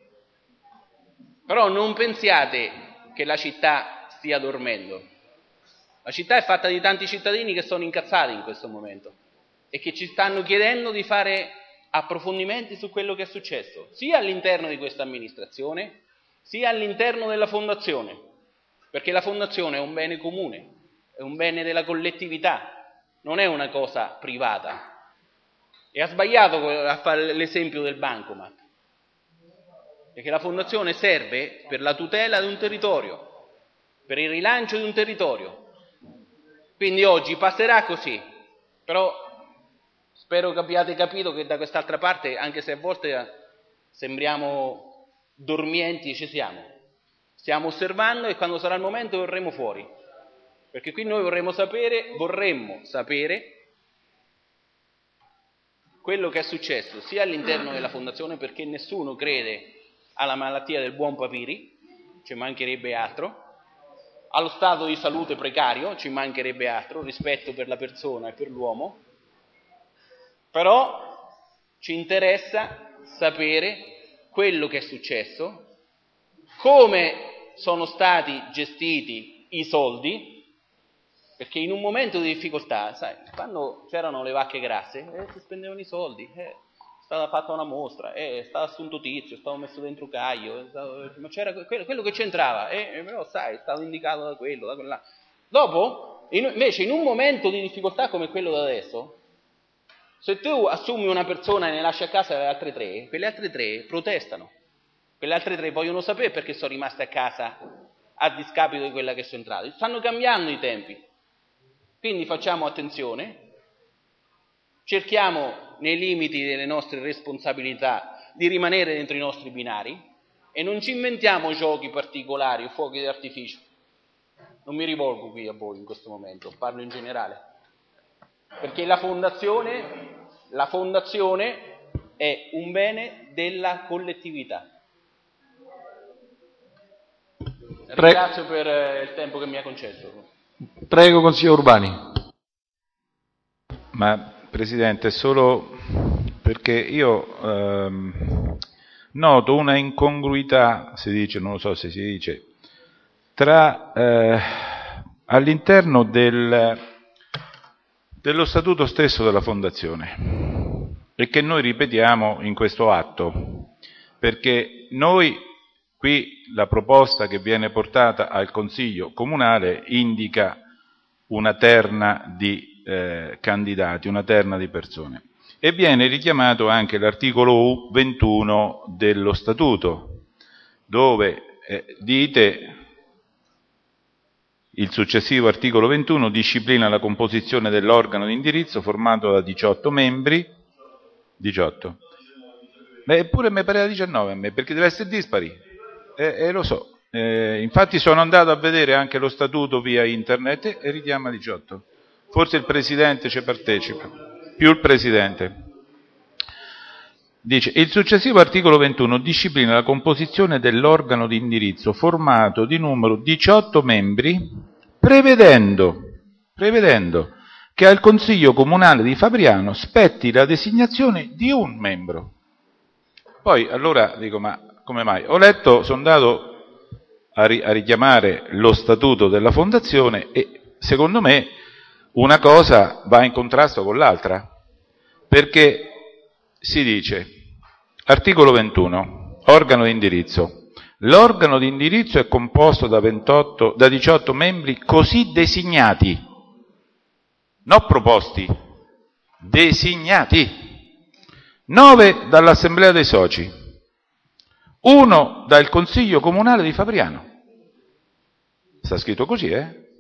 Però non pensiate che la città stia dormendo. La città è fatta di tanti cittadini che sono incazzati in questo momento e che ci stanno chiedendo di fare approfondimenti su quello che è successo, sia all'interno di questa amministrazione, sia all'interno della fondazione, perché la fondazione è un bene comune, è un bene della collettività, non è una cosa privata. E ha sbagliato a fare l'esempio del bancomat, perché la fondazione serve per la tutela di un territorio, per il rilancio di un territorio. Quindi oggi passerà così, però spero che abbiate capito che da quest'altra parte, anche se a volte sembriamo dormienti, ci siamo. Stiamo osservando e quando sarà il momento verremo fuori. Perché qui noi vorremmo sapere quello che è successo sia all'interno della fondazione, perché nessuno crede alla malattia del buon Papiri, ci mancherebbe altro, allo stato di salute precario, ci mancherebbe altro, rispetto per la persona e per l'uomo. Però ci interessa sapere quello che è successo, come sono stati gestiti i soldi, perché in un momento di difficoltà, sai, quando c'erano le vacche grasse, si spendevano i soldi, è stata fatta una mostra, è stato assunto Tizio, è stato messo dentro Caio, ma c'era quello che c'entrava, però sai, è stato indicato da quello, da quella. Dopo, invece, in un momento di difficoltà come quello da adesso, se tu assumi una persona e ne lasci a casa le altre tre, quelle altre tre protestano. Quelle altre tre vogliono sapere perché sono rimaste a casa a discapito di quella che sono entrate. Stanno cambiando i tempi. Quindi facciamo attenzione, cerchiamo nei limiti delle nostre responsabilità di rimanere dentro i nostri binari e non ci inventiamo giochi particolari o fuochi d'artificio. Non mi rivolgo qui a voi in questo momento, parlo in generale. Perché la fondazione è un bene della collettività. Ringrazio per il tempo che mi ha concesso. Prego, consigliere Urbani. Ma Presidente, solo perché io noto una incongruità, si dice, non lo so se si dice, tra all'interno dello statuto stesso della Fondazione e che noi ripetiamo in questo atto, perché noi qui la proposta che viene portata al Consiglio Comunale indica una terna di candidati, una terna di persone, e viene richiamato anche l'articolo 21 dello Statuto, dove dite il successivo articolo 21 disciplina la composizione dell'organo di indirizzo formato da 18 membri, 18, Eppure mi pareva 19 a me, perché deve essere dispari. Lo so. Infatti sono andato a vedere anche lo statuto via internet e richiama 18. Forse il Presidente ci partecipa, più il Presidente. Dice, il successivo articolo 21 disciplina la composizione dell'organo di indirizzo formato di numero 18 membri, prevedendo che al Consiglio Comunale di Fabriano spetti la designazione di un membro. Poi, allora, dico, ma come mai? Sono andato a richiamare lo statuto della Fondazione e, secondo me, una cosa va in contrasto con l'altra, perché si dice, articolo 21, organo di indirizzo. L'organo di indirizzo è composto da 18 membri così designati, non proposti, designati. 9 dall'Assemblea dei Soci, 1 dal Consiglio Comunale di Fabriano. Sta scritto così,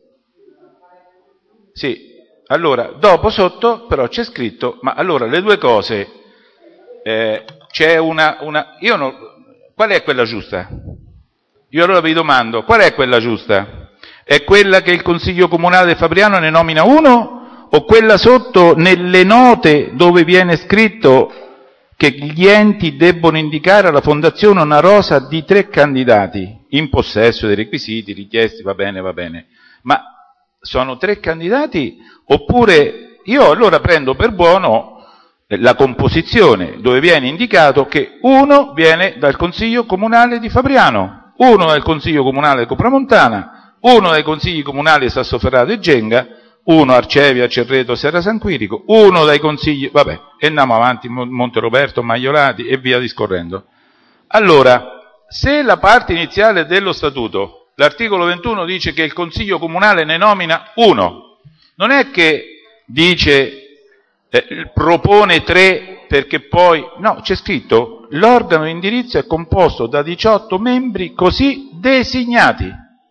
Sì. Allora, dopo sotto però c'è scritto, ma allora le due cose, c'è qual è quella giusta? Io allora vi domando, qual è quella giusta? È quella che il Consiglio Comunale di Fabriano ne nomina uno, o quella sotto nelle note dove viene scritto che gli enti debbono indicare alla Fondazione una rosa di 3 candidati in possesso dei requisiti richiesti, va bene, ma sono 3 candidati, oppure io allora prendo per buono la composizione dove viene indicato che uno viene dal Consiglio Comunale di Fabriano, uno dal Consiglio Comunale di Copramontana, uno dai Consigli Comunali di Sassoferrato e Genga, uno Arcevia, Cerreto, Serra San Quirico, uno dai consigli, e andiamo avanti, Monte Roberto, Maiolati e via discorrendo. Allora, se la parte iniziale dello statuto, l'articolo 21 dice che il Consiglio Comunale ne nomina uno, non è che dice propone 3 perché poi, no, c'è scritto l'organo di indirizzo è composto da 18 membri così designati.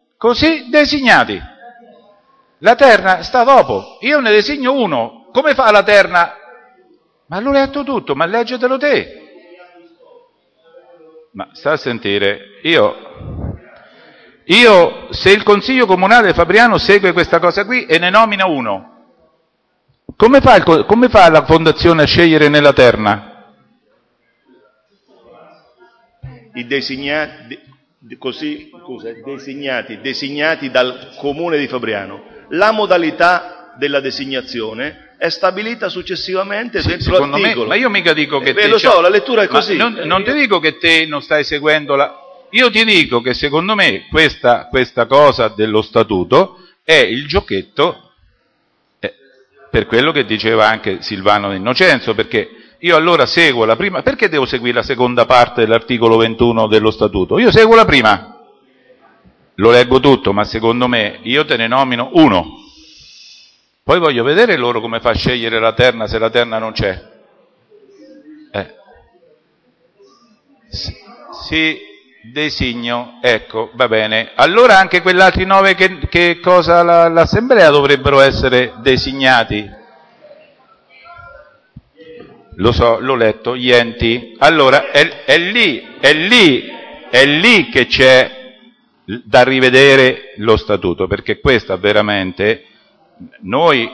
La terna sta dopo, io ne designo uno, come fa la terna? Ma l'ho letto tutto, ma leggetelo te. Ma sta a sentire, io se il Consiglio Comunale Fabriano segue questa cosa qui e ne nomina uno, come fa la Fondazione a scegliere nella terna? I designati dal Comune di Fabriano. La modalità della designazione è stabilita successivamente dentro l'articolo. Ma io mica dico che te... Lo so, la lettura è così. Non ti dico che te non stai seguendo la... Io ti dico che secondo me questa cosa dello statuto è il giochetto per quello che diceva anche Silvano D'Innocenzo, perché io allora seguo la prima... Perché devo seguire la seconda parte dell'articolo 21 dello statuto? Io seguo la prima. Lo leggo tutto, ma secondo me io te ne nomino uno. Poi voglio vedere loro come fa a scegliere la terna se la terna non c'è. Sì, designo, ecco, va bene. Allora anche quegli altri 9 che cosa l'Assemblea dovrebbero essere designati. Lo so, l'ho letto, gli enti. Allora, è lì che c'è da rivedere lo statuto, perché questa veramente noi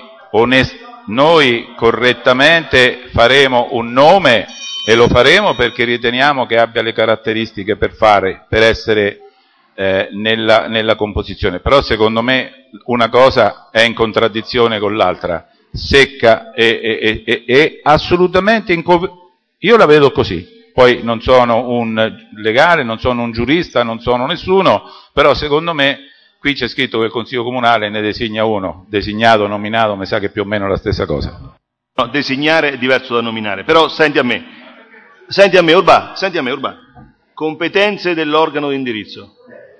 correttamente faremo un nome e lo faremo perché riteniamo che abbia le caratteristiche per essere nella composizione, però secondo me una cosa è in contraddizione con l'altra, secca e assolutamente io la vedo così. Poi non sono un legale, non sono un giurista, non sono nessuno, però secondo me qui c'è scritto che il Consiglio Comunale ne designa uno, designato, nominato, mi sa che è più o meno la stessa cosa. No, designare è diverso da nominare, però senti a me, Urbà. Competenze dell'organo di indirizzo.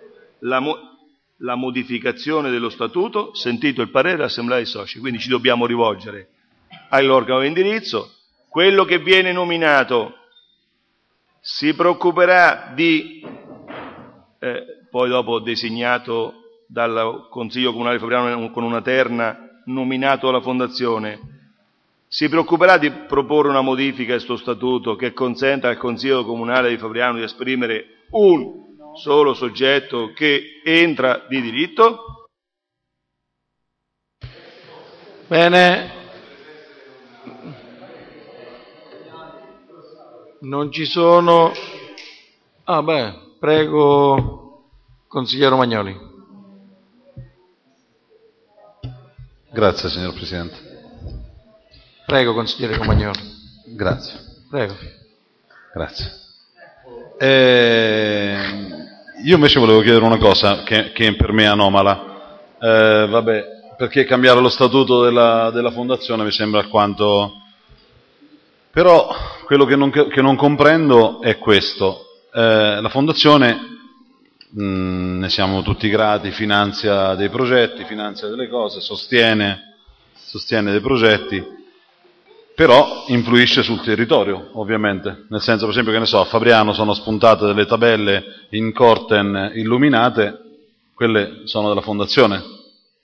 La modificazione dello statuto, sentito il parere dell'Assemblea dei Soci, quindi ci dobbiamo rivolgere all'organo di indirizzo, quello che viene nominato si preoccuperà di, poi dopo designato dal Consiglio Comunale di Fabriano con una terna, nominato alla Fondazione, si preoccuperà di proporre una modifica a questo statuto che consenta al Consiglio Comunale di Fabriano di esprimere un solo soggetto che entra di diritto? Bene. Non ci sono... prego, consigliere Romagnoli. Grazie, signor Presidente. Prego, consigliere Romagnoli. Grazie. Prego. Grazie. Io invece volevo chiedere una cosa che per me è anomala. Perché cambiare lo statuto della Fondazione mi sembra alquanto... Però quello che non comprendo è questo. La Fondazione, ne siamo tutti grati, finanzia dei progetti, finanzia delle cose, sostiene dei progetti, però influisce sul territorio, ovviamente. Nel senso, per esempio, che ne so, a Fabriano sono spuntate delle tabelle in Corten illuminate, quelle sono della Fondazione.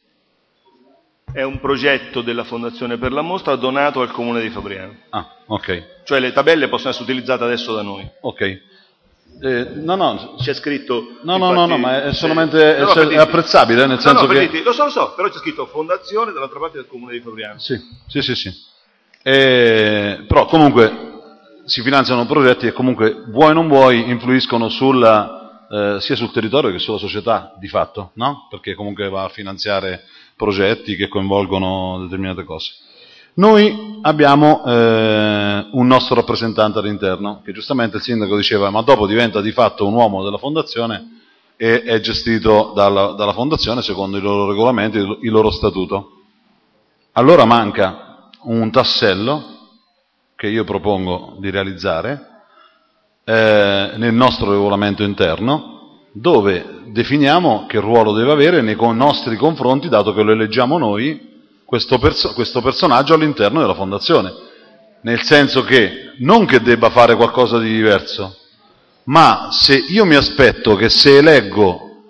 È un progetto della Fondazione per la Mostra donato al Comune di Fabriano. Ah, ok. Cioè le tabelle possono essere utilizzate adesso da noi. Ok. C'è scritto... No, ma è solamente è apprezzabile, nel senso che... Lo so, però c'è scritto Fondazione dall'altra parte del Comune di Fabriano. Sì. Però comunque si finanziano progetti che comunque, vuoi o non vuoi, influiscono sia sul territorio che sulla società, di fatto, no? Perché comunque va a finanziare progetti che coinvolgono determinate cose. Noi abbiamo un nostro rappresentante all'interno, che giustamente il sindaco diceva, ma dopo diventa di fatto un uomo della Fondazione e è gestito dalla Fondazione secondo i loro regolamenti, il loro statuto. Allora manca un tassello che io propongo di realizzare nel nostro regolamento interno, dove definiamo che ruolo deve avere nei nostri confronti, dato che lo eleggiamo noi, questo personaggio all'interno della Fondazione, nel senso che non che debba fare qualcosa di diverso, ma se io mi aspetto che se eleggo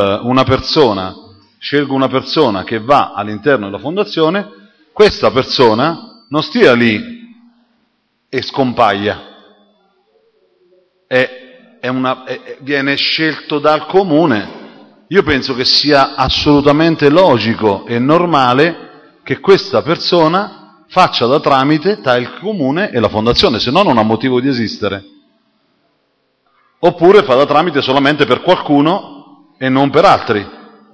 scelgo una persona che va all'interno della Fondazione, questa persona non stia lì e scompaia, viene scelto dal Comune. Io penso che sia assolutamente logico e normale che questa persona faccia da tramite tra il Comune e la Fondazione, se no non ha motivo di esistere. Oppure fa da tramite solamente per qualcuno e non per altri.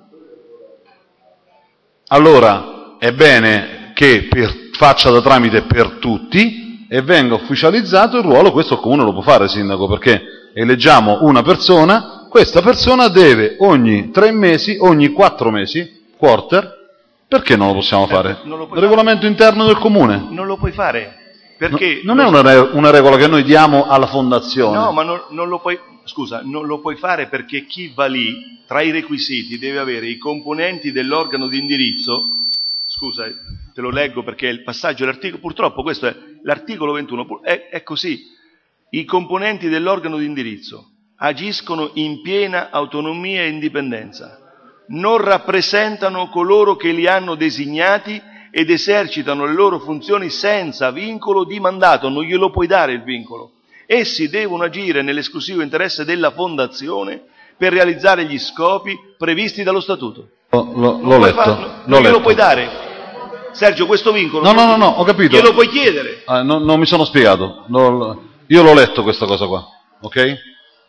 Allora è bene che faccia da tramite per tutti e venga ufficializzato il ruolo. Questo il Comune lo può fare, sindaco, perché eleggiamo una persona, questa persona deve ogni 3 mesi, ogni 4 mesi, quarter. Perché non lo possiamo fare? Il regolamento interno del Comune. Non lo puoi fare, perché... Non è una regola che noi diamo alla Fondazione. No, ma non lo puoi fare perché chi va lì, tra i requisiti, deve avere i componenti dell'organo di indirizzo. Scusa, te lo leggo perché il passaggio dell'articolo... Purtroppo questo è l'articolo 21, è così. I componenti dell'organo di indirizzo agiscono in piena autonomia e indipendenza. Non rappresentano coloro che li hanno designati ed esercitano le loro funzioni senza vincolo di mandato, non glielo puoi dare il vincolo. Essi devono agire nell'esclusivo interesse della Fondazione per realizzare gli scopi previsti dallo Statuto. L'ho letto. Non glielo puoi dare. Sergio, questo vincolo... No, ho capito. Glielo puoi chiedere. Non mi sono spiegato. Io l'ho letto questa cosa qua, ok?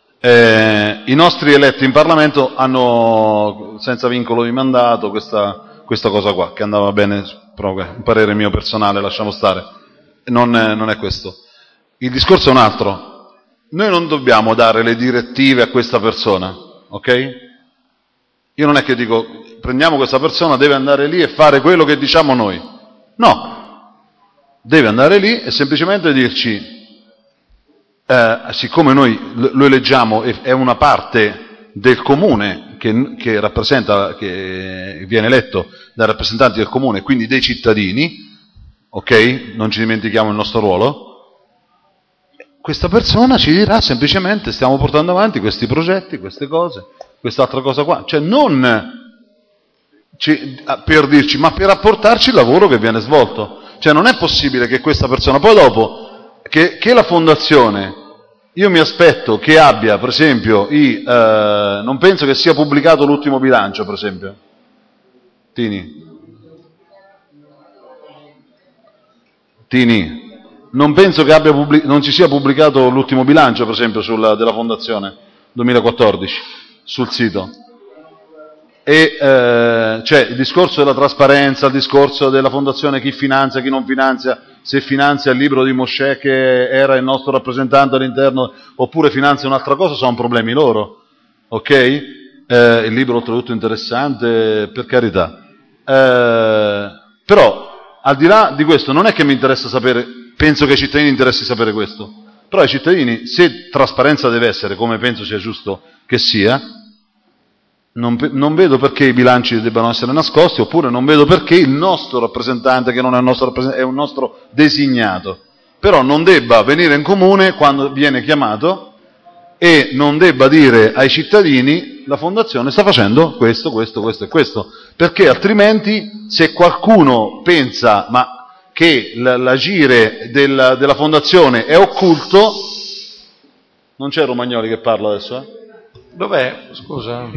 I nostri eletti in Parlamento hanno senza vincolo di mandato questa cosa qua, che andava bene, però un parere mio personale, lasciamo stare, non è questo. Il discorso è un altro. Noi non dobbiamo dare le direttive a questa persona, ok? Io non è che dico, prendiamo questa persona, deve andare lì e fare quello che diciamo noi. No, deve andare lì e semplicemente dirci... siccome noi lo eleggiamo e è una parte del Comune che rappresenta, che viene eletto dai rappresentanti del Comune, quindi dei cittadini, ok? Non ci dimentichiamo il nostro ruolo. Questa persona ci dirà semplicemente stiamo portando avanti questi progetti, queste cose, quest'altra cosa qua, cioè non per dirci, ma per apportarci il lavoro che viene svolto. Cioè non è possibile che questa persona, poi dopo, che la fondazione, io mi aspetto che abbia, per esempio, non penso che sia pubblicato l'ultimo bilancio, per esempio. Tini, non penso che non ci sia pubblicato l'ultimo bilancio, per esempio, della fondazione 2014 sul sito. E cioè il discorso della trasparenza, il discorso della fondazione, chi finanzia, chi non finanzia, se finanzia il libro di Mosè che era il nostro rappresentante all'interno oppure finanzia un'altra cosa, sono problemi loro, ok? Il libro oltretutto interessante, per carità. Però al di là di questo non è che mi interessa sapere, penso che ai cittadini interessi sapere questo, però ai cittadini, se trasparenza deve essere, come penso sia giusto che sia, non vedo perché i bilanci debbano essere nascosti, oppure non vedo perché il nostro rappresentante, che non è un nostro rappresentante, è un nostro designato, però non debba venire in comune quando viene chiamato e non debba dire ai cittadini la fondazione sta facendo questo, questo, questo e questo, perché altrimenti se qualcuno pensa che l'agire della fondazione è occulto, non c'è Romagnoli che parla adesso? Dov'è? Scusa.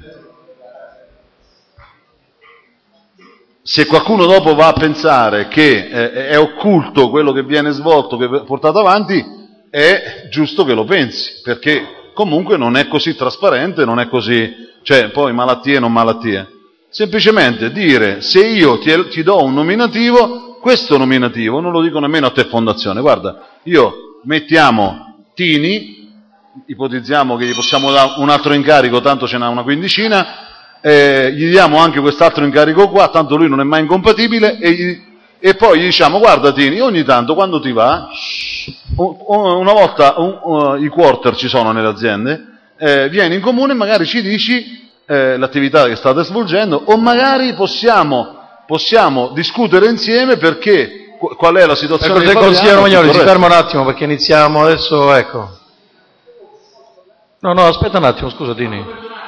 Se qualcuno dopo va a pensare che è occulto quello che viene svolto, che è portato avanti, è giusto che lo pensi, perché comunque non è così trasparente, non è così, cioè poi malattie e non malattie. Semplicemente dire, se io ti do un nominativo, questo nominativo, non lo dico nemmeno a te fondazione, guarda, mettiamo Tini, ipotizziamo che gli possiamo dare un altro incarico, tanto ce n'ha una quindicina, gli diamo anche quest'altro incarico qua, tanto lui non è mai incompatibile, e poi gli diciamo, guarda Tini, ogni tanto quando ti va, una volta i quarter ci sono nelle aziende, vieni in comune e magari ci dici l'attività che state svolgendo, o magari possiamo discutere insieme perché qual è la situazione del consigliere Romagnoli, si ferma un attimo perché iniziamo adesso, ecco. No, aspetta un attimo, scusa Tini.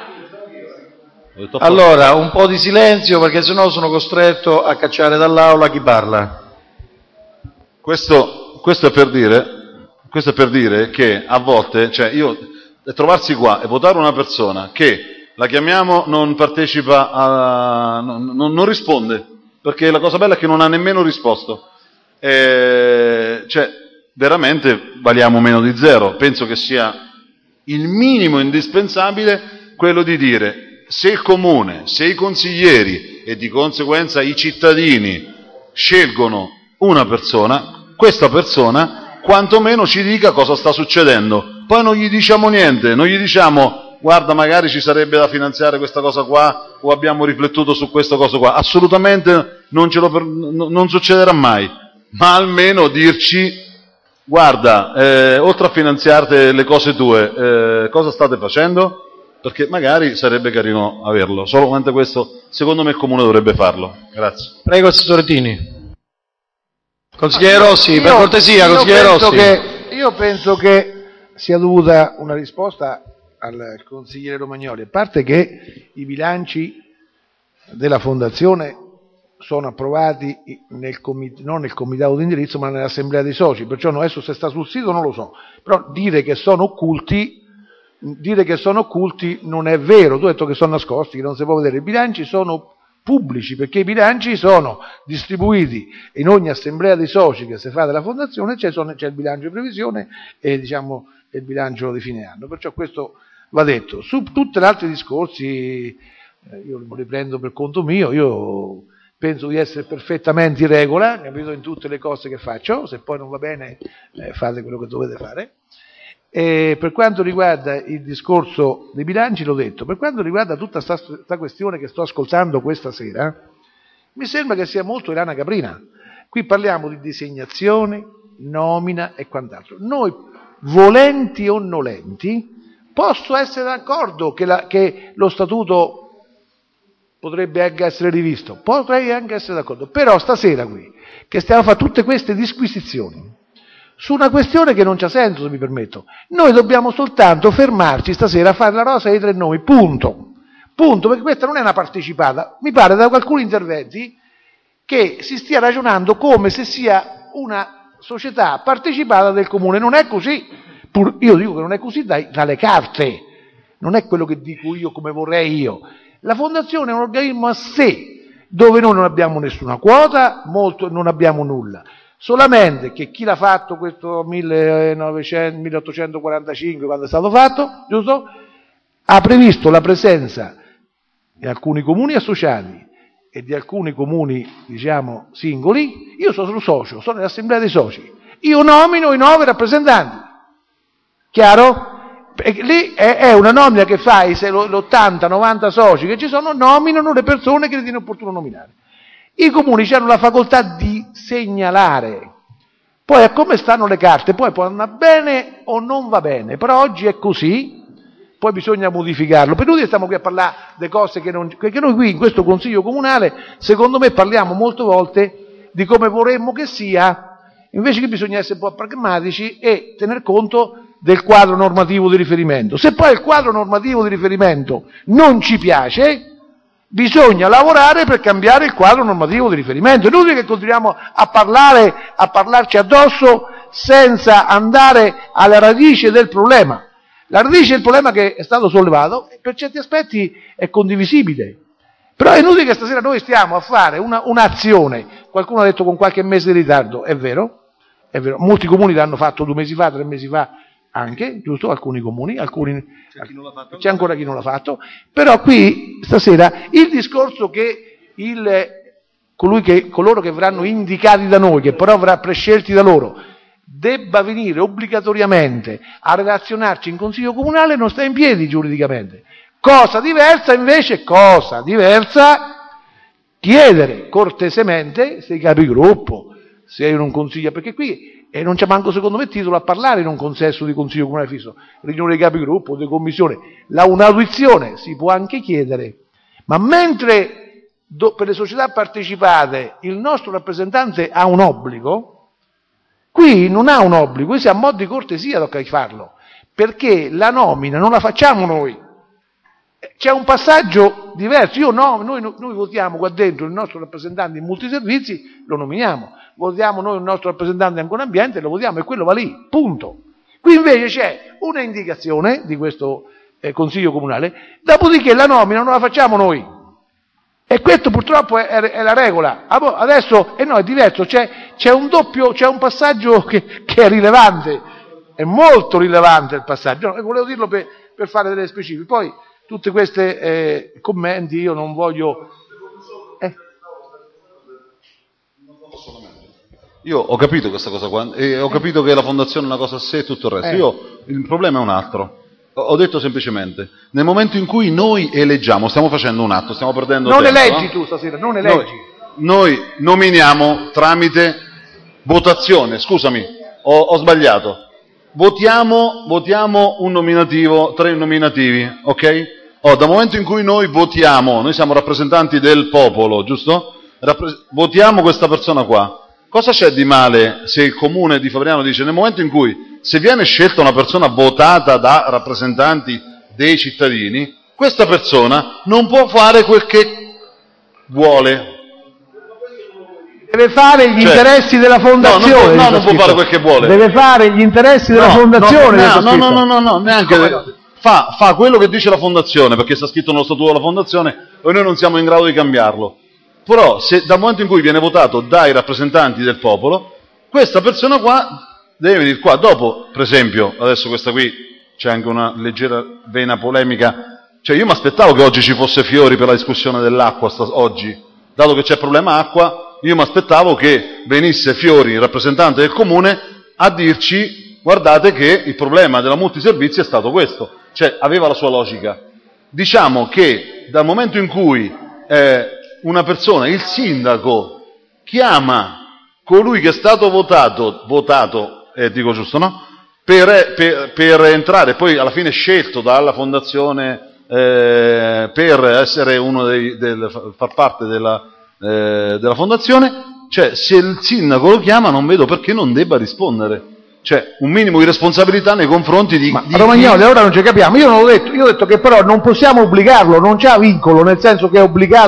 Allora, un po' di silenzio perché sennò sono costretto a cacciare dall'aula chi parla. Questo è per dire che a volte, cioè trovarsi qua e votare una persona che la chiamiamo non partecipa, non risponde, perché la cosa bella è che non ha nemmeno risposto. Cioè, veramente valiamo meno di zero. Penso che sia il minimo indispensabile quello di dire se il comune, se i consiglieri e di conseguenza i cittadini scelgono una persona, questa persona quantomeno ci dica cosa sta succedendo. Poi non gli diciamo niente, non gli diciamo guarda magari ci sarebbe da finanziare questa cosa qua o abbiamo riflettuto su questa cosa qua, assolutamente non succederà mai, ma almeno dirci guarda, oltre a finanziarti le cose tue, cosa state facendo? Perché magari sarebbe carino averlo, solamente questo secondo me il comune dovrebbe farlo. Grazie. Prego Assessore Tini. Consigliere Rossi, per cortesia, consigliere Rossi. Io penso che sia dovuta una risposta al consigliere Romagnoli, a parte che i bilanci della fondazione sono approvati non nel comitato di indirizzo ma nell'assemblea dei soci, perciò adesso se sta sul sito non lo so, però dire che sono occulti non è vero. Tu hai detto che sono nascosti, che non si può vedere. I bilanci sono pubblici perché i bilanci sono distribuiti in ogni assemblea dei soci che si fa della fondazione, c'è il bilancio di previsione e il bilancio di fine anno, perciò questo va detto. Su tutti gli altri discorsi io li prendo per conto mio, io penso di essere perfettamente in regola, capito, in tutte le cose che faccio, se poi non va bene fate quello che dovete fare. E per quanto riguarda il discorso dei bilanci l'ho detto, per quanto riguarda tutta questa questione che sto ascoltando questa sera, mi sembra che sia molto rana caprina. Qui parliamo di designazione, nomina e quant'altro. Noi, volenti o nolenti, posso essere d'accordo che lo statuto potrebbe anche essere rivisto, potrei anche essere d'accordo, però stasera qui, che stiamo a fare tutte queste disquisizioni su una questione che non c'ha senso, se mi permetto, noi dobbiamo soltanto fermarci stasera a fare la rosa dei 3 nomi, punto, perché questa non è una partecipata, mi pare da alcuni interventi che si stia ragionando come se sia una società partecipata del comune. Non è così. Io dico che non è così dalle carte, non è quello che dico io come vorrei io. La fondazione è un organismo a sé, dove noi non abbiamo nessuna quota, non abbiamo nulla. Solamente che chi l'ha fatto questo 1845, quando è stato fatto, giusto? Ha previsto la presenza di alcuni comuni associati e di alcuni comuni, diciamo, singoli. Io sono socio, sono nell'assemblea dei soci. Io nomino i 9 rappresentanti. Chiaro? Perché lì è una nomina che fai, se l'80-90 soci che ci sono nominano le persone che ritiene opportuno nominare. I comuni hanno la facoltà di segnalare. Poi a come stanno le carte, poi può andare bene o non va bene, però oggi è così, poi bisogna modificarlo. Per noi stiamo qui a parlare di cose perché noi qui in questo Consiglio Comunale, secondo me, parliamo molte volte di come vorremmo che sia, invece che bisogna essere un po' pragmatici e tener conto del quadro normativo di riferimento. Se poi il quadro normativo di riferimento non ci piace, bisogna lavorare per cambiare il quadro normativo di riferimento. È inutile che continuiamo a parlarci addosso senza andare alla radice del problema. La radice del problema che è stato sollevato, per certi aspetti, è condivisibile. Però è inutile che stasera noi stiamo a fare un'azione. Qualcuno ha detto con qualche mese di ritardo, è vero? È vero. Molti comuni l'hanno fatto 2 mesi fa, 3 mesi fa, anche, giusto? Alcuni comuni, c'è ancora chi non l'ha fatto, però qui stasera il discorso che coloro che verranno indicati da noi, che però verrà prescelti da loro, debba venire obbligatoriamente a relazionarci in Consiglio Comunale non sta in piedi giuridicamente. Cosa diversa invece, chiedere cortesemente se i capigruppo, se in un consiglio, perché qui e non c'è manco secondo me titolo a parlare in un consesso di Consiglio Comunale fisso, riunione di capigruppo, di commissione, un'audizione si può anche chiedere, ma mentre per le società partecipate il nostro rappresentante ha un obbligo, qui non ha un obbligo, qui siamo a mo' di cortesia tocca farlo, perché la nomina non la facciamo noi, c'è un passaggio diverso, noi votiamo qua dentro il nostro rappresentante in multiservizi, lo nominiamo, votiamo noi il nostro rappresentante in ambiente, lo votiamo e quello va lì, punto. Qui invece c'è una indicazione di questo Consiglio Comunale, dopodiché la nomina non la facciamo noi. E questo purtroppo è la regola. Adesso no, è diverso, c'è un passaggio che è rilevante, è molto rilevante il passaggio. Volevo dirlo per fare delle specifiche. Poi tutte queste commenti io non voglio. Io ho capito questa cosa qua, e ho capito che la fondazione è una cosa a sé e tutto il resto. Il problema è un altro. Ho detto semplicemente, nel momento in cui noi eleggiamo, stiamo facendo un atto, stiamo perdendo tempo. Non eleggi tu stasera, non eleggi. Noi nominiamo tramite votazione, scusami, ho sbagliato. Votiamo un nominativo, 3 nominativi, ok? Dal momento in cui noi votiamo, noi siamo rappresentanti del popolo, giusto? Votiamo questa persona qua. Cosa c'è di male se il comune di Fabriano dice nel momento in cui se viene scelta una persona votata da rappresentanti dei cittadini, questa persona non può fare quel che vuole. Deve fare gli interessi della fondazione. No, non può fare quel che vuole. Deve fare gli interessi della fondazione. No, neanche. Fa quello che dice la fondazione, perché sta scritto nello statuto della fondazione e noi non siamo in grado di cambiarlo. Però se dal momento in cui viene votato dai rappresentanti del popolo, questa persona qua deve venire qua. Dopo, per esempio, adesso questa qui c'è anche una leggera vena polemica, cioè io mi aspettavo che oggi ci fosse Fiori per la discussione dell'acqua, oggi, dato che c'è problema acqua, io mi aspettavo che venisse Fiori, il rappresentante del comune, a dirci guardate che il problema della multiservizi è stato questo, cioè aveva la sua logica. Diciamo che dal momento in cui una persona, il sindaco, chiama colui che è stato votato, dico giusto, no? Per entrare, poi alla fine scelto dalla fondazione per essere uno far parte della fondazione, cioè se il sindaco lo chiama non vedo perché non debba rispondere. Cioè un minimo di responsabilità nei confronti di Romagnoli, allora non ci capiamo. Io non l'ho detto, io ho detto che però non possiamo obbligarlo, non c'ha vincolo, nel senso che è obbligato.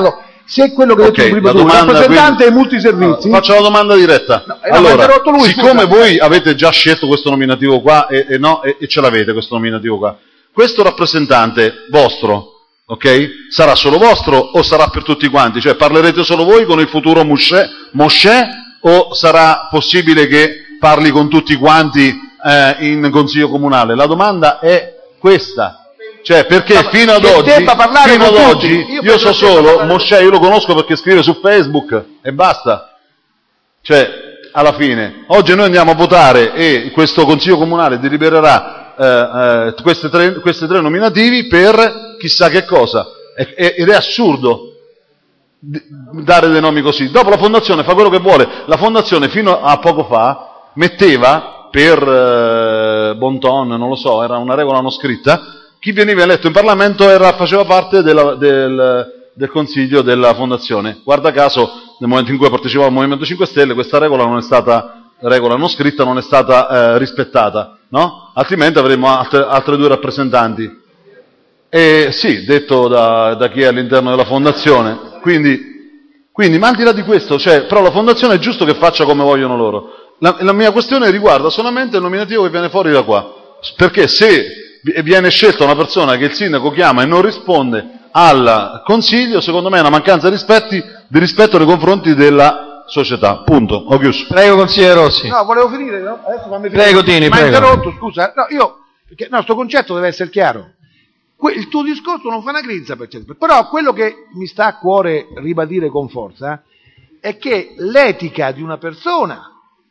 Se quello che hai detto prima tu, il rappresentante dei multiservizi... Faccio la domanda diretta. Allora, siccome voi avete già scelto questo nominativo qua e ce l'avete questo nominativo qua, questo rappresentante vostro, ok? Sarà solo vostro o sarà per tutti quanti? Cioè parlerete solo voi con il futuro Mosè o sarà possibile che parli con tutti quanti in consiglio comunale? La domanda è questa. Cioè, perché fino ad oggi io so solo, Mosè io lo conosco perché scrive su Facebook e basta. Cioè, alla fine, oggi noi andiamo a votare e questo Consiglio Comunale delibererà questi tre nominativi per chissà che cosa. Ed è assurdo dare dei nomi così. Dopo la Fondazione fa quello che vuole. La Fondazione fino a poco fa metteva per bon ton, non lo so, era una regola non scritta, chi veniva eletto in Parlamento faceva parte del consiglio della Fondazione. Guarda caso, nel momento in cui partecipava il Movimento 5 Stelle, questa regola non è stata, regola non scritta, non è stata rispettata, no? Altrimenti avremmo altre due rappresentanti. E sì, detto da chi è all'interno della Fondazione. Quindi, ma al di là di questo, cioè, però la Fondazione è giusto che faccia come vogliono loro. La mia questione riguarda solamente il nominativo che viene fuori da qua. Perché se viene scelta una persona che il sindaco chiama e non risponde al consiglio, secondo me è una mancanza di rispetto nei confronti della società. Punto. Ho chiuso. Prego, consigliere Rossi. No, volevo finire, no? Adesso fammi finire. Prego, Tini, Ma prego. interrotto, scusa. No, sto concetto deve essere chiaro. Il tuo discorso non fa una grizza per certo. Però quello che mi sta a cuore ribadire con forza è che l'etica di una persona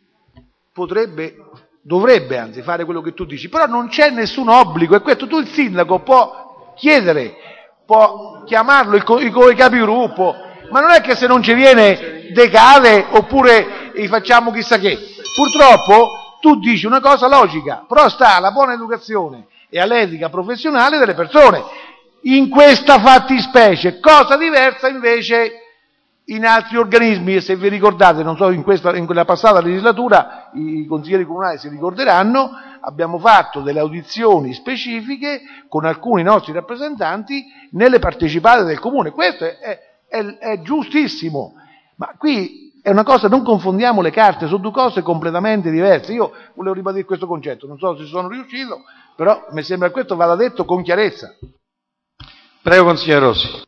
dovrebbe anzi fare quello che tu dici, però non c'è nessun obbligo, e questo tu il sindaco può chiedere, può chiamarlo i capigruppo, ma non è che se non ci viene decade oppure gli facciamo chissà che. Purtroppo tu dici una cosa logica, però sta alla buona educazione e all'etica professionale delle persone. In questa fattispecie, cosa diversa invece in altri organismi, e se vi ricordate, non so, in quella passata legislatura, i consiglieri comunali si ricorderanno, abbiamo fatto delle audizioni specifiche con alcuni nostri rappresentanti nelle partecipate del comune. Questo è giustissimo, ma qui è una cosa, non confondiamo le carte, sono due cose completamente diverse. Io volevo ribadire questo concetto, non so se sono riuscito, però mi sembra che questo vada detto con chiarezza. Prego, consigliere Rossi.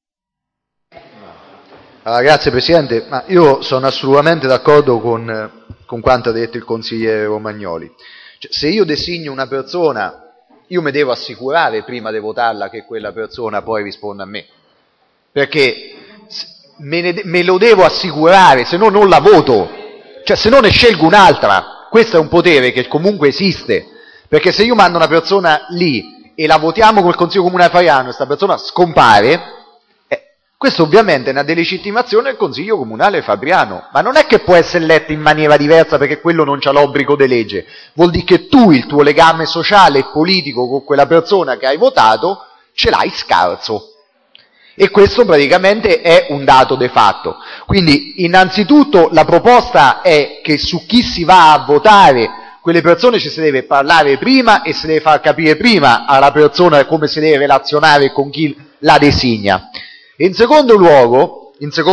Allora, grazie Presidente, ma io sono assolutamente d'accordo con quanto ha detto il consigliere Romagnoli. Cioè, se io designo una persona, io mi devo assicurare prima di votarla che quella persona poi risponda a me, perché me lo devo assicurare, se no non la voto, cioè se no ne scelgo un'altra. Questo è un potere che comunque esiste, perché se io mando una persona lì e la votiamo col Consiglio Comunale Fariano e questa persona scompare, questo ovviamente è una delegittimazione del Consiglio Comunale Fabriano, ma non è che può essere letto in maniera diversa perché quello non c'ha l'obbligo di legge, vuol dire che tu il tuo legame sociale e politico con quella persona che hai votato ce l'hai scarso, e questo praticamente è un dato de fatto. Quindi innanzitutto la proposta è che su chi si va a votare quelle persone ci si deve parlare prima e si deve far capire prima alla persona come si deve relazionare con chi la designa. In secondo luogo,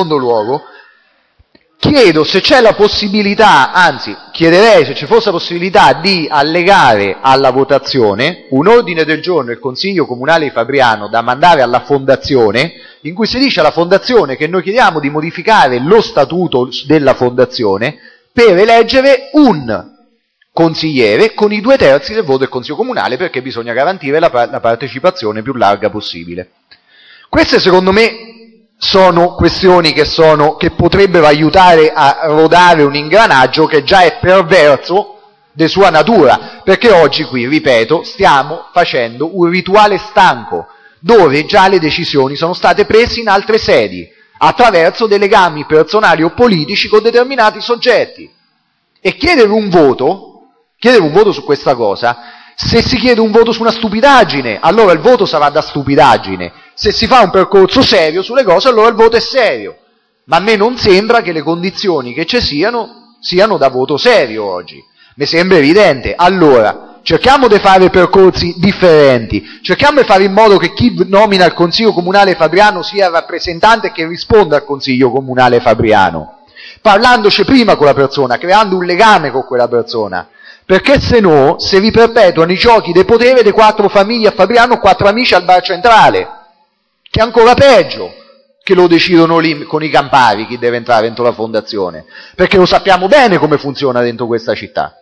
chiedo se c'è la possibilità, anzi chiederei se ci fosse la possibilità di allegare alla votazione un ordine del giorno del Consiglio Comunale di Fabriano da mandare alla Fondazione, in cui si dice alla Fondazione che noi chiediamo di modificare lo statuto della Fondazione per eleggere un consigliere con i 2/3 del voto del Consiglio Comunale, perché bisogna garantire la partecipazione più larga possibile. Queste secondo me sono questioni che potrebbero aiutare a rodare un ingranaggio che già è perverso di sua natura, perché oggi qui, ripeto, stiamo facendo un rituale stanco, dove già le decisioni sono state prese in altre sedi, attraverso dei legami personali o politici con determinati soggetti. E chiedere un voto su questa cosa, se si chiede un voto su una stupidaggine, allora il voto sarà da stupidaggine. Se si fa un percorso serio sulle cose, allora il voto è serio. Ma a me non sembra che le condizioni che ci siano da voto serio oggi. Mi sembra evidente. Allora, cerchiamo di fare percorsi differenti, cerchiamo di fare in modo che chi nomina il Consiglio Comunale Fabriano sia il rappresentante che risponda al Consiglio Comunale Fabriano, parlandoci prima con la persona, creando un legame con quella persona, perché se no si riperpetuano i giochi del potere dei 4 famiglie a Fabriano, 4 amici al bar centrale, che è ancora peggio, che lo decidono lì con i campari chi deve entrare dentro la fondazione, perché lo sappiamo bene come funziona dentro questa città.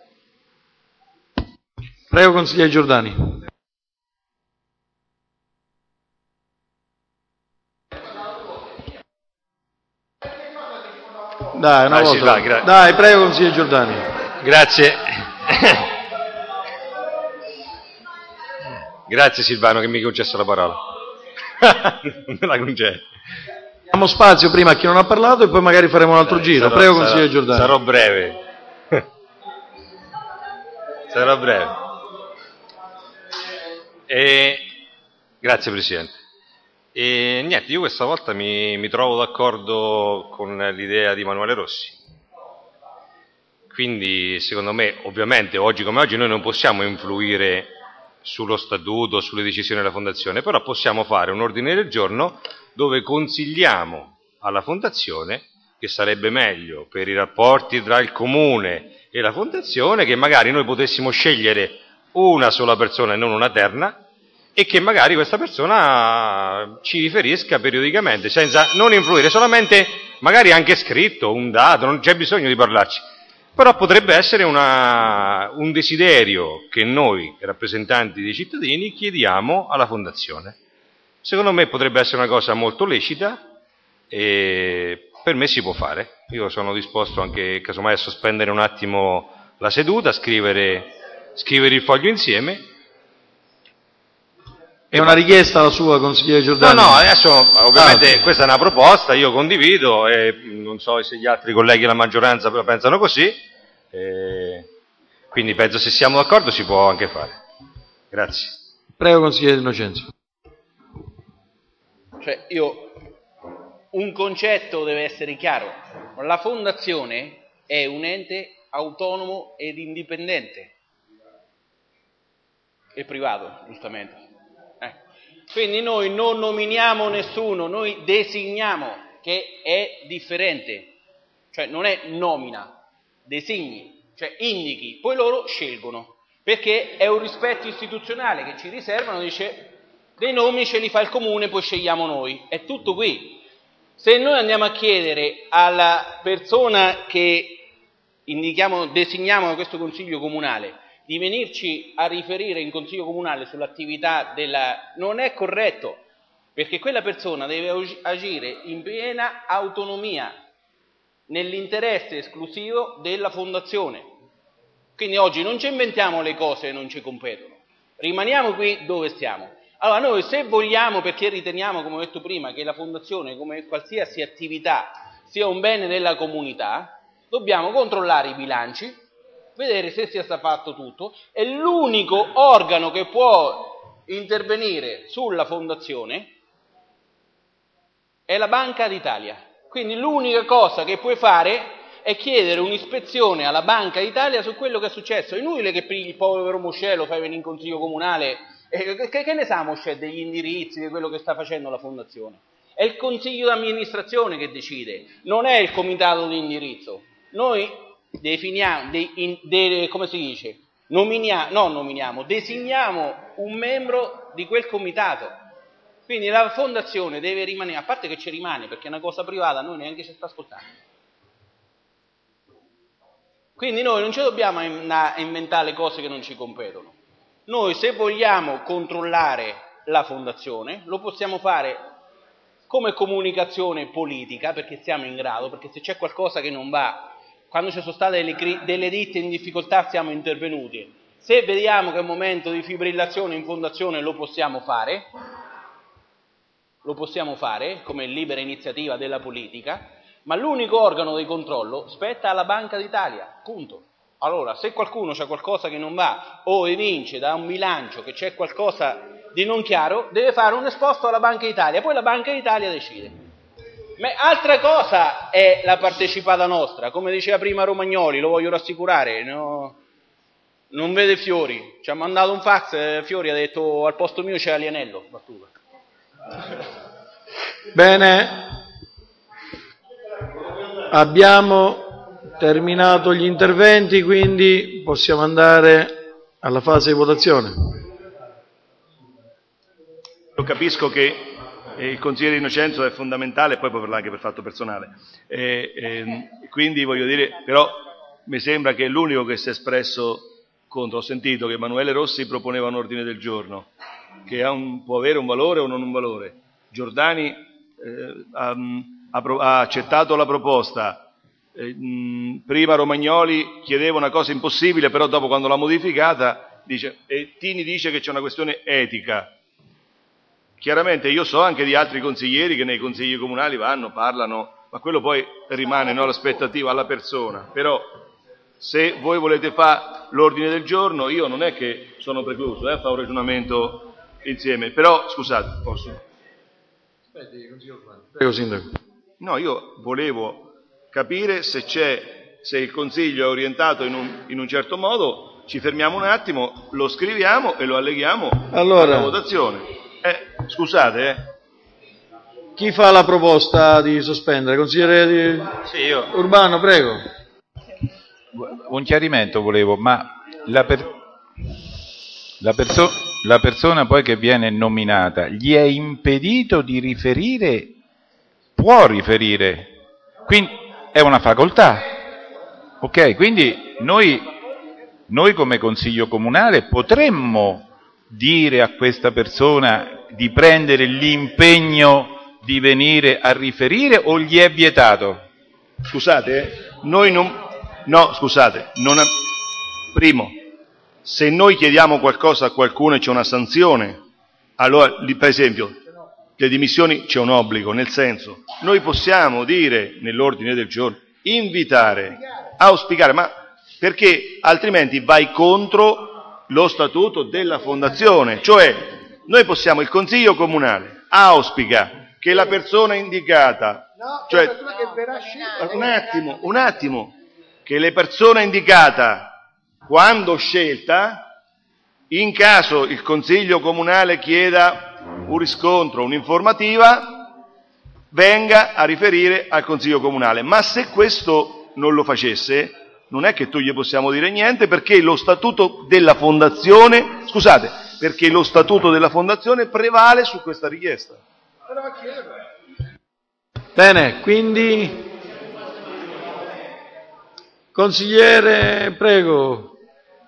Prego, consigliere Giordani. Dai, una volta. Dai, prego, consigliere Giordani. Grazie. Grazie Silvano che mi ha concesso la parola. Non me la concede. Diamo spazio prima a chi non ha parlato e poi magari faremo un altro giro. Prego, consigliere Giordani. Sarò breve. Sarò breve. Grazie Presidente. E niente, io questa volta mi trovo d'accordo con l'idea di Emanuele Rossi. Quindi, secondo me, ovviamente, oggi come oggi noi non possiamo influire sullo statuto, sulle decisioni della Fondazione, però possiamo fare un ordine del giorno dove consigliamo alla Fondazione, che sarebbe meglio per i rapporti tra il Comune e la Fondazione, che magari noi potessimo scegliere una sola persona e non una terna, e che magari questa persona ci riferisca periodicamente, senza non influire, solamente magari anche scritto, un dato, non c'è bisogno di parlarci. Però potrebbe essere un desiderio che noi, rappresentanti dei cittadini, chiediamo alla Fondazione. Secondo me potrebbe essere una cosa molto lecita e per me si può fare. Io sono disposto anche, casomai, a sospendere un attimo la seduta, scrivere il foglio insieme. È una richiesta la sua, consigliere Giordani? No, adesso ovviamente questa è una proposta, io condivido e non so se gli altri colleghi della maggioranza la pensano così, quindi penso se siamo d'accordo si può anche fare. Grazie. Prego, consigliere Innocenzo. Cioè, un concetto deve essere chiaro, la Fondazione è un ente autonomo ed indipendente e privato, giustamente. Quindi noi non nominiamo nessuno, noi designiamo, che è differente, cioè non è nomina, designi, cioè indichi, poi loro scelgono, perché è un rispetto istituzionale che ci riservano, dice dei nomi ce li fa il Comune, poi scegliamo noi, è tutto qui. Se noi andiamo a chiedere alla persona che designiamo da questo Consiglio Comunale di venirci a riferire in Consiglio Comunale sull'attività non è corretto, perché quella persona deve agire in piena autonomia, nell'interesse esclusivo della Fondazione. Quindi oggi non ci inventiamo le cose che non ci competono, rimaniamo qui dove stiamo. Allora noi se vogliamo, perché riteniamo, come ho detto prima, che la Fondazione, come qualsiasi attività, sia un bene della comunità, dobbiamo controllare i bilanci, vedere se sia stato fatto tutto, e l'unico organo che può intervenire sulla Fondazione è la Banca d'Italia. Quindi l'unica cosa che puoi fare è chiedere un'ispezione alla Banca d'Italia su quello che è successo. È inutile che pigli il povero Mosè, lo fai venire in Consiglio Comunale, che ne sa Mosè degli indirizzi, di quello che sta facendo la Fondazione? È il Consiglio d'amministrazione che decide, non è il Comitato di indirizzo. Noi designiamo un membro di quel comitato. Quindi la Fondazione deve rimanere, a parte che ci rimane perché è una cosa privata, noi neanche ci sta ascoltando. Quindi noi non ci dobbiamo inventare le cose che non ci competono. Noi se vogliamo controllare la Fondazione lo possiamo fare come comunicazione politica, perché siamo in grado, perché se c'è qualcosa che non va, quando ci sono state delle ditte in difficoltà siamo intervenuti. Se vediamo che è un momento di fibrillazione in Fondazione lo possiamo fare come libera iniziativa della politica, ma l'unico organo di controllo spetta alla Banca d'Italia, punto. Allora, se qualcuno c'ha qualcosa che non va o evince da un bilancio che c'è qualcosa di non chiaro, deve fare un esposto alla Banca d'Italia, poi la Banca d'Italia decide. Ma altra cosa è la partecipata nostra, come diceva prima Romagnoli, lo voglio rassicurare, non non vede Fiori, ci ha mandato un fax, Fiori ha detto al posto mio c'è Alienello. Battuta. Bene, abbiamo terminato gli interventi, quindi possiamo andare alla fase di votazione. Io capisco che il consigliere Innocenzo è fondamentale, poi può parlare anche per fatto personale, quindi voglio dire, però mi sembra che l'unico che si è espresso contro, ho sentito che Emanuele Rossi proponeva un ordine del giorno, che può avere un valore o non un valore, Giordani ha accettato la proposta, prima Romagnoli chiedeva una cosa impossibile, però dopo quando l'ha modificata, e Tini dice che c'è una questione etica. Chiaramente io so anche di altri consiglieri che nei consigli comunali vanno, parlano, ma quello poi rimane, no, l'aspettativa alla persona. Però se voi volete fare l'ordine del giorno, io non è che sono precluso a fare un ragionamento insieme, però scusate, posso? Prego, Sindaco. No, io volevo capire se il Consiglio è orientato in un certo modo, ci fermiamo un attimo, lo scriviamo e lo alleghiamo alla votazione. Scusate, Chi fa la proposta di sospendere? Consigliere Sì, io. Urbano, prego. Un chiarimento volevo, ma la persona poi che viene nominata, gli è impedito di riferire? Può riferire, quindi è una facoltà. Ok, quindi noi come Consiglio Comunale potremmo dire a questa persona di prendere l'impegno di venire a riferire o gli è vietato? Scusate, primo, se noi chiediamo qualcosa a qualcuno e c'è una sanzione, allora, per esempio, le dimissioni c'è un obbligo, nel senso, noi possiamo dire nell'ordine del giorno, invitare, auspicare, ma perché altrimenti vai contro lo statuto della fondazione, cioè noi possiamo, il Consiglio Comunale auspica che la persona indicata, cioè un attimo, che la persona indicata quando scelta, in caso il Consiglio Comunale chieda un riscontro, un'informativa, venga a riferire al Consiglio Comunale. Ma se questo non lo facesse, non è che tu gli possiamo dire niente, perché lo statuto della fondazione, prevale su questa richiesta. Bene, quindi consigliere, prego.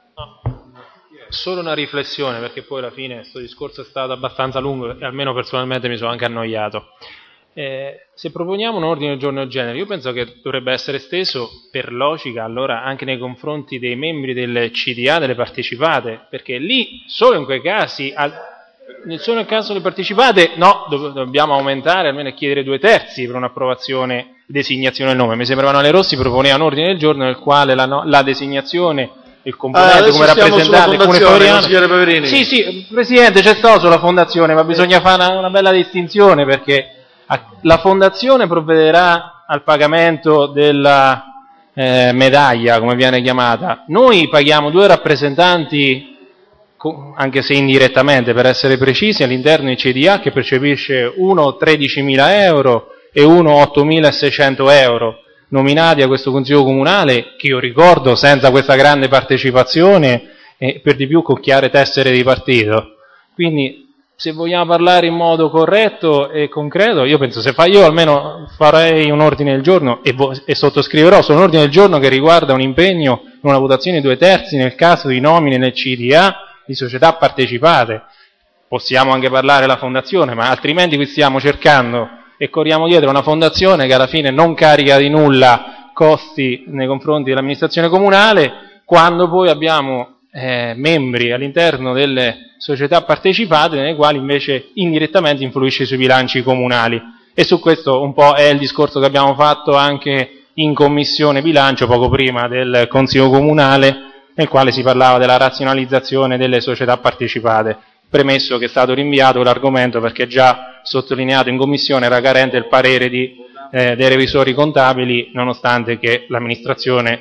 Solo una riflessione, perché poi alla fine questo discorso è stato abbastanza lungo e almeno personalmente mi sono anche annoiato. Se proponiamo un ordine del giorno del genere, io penso che dovrebbe essere esteso per logica allora anche nei confronti dei membri del CDA, delle partecipate, perché lì, solo in quei casi, solo nel caso delle partecipate, no, dobbiamo aumentare, almeno chiedere 2/3 per un'approvazione, designazione del nome. Mi sembra Emanuele Rossi proponeva un ordine del giorno nel quale la designazione, il componente come rappresentante, come Faveriano. Sì, Presidente, c'è stato sulla fondazione, ma bisogna fare una bella distinzione, perché la fondazione provvederà al pagamento della medaglia, come viene chiamata. Noi paghiamo 2 rappresentanti, anche se indirettamente per essere precisi, all'interno di CDA, che percepisce uno 13.000 euro e uno 8.600 euro, nominati a questo Consiglio Comunale, che io ricordo senza questa grande partecipazione e per di più con chiare tessere di partito. Quindi, se vogliamo parlare in modo corretto e concreto, io penso, io almeno farei un ordine del giorno e sottoscriverò su un ordine del giorno che riguarda un impegno in una votazione 2/3 nel caso di nomine nel CDA di società partecipate. Possiamo anche parlare della fondazione, ma altrimenti qui stiamo cercando e corriamo dietro una fondazione che alla fine non carica di nulla costi nei confronti dell'amministrazione comunale, quando poi abbiamo membri all'interno delle società partecipate nelle quali invece indirettamente influisce sui bilanci comunali. E su questo un po' è il discorso che abbiamo fatto anche in Commissione Bilancio poco prima del Consiglio Comunale, nel quale si parlava della razionalizzazione delle società partecipate, premesso che è stato rinviato l'argomento perché già sottolineato in Commissione era carente il parere dei revisori contabili, nonostante che l'amministrazione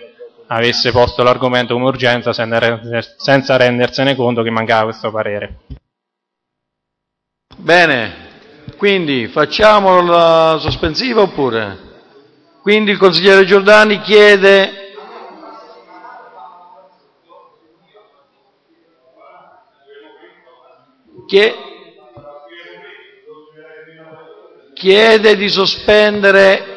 avesse posto l'argomento come urgenza senza rendersene conto che mancava questo parere. Bene, quindi facciamo la sospensiva oppure? Quindi il consigliere Giordani chiede di sospendere.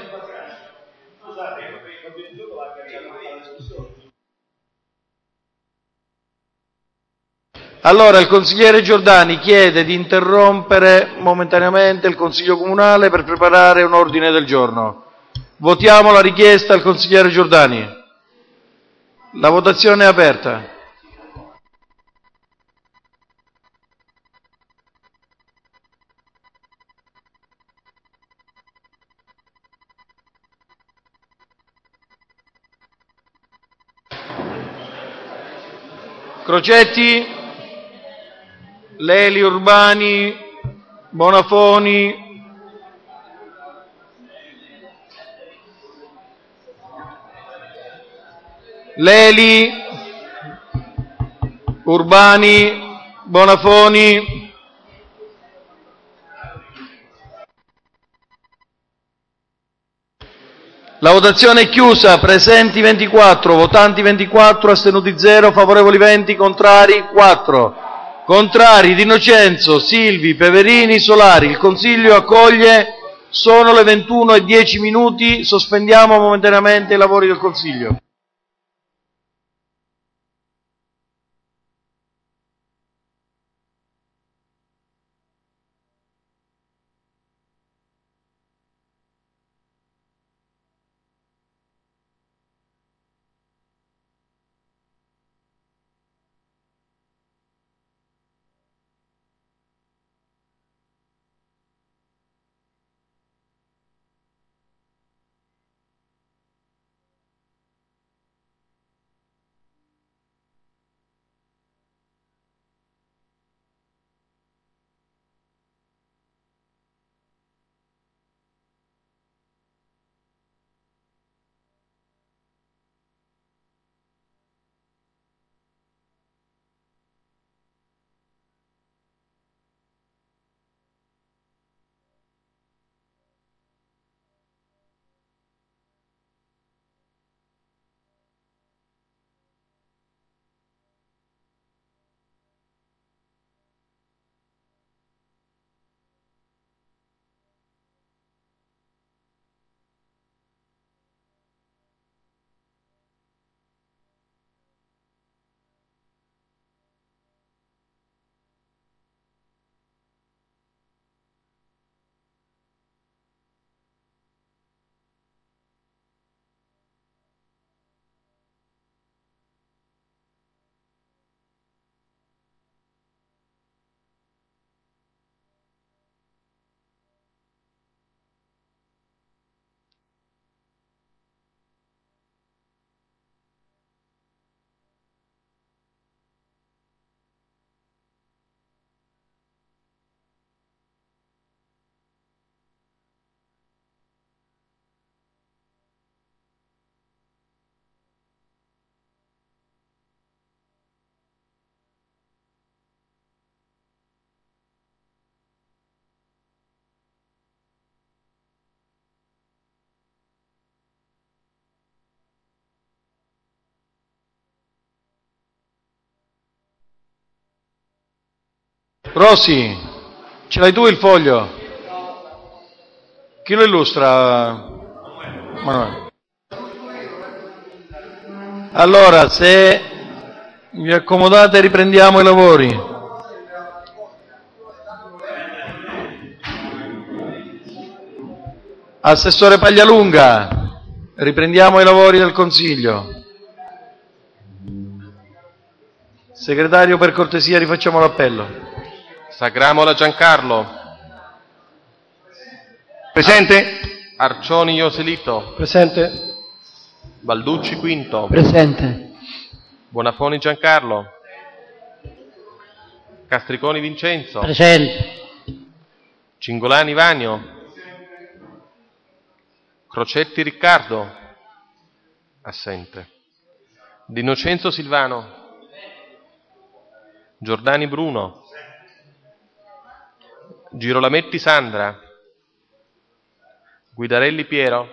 Allora il consigliere Giordani chiede di interrompere momentaneamente il Consiglio Comunale per preparare un ordine del giorno. Votiamo la richiesta del consigliere Giordani. La votazione è aperta. Crocetti, Leli, Urbani, Bonafoni, Leli, Urbani, Bonafoni. La votazione è chiusa, presenti 24, votanti 24, astenuti 0, favorevoli 20, contrari 4. Contrari Di Innocenzo, Silvi, Peverini, Solari. Il Consiglio accoglie, sono le 21:10, sospendiamo momentaneamente i lavori del Consiglio. Rossi, ce l'hai tu il foglio? Chi lo illustra? Manuele. Allora, se vi accomodate riprendiamo i lavori. Assessore Paglialunga, riprendiamo i lavori del Consiglio. Segretario, per cortesia, rifacciamo l'appello. Sagramola Giancarlo. Presente. Arcioni Ioselito. Presente. Balducci Quinto. Presente. Bonafoni Giancarlo. Castriconi Vincenzo. Presente. Cingolani Vanio. Crocetti Riccardo. Assente. D'Innocenzo Silvano, Giordani Bruno, Girolametti Sandra, Guidarelli Piero,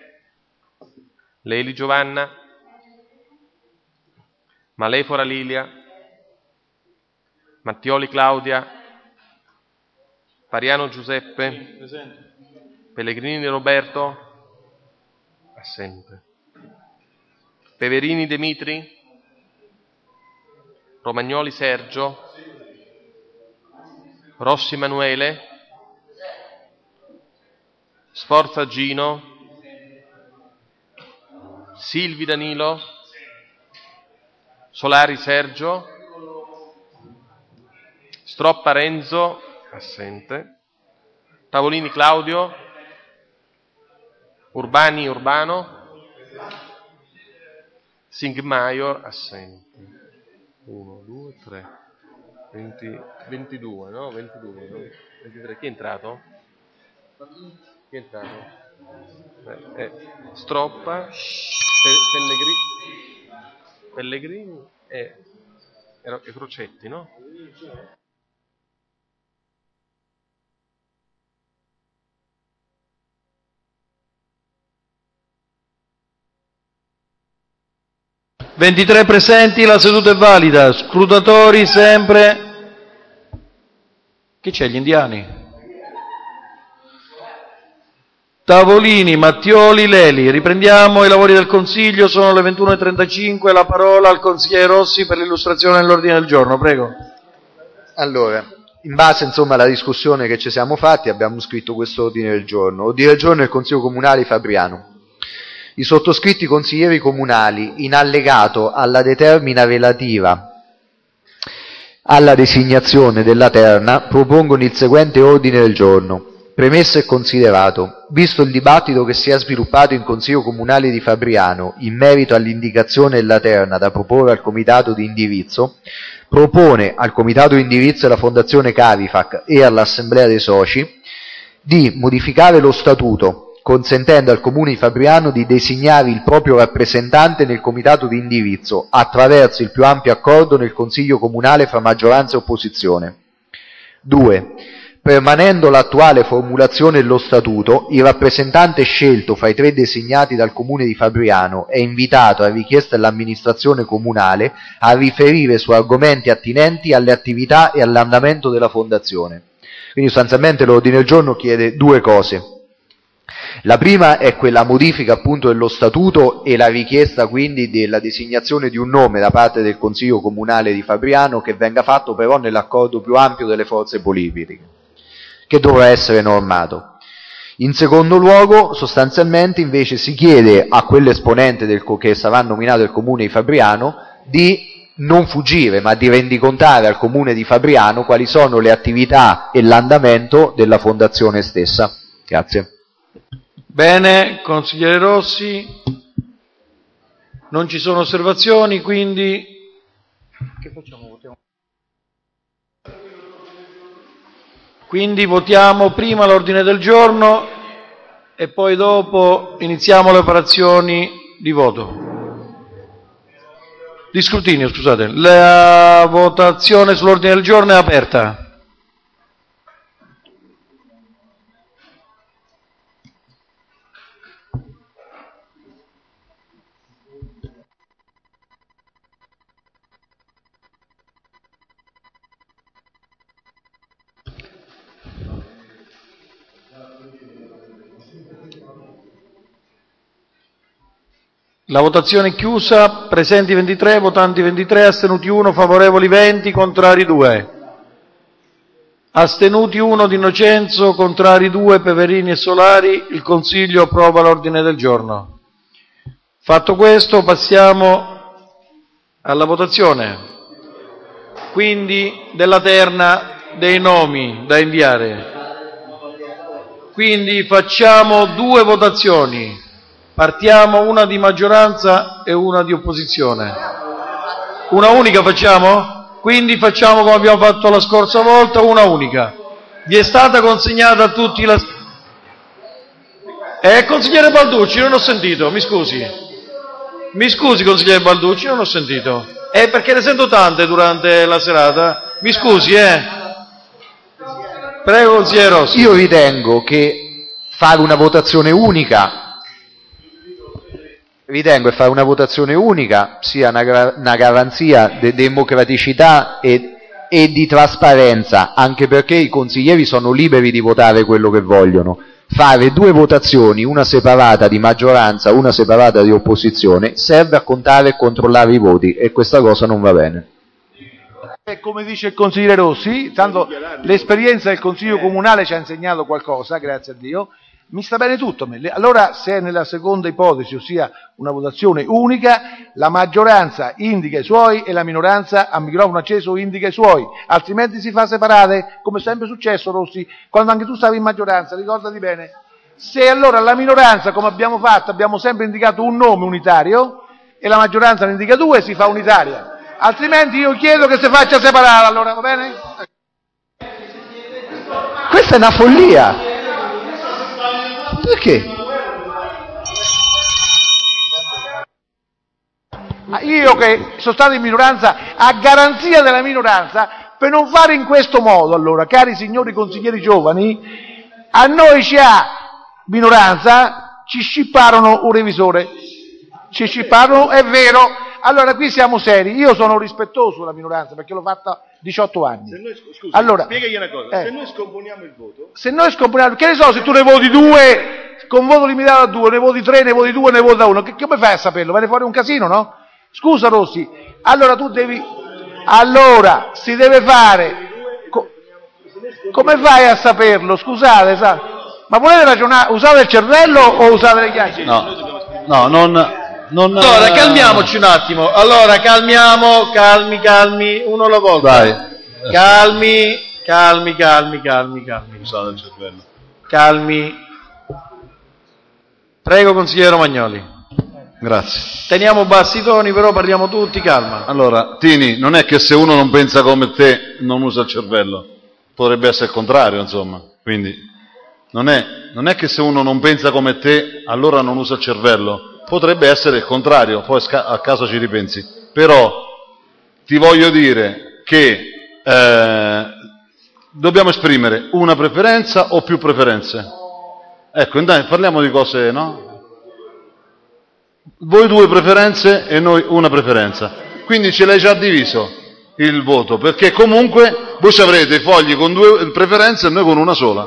Leli Giovanna, Malefora Lilia, Mattioli Claudia, Pariano Giuseppe, Pellegrini Roberto, assente, Peverini Demitri, Romagnoli Sergio, Rossi Emanuele, Sforza Gino, Silvi Danilo, Solari Sergio, Stroppa Renzo, assente, Tavolini Claudio, Urbani Urbano, Singmaior, assente. 1, 2, 3, 22, no? 22, no? 23. Chi è entrato? Chi è entrato? Stroppa, Pellegrini e Crocetti, no? (23 presenti), la seduta è valida. Scrutatori sempre. Chi c'è? Gli indiani? Tavolini, Mattioli, Leli. Riprendiamo i lavori del Consiglio, sono le 21:35, la parola al consigliere Rossi per l'illustrazione dell'ordine del giorno, prego. Allora, in base insomma alla discussione che ci siamo fatti abbiamo scritto questo ordine del giorno. Ordine del giorno del Consiglio Comunale di Fabriano. I sottoscritti consiglieri comunali, in allegato alla determina relativa alla designazione della terna, propongono il seguente ordine del giorno. Premesso e considerato, visto il dibattito che si è sviluppato in Consiglio Comunale di Fabriano in merito all'indicazione della terna da proporre al Comitato di Indirizzo, propone al Comitato di Indirizzo della Fondazione Carifac e all'Assemblea dei Soci di modificare lo Statuto, consentendo al Comune di Fabriano di designare il proprio rappresentante nel Comitato di Indirizzo attraverso il più ampio accordo nel Consiglio Comunale fra maggioranza e opposizione. 2. Permanendo l'attuale formulazione dello Statuto, il rappresentante scelto fra i 3 designati dal Comune di Fabriano è invitato, a richiesta dell'amministrazione comunale, a riferire su argomenti attinenti alle attività e all'andamento della Fondazione. Quindi sostanzialmente l'ordine del giorno chiede 2 cose. La prima è quella modifica appunto dello Statuto e la richiesta quindi della designazione di un nome da parte del Consiglio Comunale di Fabriano, che venga fatto però nell'accordo più ampio delle forze politiche, che dovrà essere normato. In secondo luogo, sostanzialmente invece si chiede a quell'esponente che sarà nominato del Comune di Fabriano di non fuggire, ma di rendicontare al Comune di Fabriano quali sono le attività e l'andamento della Fondazione stessa. Grazie. Bene, consigliere Rossi, non ci sono osservazioni, quindi che facciamo? Votiamo. Quindi votiamo prima l'ordine del giorno e poi dopo iniziamo le operazioni di voto. Di scrutinio, scusate. La votazione sull'ordine del giorno è aperta. La votazione è chiusa, presenti 23, votanti 23, astenuti 1, favorevoli 20, contrari 2. Astenuti 1 D'Innocenzo, contrari 2, Peverini e Solari. Il Consiglio approva l'ordine del giorno. Fatto questo, passiamo alla votazione. Quindi della terna dei nomi da inviare. Quindi facciamo 2 votazioni. Partiamo, una di maggioranza e una di opposizione. Una unica facciamo? Quindi facciamo come abbiamo fatto la scorsa volta, una unica. Vi è stata consegnata a tutti la... Consigliere Balducci, non ho sentito, mi scusi. Mi scusi, consigliere Balducci, non ho sentito. Perché ne sento tante durante la serata. Mi scusi, Prego, consigliere Rossi. Io ritengo che fare una votazione unica sia una garanzia di democraticità e di trasparenza, anche perché i consiglieri sono liberi di votare quello che vogliono. Fare due votazioni, una separata di maggioranza, una separata di opposizione, serve a contare e controllare i voti, e questa cosa non va bene. Come dice il consigliere Rossi, tanto l'esperienza del Consiglio Comunale ci ha insegnato qualcosa, grazie a Dio, mi sta bene tutto. Allora, se nella seconda ipotesi, ossia una votazione unica, la maggioranza indica i suoi e la minoranza a microfono acceso indica i suoi, altrimenti si fa separare, come è sempre successo, Rossi, quando anche tu stavi in maggioranza, ricordati bene. Se allora la minoranza, come abbiamo fatto, abbiamo sempre indicato un nome unitario e la maggioranza ne indica due, si fa unitaria. Altrimenti io chiedo che si faccia separare, allora, va bene? Questa è una follia. Perché? Io che sono stato in minoranza, a garanzia della minoranza, per non fare in questo modo, allora, cari signori consiglieri giovani, a noi minoranza, ci scipparono un revisore. Ci scipparono, è vero. Allora qui siamo seri, io sono rispettoso della minoranza perché l'ho fatta 18 anni. Allora, spiegagli una cosa, se noi scomponiamo il voto... Se noi scomponiamo, che ne so, se tu ne voti 2, con voto limitato a 2, ne voti 3, ne voti 2, ne vota 1, come fai a saperlo? Viene fuori un casino, no? Scusa Rossi, allora tu devi... Allora, si deve fare... Come fai a saperlo? Scusate, ma volete ragionare, usate il cervello o usate le chiacchiere? No, non... Allora, calmiamoci un attimo. Allora, calmi, uno alla volta. Dai. Calmi. Usate il cervello. Calmi. Prego, consigliere Romagnoli. Grazie. Teniamo bassi i toni, però parliamo tutti, calma. Allora, Tini, non è che se uno non pensa come te non usa il cervello. Potrebbe essere il contrario, insomma. Quindi, non è che se uno non pensa come te, allora non usa il cervello. Potrebbe essere il contrario, poi a caso ci ripensi. Però ti voglio dire che dobbiamo esprimere una preferenza o più preferenze. Ecco, dai, parliamo di cose, no? Voi 2 preferenze e noi una preferenza. Quindi ce l'hai già diviso il voto, perché comunque voi ci avrete i fogli con 2 preferenze e noi con una sola.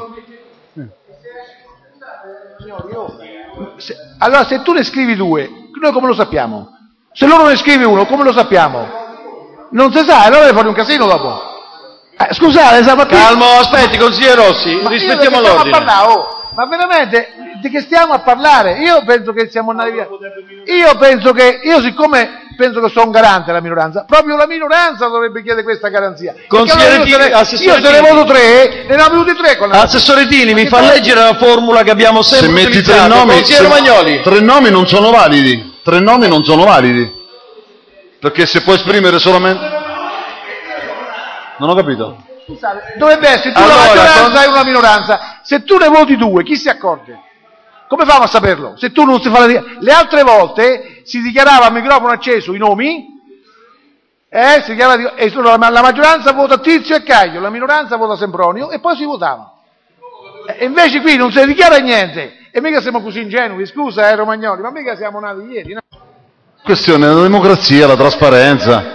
Allora, se tu ne scrivi 2, noi come lo sappiamo? Se loro ne scrive 1, come lo sappiamo? Non si sa, allora fuori un casino dopo. Scusate, calmo, aspetti, consigliere Rossi, rispettiamo l'ordine. Ma veramente, di che stiamo a parlare? Io penso che siamo andati via. Io siccome penso che sono un garante della minoranza, proprio la minoranza dovrebbe chiedere questa garanzia. Consigliere Tini, io se ne voto 3, ne ho venuti 3 con la... Assessore Tini, mi fa leggere la formula che abbiamo sempre utilizzato. Se metti 3 nomi, consigliere Romagnoli. 3 nomi non sono validi. 3 nomi non sono validi. Perché se puoi esprimere solamente... Non ho capito. Dovrebbe essere tu la maggioranza e una minoranza. Se tu ne voti 2, chi si accorge? Come famo a saperlo? Se tu non si fa le altre volte si dichiarava a microfono acceso i nomi, si dichiarava, e la maggioranza vota Tizio e Caio, la minoranza vota Sempronio e poi si votava. E invece qui non si dichiara niente. E mica siamo così ingenui, scusa Romagnoli, ma mica siamo nati ieri, no? Questione della democrazia, la trasparenza.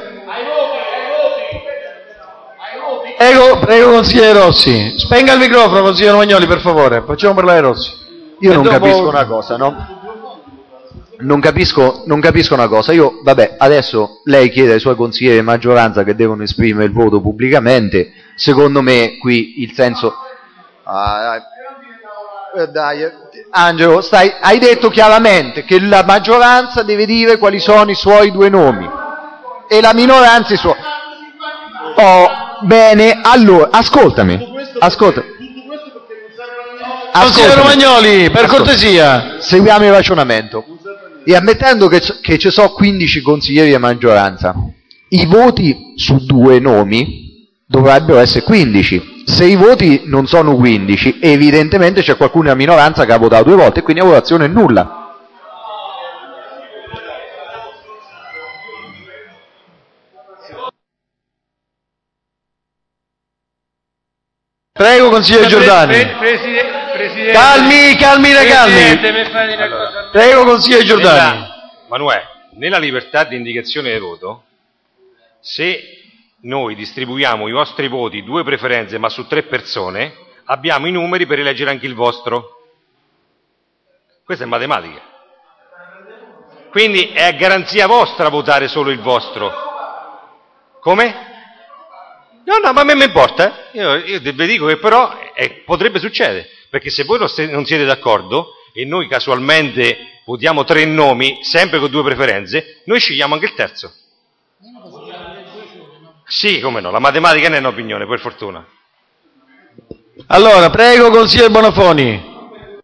Prego, consigliere Rossi. Spenga il microfono, consigliere Romagnoli, per favore. Facciamo parlare Rossi. Io non capisco una cosa, no? Non capisco una cosa. Vabbè, adesso lei chiede ai suoi consiglieri di maggioranza che devono esprimere il voto pubblicamente. Secondo me qui il senso... dai, Angelo, hai detto chiaramente che la maggioranza deve dire quali sono i suoi 2 nomi e la suoi. Bene, allora, ascoltami. Consigliere Romagnoli, per cortesia. Seguiamo il ragionamento. E ammettendo che ci sono 15 consiglieri di maggioranza, i voti su 2 nomi dovrebbero essere 15. Se i voti non sono 15, evidentemente c'è qualcuno nella minoranza che ha votato 2 volte e quindi la votazione è nulla. Prego, consigliere Giordani. Presidente, Calmi. Prego, consigliere Giordani. Manuè, nella libertà di indicazione del voto, se noi distribuiamo i vostri voti, 2 preferenze, ma su 3 persone, abbiamo i numeri per eleggere anche il vostro. Questa è matematica. Quindi è a garanzia vostra votare solo il vostro. Come? No, ma a me mi importa. Io vi dico che però potrebbe succedere, perché se voi non siete d'accordo e noi casualmente votiamo 3 nomi, sempre con 2 preferenze, noi scegliamo anche il terzo. Sì, come no, la matematica non è un'opinione, per fortuna. Allora, prego, consigliere Bonafoni.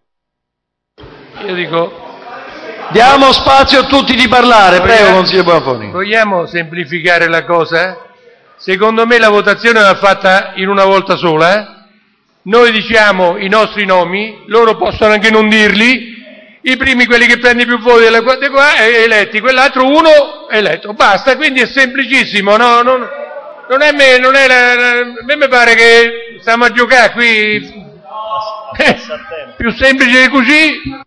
Io dico... Diamo spazio a tutti di parlare, prego, consigliere Bonafoni. Vogliamo semplificare la cosa? Secondo me la votazione va fatta in una volta sola. Noi diciamo i nostri nomi, loro possono anche non dirli. I primi, quelli che prendono più voti di qua, eletti, quell'altro uno eletto. Basta, quindi è semplicissimo, no? A me mi pare che stiamo a giocare qui. Più semplice di così.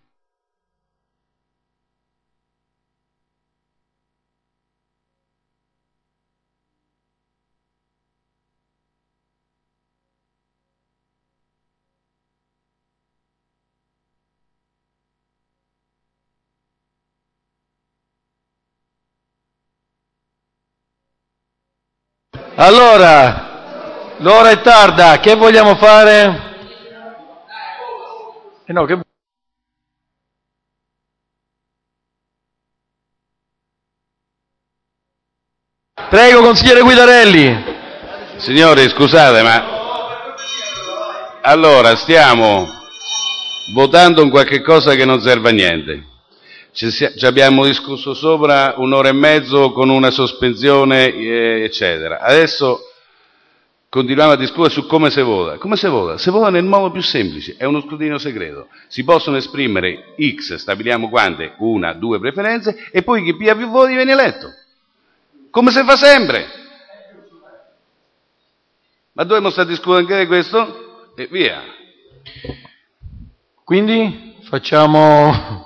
Allora, l'ora è tarda, che vogliamo fare? Prego, consigliere Guidarelli. Signori, scusate, ma allora stiamo votando un qualche cosa che non serve a niente. Ci abbiamo discusso sopra 1 ora e mezzo con una sospensione, eccetera. Adesso continuiamo a discutere su come si vota. Come si vota? Si vota nel modo più semplice, è uno scrutinio segreto. Si possono esprimere X, stabiliamo quante, 1, 2 preferenze, e poi chi piglia più voti viene eletto. Come si fa sempre. Ma dovremmo stare discutendo anche di questo? E via. Quindi facciamo...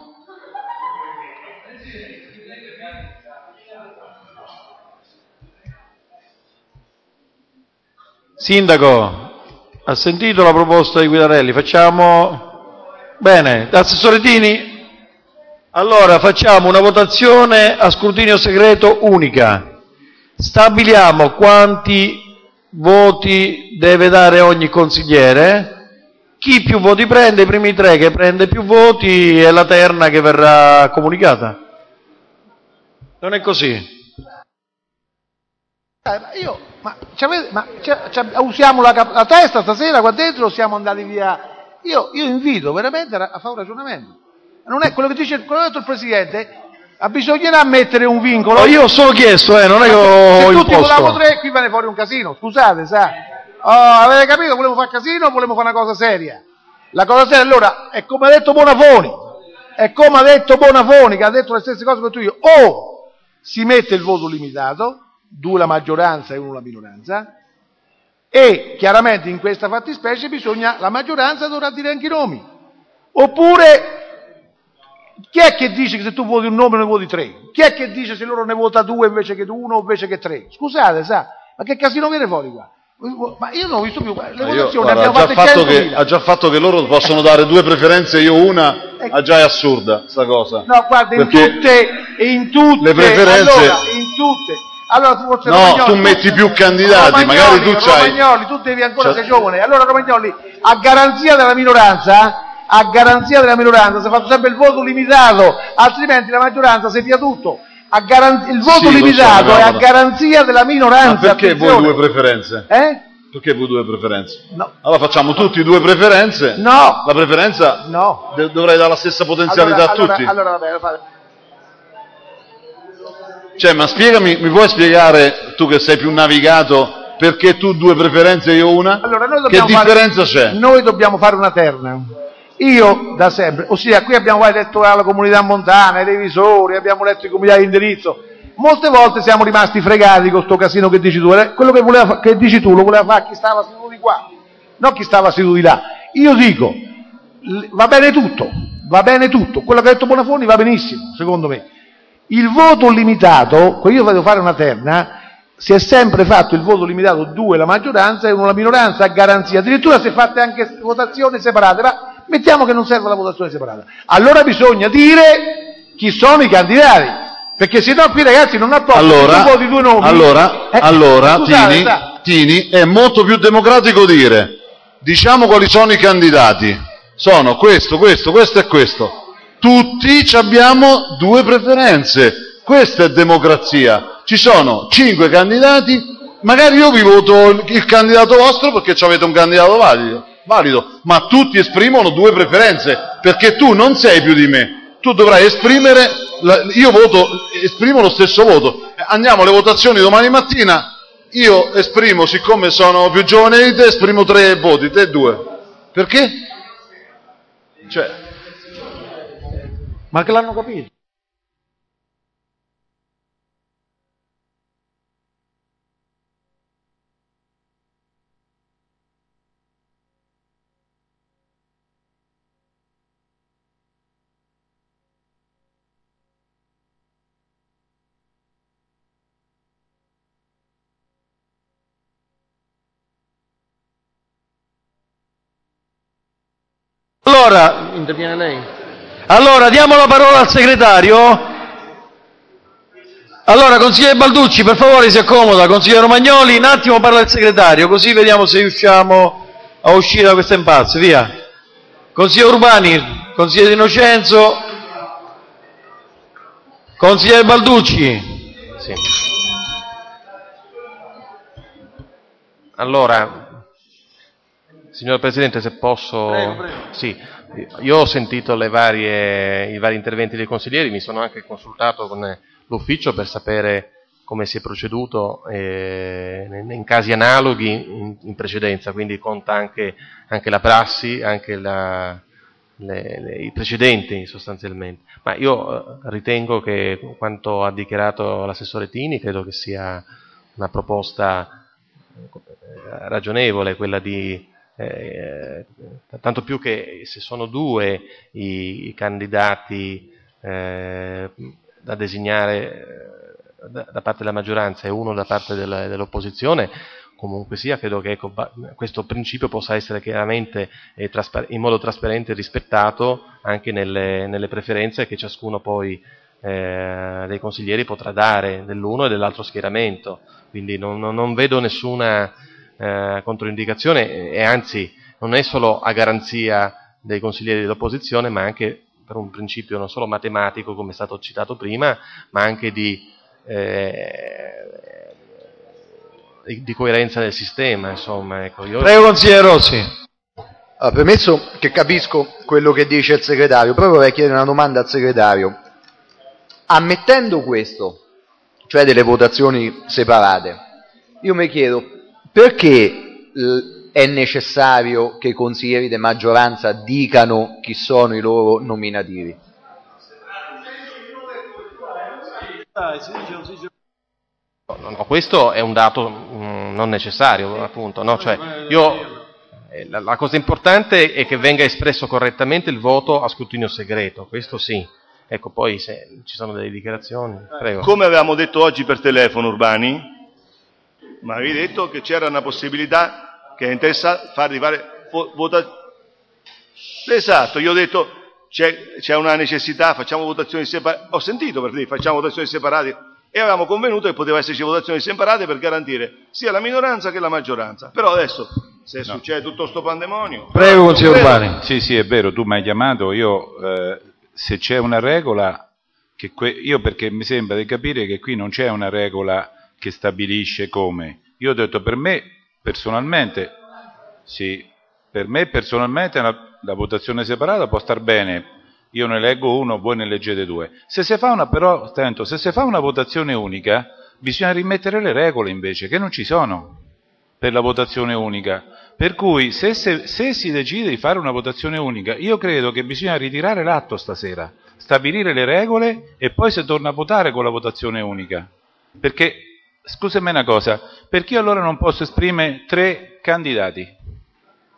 Sindaco, ha sentito la proposta di Guidarelli? Facciamo... Bene, assessore Tini? Allora facciamo una votazione a scrutinio segreto unica. Stabiliamo quanti voti deve dare ogni consigliere. Chi più voti prende, i primi 3 che prende più voti è la terna che verrà comunicata. Non è così? Usiamo la testa stasera qua dentro o siamo andati via? Io invito veramente a fare un ragionamento. Non è quello che dice, quello che ha detto il Presidente, bisognerà mettere un vincolo. Io ho solo chiesto, non è che ho se tutti imposto. votiamo 3, qui viene fuori un casino, scusate, sa. Avete capito? Volevo fare casino o volevo fare una cosa seria? La cosa seria allora è come ha detto Bonafoni, che ha detto le stesse cose che ho detto io, o si mette il voto limitato, 2 la maggioranza e 1 la minoranza, e chiaramente in questa fattispecie la maggioranza dovrà dire anche i nomi. Oppure, chi è che dice che se tu voti un nome ne voti 3? Chi è che dice se loro ne vota 2 invece che 1 o invece che 3? Scusate, sa, ma che casino viene fuori qua? Ma io non ho visto più le votazioni, abbiamo fatte 100.000. Ha già fatto che loro possono dare 2 preferenze e io una, già è assurda sta cosa. No, guarda, in tutte le preferenze... Allora tu metti più candidati, magari tu c'hai... Romagnoli, tu devi ancora, sei giovane. Allora Romagnoli, a garanzia della minoranza, si fa sempre il voto limitato, altrimenti la maggioranza si pia tutto. Il voto limitato è a garanzia della minoranza. Ma perché attenzione. voi 2 preferenze? Perché voi 2 preferenze? No. Allora facciamo tutti 2 preferenze? No. La preferenza dovrei dare la stessa potenzialità a tutti? Allora vabbè, Cioè, ma spiegami, mi puoi spiegare, tu che sei più navigato, perché tu 2 preferenze e io una? Allora, che differenza c'è? Noi dobbiamo fare una terna. Io da sempre, ossia qui abbiamo letto la comunità montana, i revisori, abbiamo letto i comitati di indirizzo. Molte volte siamo rimasti fregati con sto casino che dici tu. Quello che dici tu lo voleva fare chi stava seduto di qua. non chi stava seduto di là. Io dico, va bene tutto, quello che ha detto Bonafoni va benissimo, secondo me. Il voto limitato, io devo fare una terna, si è sempre fatto il voto limitato 2 la maggioranza e 1 la minoranza a garanzia, addirittura si è fatte anche votazioni separate, ma mettiamo che non serve la votazione separata. Allora bisogna dire chi sono i candidati, perché se no qui ragazzi non ha posto voti 2 nomi. Allora scusate, Tini, è molto più democratico dire, diciamo quali sono i candidati, sono questo e questo. Tutti abbiamo 2 preferenze, questa è democrazia. Ci sono 5 candidati, magari io vi voto il candidato vostro perché avete un candidato valido, ma tutti esprimono 2 preferenze, perché tu non sei più di me, tu dovrai esprimere, esprimo lo stesso voto. Andiamo alle votazioni domani mattina, io esprimo, siccome sono più giovane di te, esprimo 3 voti, te 2. Perché? Ma che l'hanno capito? Allora, interviene lei. Allora, diamo la parola al segretario. Allora, consigliere Balducci, per favore si accomoda. Consigliere Romagnoli, un attimo parla il segretario, così vediamo se riusciamo a uscire da questo impasse. Via. Consigliere Urbani, consigliere Innocenzo, consigliere Balducci. Sì. Allora, signor Presidente, se posso... Prego. Sì, io ho sentito i vari interventi dei consiglieri, mi sono anche consultato con l'ufficio per sapere come si è proceduto in casi analoghi in precedenza, quindi conta anche la prassi, anche i precedenti sostanzialmente. Ma io ritengo che quanto ha dichiarato l'assessore Tini, credo che sia una proposta ragionevole, quella di... tanto più che se sono 2 i candidati da designare da parte della maggioranza e 1 da parte dell'opposizione, comunque sia, credo che questo principio possa essere chiaramente in modo trasparente rispettato anche nelle preferenze che ciascuno poi dei consiglieri potrà dare dell'uno e dell'altro schieramento. Quindi non vedo nessuna controindicazione, e anzi non è solo a garanzia dei consiglieri dell'opposizione, ma anche per un principio non solo matematico, come è stato citato prima, ma anche di coerenza del sistema, insomma. Ecco, Prego, consigliere Rossi. Premesso che capisco quello che dice il segretario, però vorrei chiedere una domanda al segretario. Ammettendo questo, cioè delle votazioni separate, io mi chiedo perché è necessario che i consiglieri di maggioranza dicano chi sono i loro nominativi? No, questo è un dato non necessario, appunto, no? Cioè, la cosa importante è che venga espresso correttamente il voto a scrutinio segreto, questo sì. Ecco, poi se ci sono delle dichiarazioni, prego. Come avevamo detto oggi per telefono, Urbani, ma avevi detto che c'era una possibilità che interessa far arrivare votazioni. Esatto, io ho detto c'è una necessità, facciamo votazioni separate. Ho sentito per dire facciamo votazioni separate e avevamo convenuto che poteva esserci votazioni separate per garantire sia la minoranza che la maggioranza. Però adesso, se succede tutto sto pandemonio... Prego, consigliere Urbani. Sì, è vero, tu mi hai chiamato, se c'è una regola, io perché mi sembra di capire che qui non c'è una regola che stabilisce come. Io ho detto per me personalmente la votazione separata può star bene, io ne leggo 1, voi ne leggete 2. Se si fa una votazione unica, bisogna rimettere le regole invece, che non ci sono per la votazione unica. Per cui se si decide di fare una votazione unica, io credo che bisogna ritirare l'atto stasera, stabilire le regole e poi si torna a votare con la votazione unica. Perché, scusami una cosa, perché io allora non posso esprimere 3 candidati?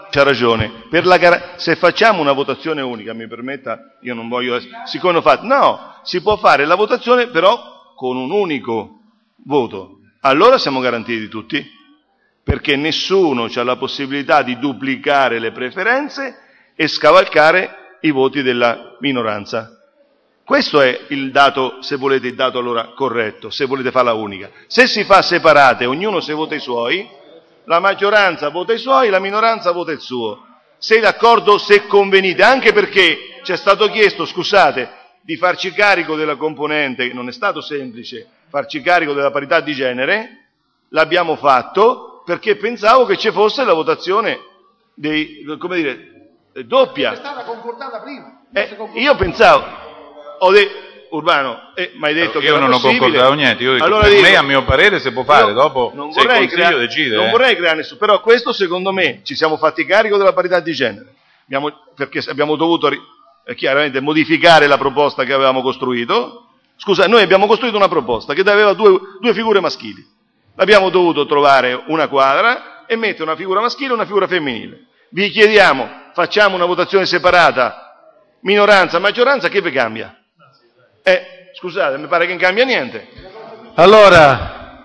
c'ha ragione. Se facciamo una votazione unica, mi permetta, io non voglio, siccome ho fatto, no, si può fare la votazione però con un unico voto. Allora siamo garantiti tutti, perché nessuno ha la possibilità di duplicare le preferenze e scavalcare i voti della minoranza. Questo è il dato, se volete, il dato allora corretto, se volete farla unica. Se si fa separate, ognuno se vota i suoi, la maggioranza vota i suoi, la minoranza vota il suo. Sei d'accordo se convenite? Anche perché ci è stato chiesto, scusate, di farci carico della componente, non è stato semplice farci carico della parità di genere, l'abbiamo fatto perché pensavo che ci fosse la votazione doppia. È stata concordata prima. Io pensavo... Urbano, mi hai detto che io non ho concordato niente, io dico, per me, a mio parere, si può fare, dopo se il Consiglio decide. Non vorrei creare nessuno, però questo secondo me ci siamo fatti carico della parità di genere, perché abbiamo dovuto chiaramente modificare la proposta che avevamo costruito. Scusa, noi abbiamo costruito una proposta che aveva due figure maschili, abbiamo dovuto trovare una quadra e mettere una figura maschile e una figura femminile. Vi chiediamo, facciamo una votazione separata, minoranza, maggioranza, che vi cambia? Scusate, mi pare che non cambia niente. Allora,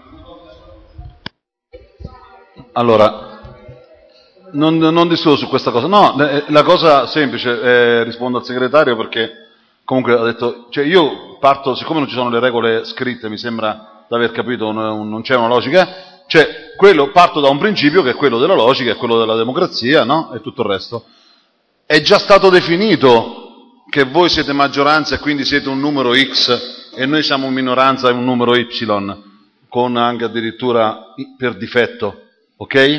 non discuto su questa cosa. No, la cosa semplice, rispondo al segretario perché comunque ha detto, cioè io parto, siccome non ci sono le regole scritte, mi sembra di aver capito, non c'è una logica, cioè parto da un principio che è quello della logica, è quello della democrazia, no? E tutto il resto. È già stato definito che voi siete maggioranza e quindi siete un numero X e noi siamo minoranza e un numero Y, con anche addirittura per difetto, ok?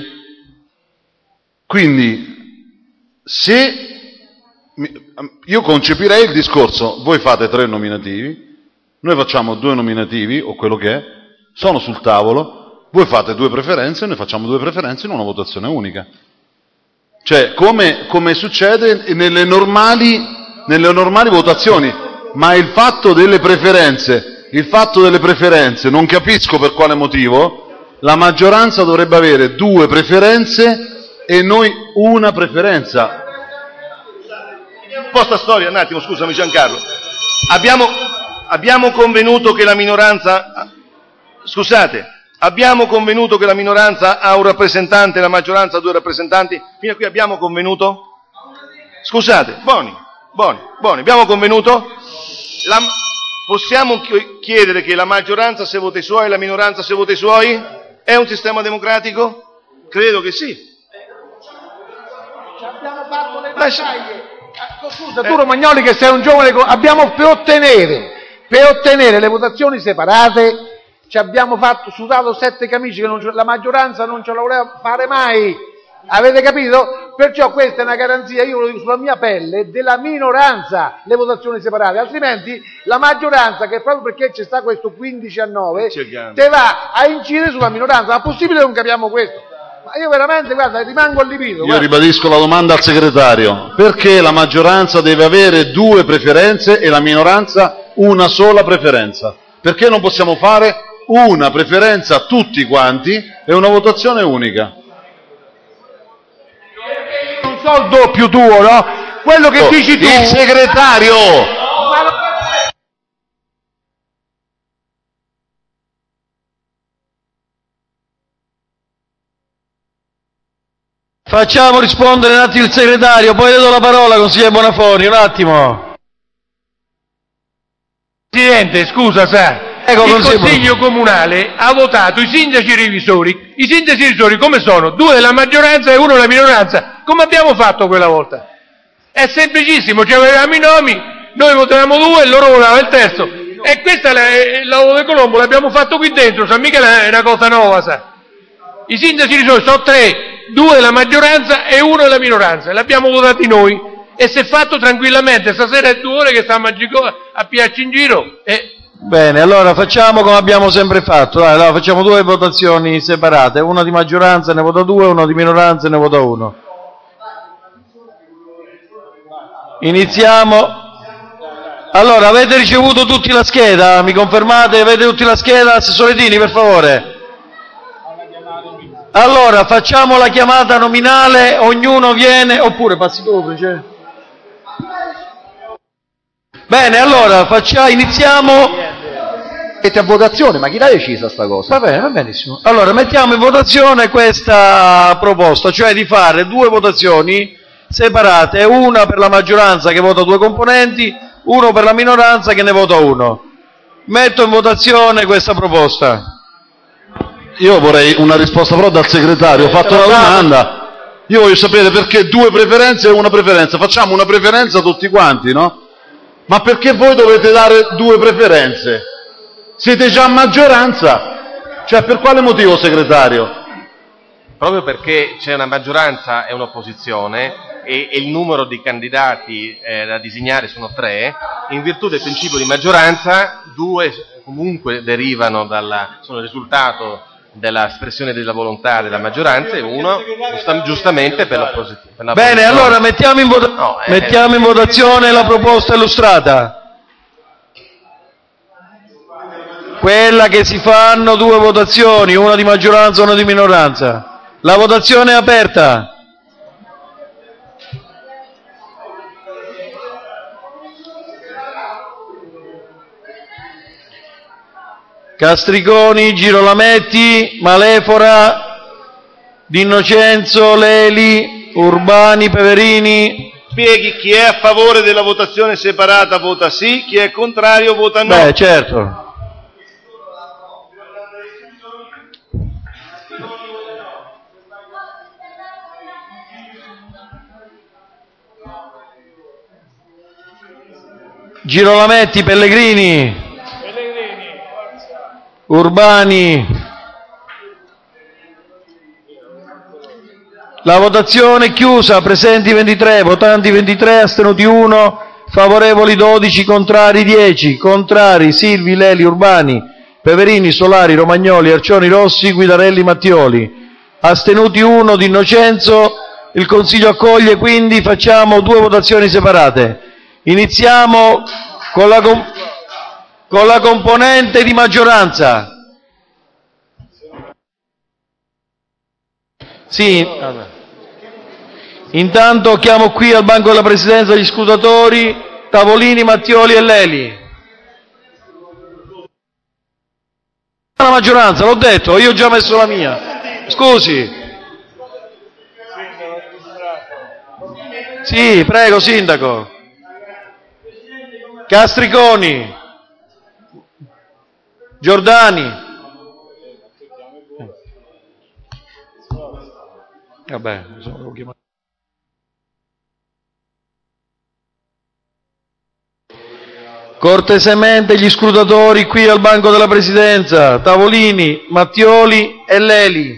Quindi, io concepirei il discorso, voi fate 3 nominativi, noi facciamo 2 nominativi, o quello che è, sono sul tavolo, voi fate 2 preferenze e noi facciamo 2 preferenze in una votazione unica. Cioè, come succede nelle normali votazioni, ma il fatto delle preferenze, non capisco per quale motivo la maggioranza dovrebbe avere 2 preferenze e noi una preferenza. Un po' sta storia, un attimo, scusami Giancarlo. Abbiamo convenuto che la minoranza, abbiamo convenuto che la minoranza ha un rappresentante e la maggioranza 2 rappresentanti? Fino a qui abbiamo convenuto? Scusate, Boni, abbiamo convenuto? Possiamo chiedere che la maggioranza se vota i suoi e la minoranza se vota i suoi? È un sistema democratico? Credo che sì. Abbiamo fatto le battaglie. Scusa, tu Romagnoli che sei un giovane, abbiamo per ottenere le votazioni separate, ci abbiamo sudato 7 camicie che la maggioranza non ce la voleva fare mai. Avete capito? Perciò questa è una garanzia, io lo dico sulla mia pelle, della minoranza, le votazioni separate, altrimenti la maggioranza, che proprio perché c'è sta questo 15-9, te va a incidere sulla minoranza. Ma è possibile che non capiamo questo? Ma io veramente, guarda, rimango allibito. Io ribadisco la domanda al segretario, perché la maggioranza deve avere 2 preferenze e la minoranza una sola preferenza? Perché non possiamo fare una preferenza tutti quanti e una votazione unica? Il doppio tuo, no? Quello che dici tu. Il segretario! Facciamo rispondere un attimo il segretario, poi le do la parola, consigliere Bonafoni, un attimo. Presidente, scusa, il Consiglio Comunale ha votato i sindaci revisori. I sindaci revisori come sono? 2 della maggioranza e 1 della minoranza. Come abbiamo fatto quella volta? È semplicissimo, avevamo i nomi, noi votavamo 2 e loro votavano il terzo. E questa è l'uovo di Colombo, l'abbiamo fatto qui dentro, mica è una cosa nuova, I sindaci revisori sono 3, 2 della maggioranza e 1 della minoranza. L'abbiamo votati noi e si è fatto tranquillamente. Stasera è 2 ore che stiamo a piarci in giro Bene, allora facciamo come abbiamo sempre fatto, allora facciamo 2 votazioni separate, una di maggioranza ne vota 2, una di minoranza ne vota 1. Iniziamo. Allora, avete ricevuto tutti la scheda? Mi confermate? Avete tutti la scheda? Assessore Dini, per favore. Allora, facciamo la chiamata nominale, ognuno viene, oppure passi dopo, cioè. Bene, allora, iniziamo. Mette a votazione, ma chi l'ha decisa sta cosa? Va bene, va benissimo. Allora, mettiamo in votazione questa proposta, cioè di fare 2 votazioni separate, una per la maggioranza che vota 2 componenti, uno per la minoranza che ne vota 1. Metto in votazione questa proposta. Io vorrei una risposta però dal segretario, ho fatto la domanda, io voglio sapere perché 2 preferenze e una preferenza, facciamo una preferenza tutti quanti, no? Ma perché voi dovete dare 2 preferenze? Siete già a maggioranza, cioè per quale motivo, segretario? Proprio perché c'è una maggioranza e un'opposizione e il numero di candidati da designare sono 3, in virtù del principio di maggioranza 2 comunque derivano sono il risultato dell'espressione della volontà della maggioranza e uno giustamente per l'opposizione. Bene, allora mettiamo in votazione la proposta illustrata. Quella che si fanno 2 votazioni, una di maggioranza e una di minoranza. La votazione è aperta. Castriconi, Girolametti, Malefora, D'Innocenzo, Leli, Urbani, Peverini. Spieghi, chi è a favore della votazione separata vota sì, chi è contrario vota no. Beh, certo. Girolametti, Pellegrini. Urbani. La votazione è chiusa, presenti 23, votanti 23, astenuti 1, favorevoli 12, contrari 10. Contrari Silvi, Leli, Urbani, Peverini, Solari, Romagnoli, Arcioni, Rossi, Guidarelli, Mattioli. Astenuti 1, D'Innocenzo. Il Consiglio accoglie, quindi facciamo 2 votazioni separate. Iniziamo con la componente di maggioranza. Sì. Intanto chiamo qui al banco della Presidenza gli scrutatori Tavolini, Mattioli e Leli. La maggioranza, l'ho detto, io ho già messo la mia. Scusi. Sì, prego, sindaco. Castriconi. Giordani. Vabbè, devo chiamare. Cortesemente gli scrutatori qui al banco della Presidenza, Tavolini, Mattioli e Leli.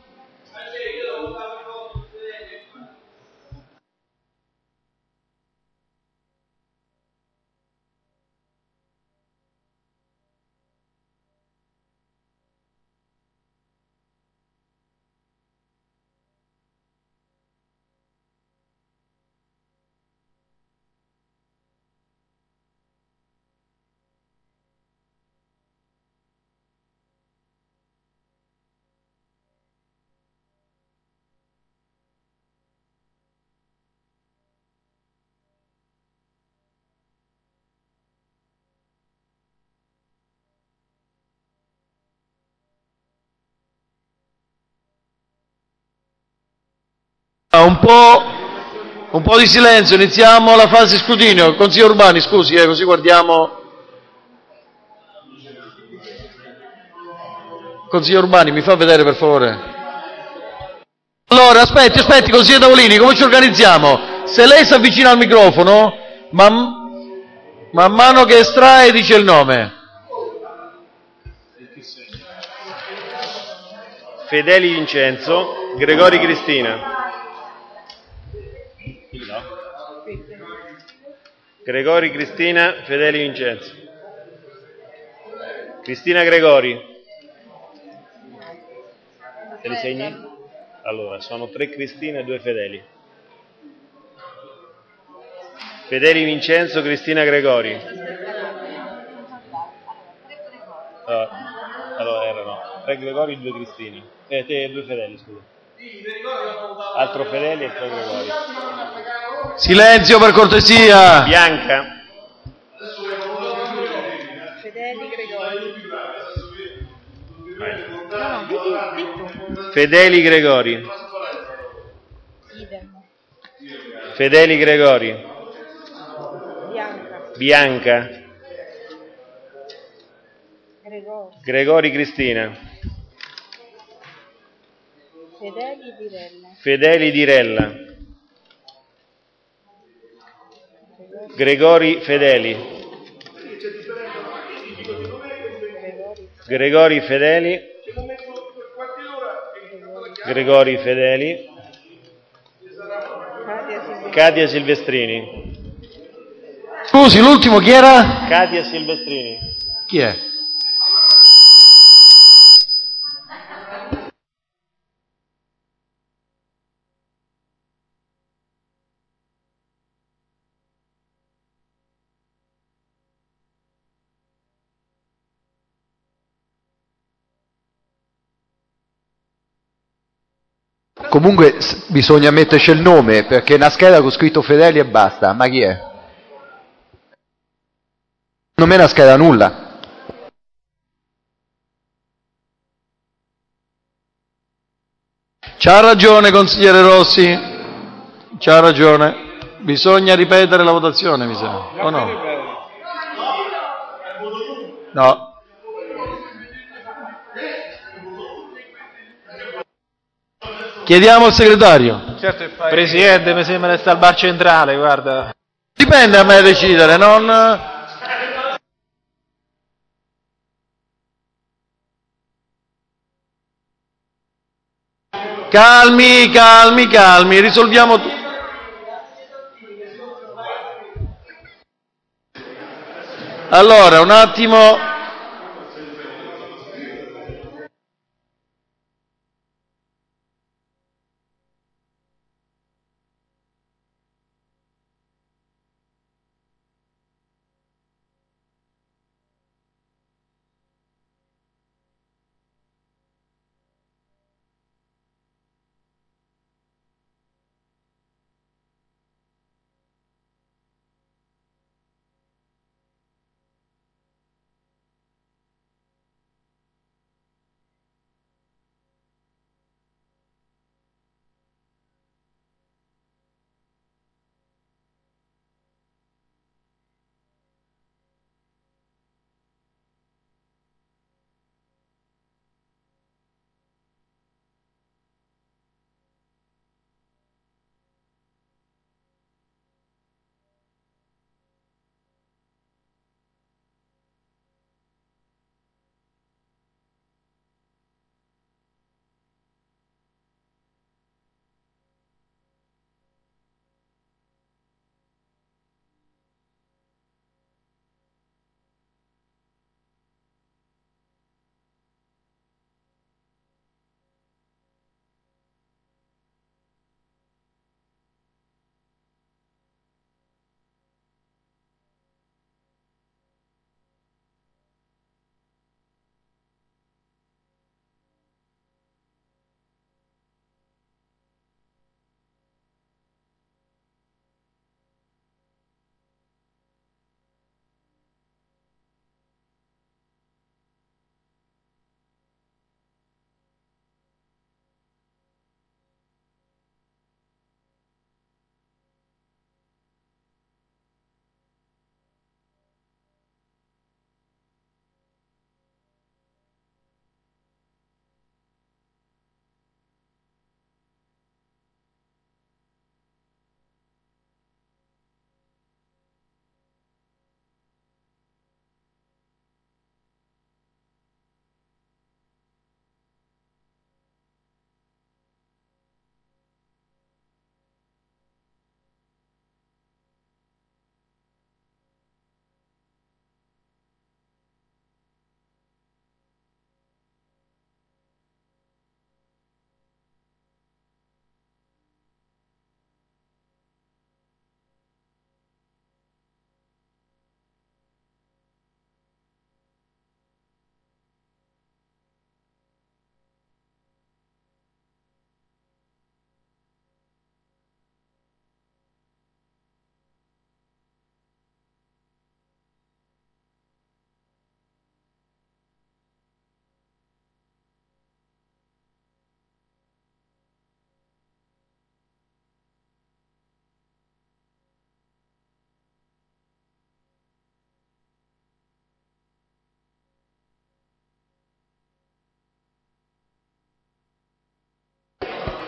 Un po' di silenzio, iniziamo la fase di scrutinio. Consigliere Urbani, scusi, così guardiamo. Consigliere Urbani, mi fa vedere per favore. Allora, aspetti, consigliere Tavolini, come ci organizziamo? Se lei si avvicina al microfono, man mano che estrae dice il nome. Fedeli Vincenzo, Gregori Cristina. Gregori Cristina, Fedeli Vincenzo. Cristina Gregori. Te li segni? Allora, sono 3 Cristina e 2 Fedeli. Fedeli Vincenzo, Cristina Gregori. Allora erano 3 Gregori, 2 Cristini. 2 Fedeli, scusa. Altro Fedeli e 3 Gregori. Silenzio per cortesia. Bianca. Fedeli Gregori. Fedeli Gregori. Fedeli Gregori. Bianca. Gregori Cristina. Fedeli Dirella. Gregori Fedeli. Gregori Fedeli. Gregori Fedeli. Katia Silvestrini. Scusi, l'ultimo chi era? Katia Silvestrini. Chi è? Comunque bisogna metterci il nome, perché è una scheda con scritto Fedeli e basta. Ma chi è? Non me ne scheda nulla. C'ha ragione, consigliere Rossi. C'ha ragione. Bisogna ripetere la votazione, mi sembra. O no? No. Chiediamo al segretario. Presidente, mi sembra che sta al bar centrale, guarda. Dipende a me decidere, non... Calmi, calmi, calmi, risolviamo tutto. Allora, un attimo.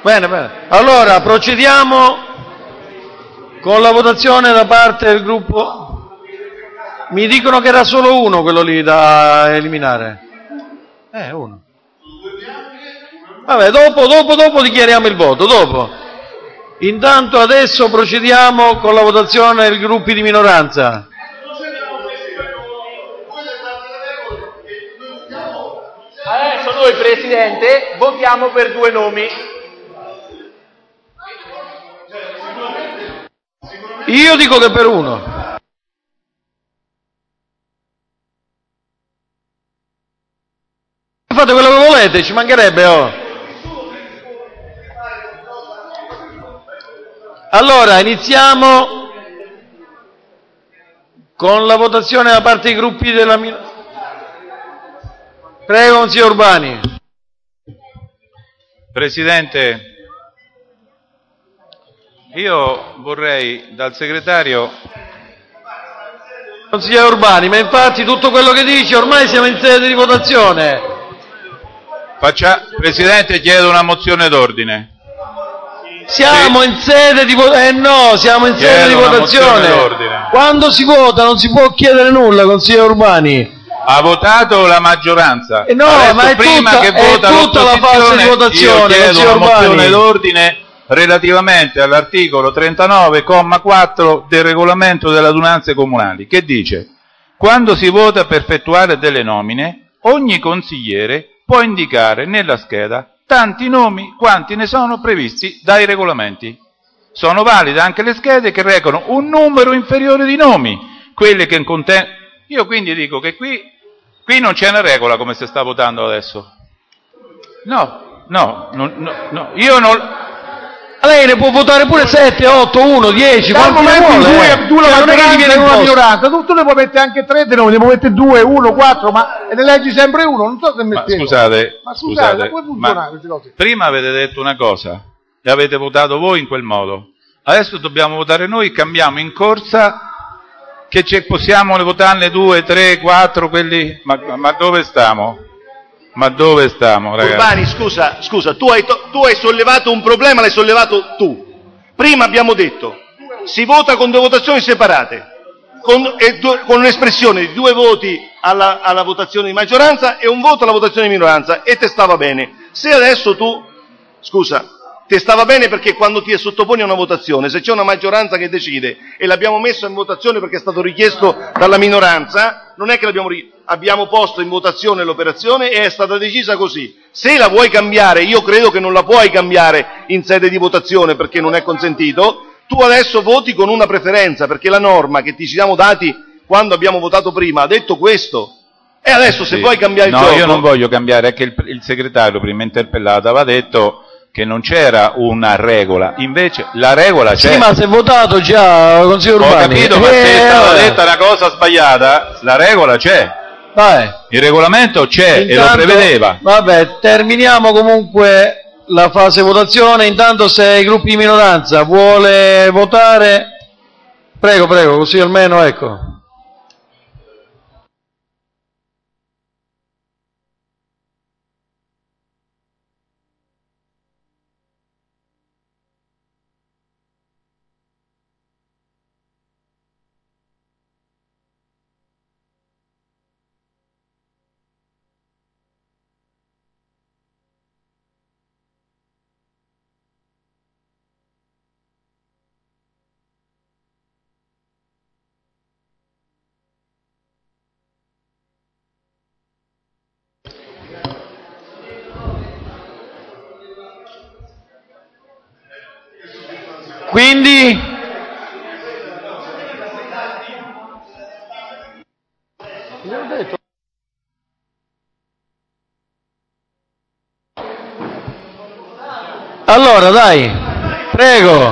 Bene, bene. Allora, procediamo con la votazione da parte del gruppo. Mi dicono che era solo uno quello lì da eliminare. Uno. Vabbè, dopo dichiariamo il voto, dopo. Intanto adesso procediamo con la votazione dei gruppi di minoranza. Adesso noi, Presidente, votiamo per 2 nomi. Io dico che per uno. Fate quello che volete, ci mancherebbe, oh. Allora, iniziamo con la votazione da parte dei gruppi della minoranza. Prego, consigliere Urbani. Presidente, io vorrei dal segretario... Consigliere Urbani, ma infatti tutto quello che dice, ormai siamo in sede di votazione. Presidente, chiedo una mozione d'ordine. Siamo in sede di votazione. Siamo in sede di votazione. Quando si vota non si può chiedere nulla, consigliere Urbani. Ha votato la maggioranza. No, ma è prima che vota tutta la fase di votazione. Io chiedo una mozione d'ordine relativamente all'articolo 39,4 del regolamento delle adunanze comunali, che dice: quando si vota per effettuare delle nomine, ogni consigliere può indicare nella scheda tanti nomi quanti ne sono previsti dai regolamenti. Sono valide anche le schede che recano un numero inferiore di nomi, quelle che contengono. Io quindi dico che qui non c'è una regola come si sta votando adesso. No, io non... Lei ne può votare pure 7, 8, 1, 10, quanti ne vuole. Tu la maggioranza e una minoranza, tu ne puoi mettere anche 3, ne puoi mettere 2, 1, 4, ma ne leggi sempre uno, non so se mi spiego. Scusate, come funziona queste cose? Prima avete detto una cosa e avete votato voi in quel modo. Adesso dobbiamo votare noi, cambiamo in corsa, che possiamo votarne 2, 3, 4, quelli... Ma dove stiamo? Ma dove stiamo, ragazzi? Urbani, scusa, tu hai sollevato un problema, l'hai sollevato tu. Prima abbiamo detto, si vota con 2 votazioni separate, con un'espressione di 2 voti alla votazione di maggioranza e un voto alla votazione di minoranza, e te stava bene. Se adesso te stava bene perché quando ti sottoponi a una votazione, se c'è una maggioranza che decide e l'abbiamo messo in votazione perché è stato richiesto dalla minoranza, non è che abbiamo posto in votazione l'operazione e è stata decisa così. Se la vuoi cambiare, io credo che non la puoi cambiare in sede di votazione perché non è consentito, tu adesso voti con una preferenza, perché la norma che ti ci siamo dati quando abbiamo votato prima ha detto questo. E adesso se vuoi cambiare il gioco... No, io non voglio cambiare, è che il segretario prima interpellato aveva detto che non c'era una regola, invece la regola c'è. Sì, ma si è votato già, consigliere Urbani. Ho capito, ma se è stata detta una cosa sbagliata, la regola c'è. Vai. Il regolamento c'è. Intanto, e lo prevedeva. Vabbè, terminiamo comunque la fase votazione. Intanto se i gruppi di minoranza vuole votare, prego, così almeno ecco. Quindi allora dai, prego.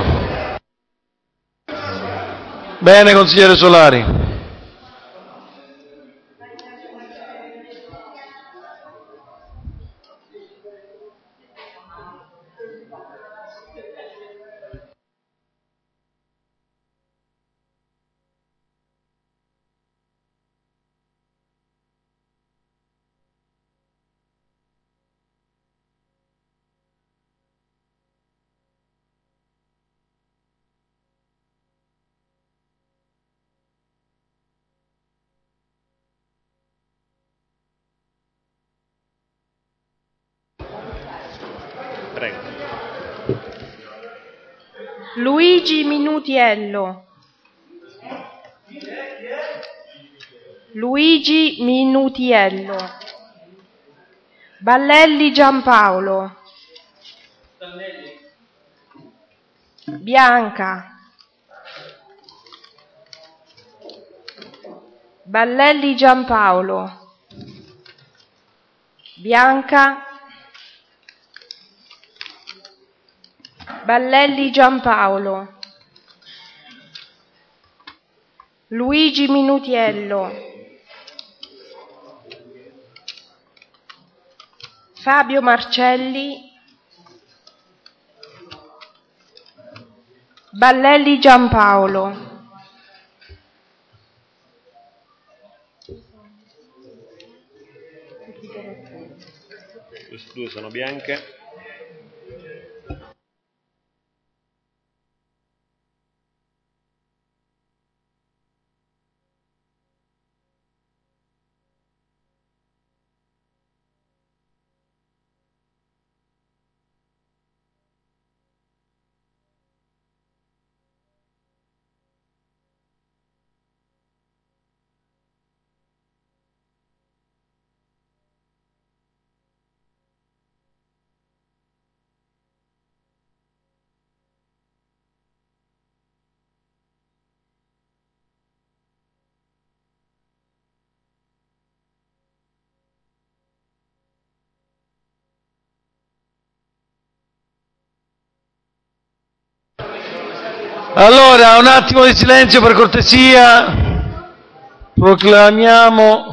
Bene, consigliere Solari. Prego. Luigi Minutiello. Luigi Minutiello. Ballelli Giampaolo. Bianca. Ballelli Giampaolo. Bianca. Ballelli Giampaolo. Luigi Minutiello. Fabio Marcelli. Ballelli Giampaolo. Queste due sono bianche. Allora, un attimo di silenzio per cortesia. Proclamiamo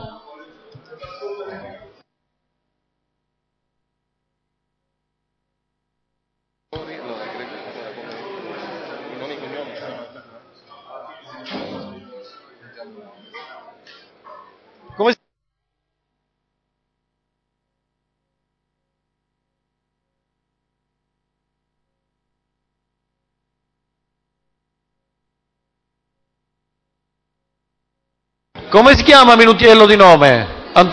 come si chiama Minutiello di nome?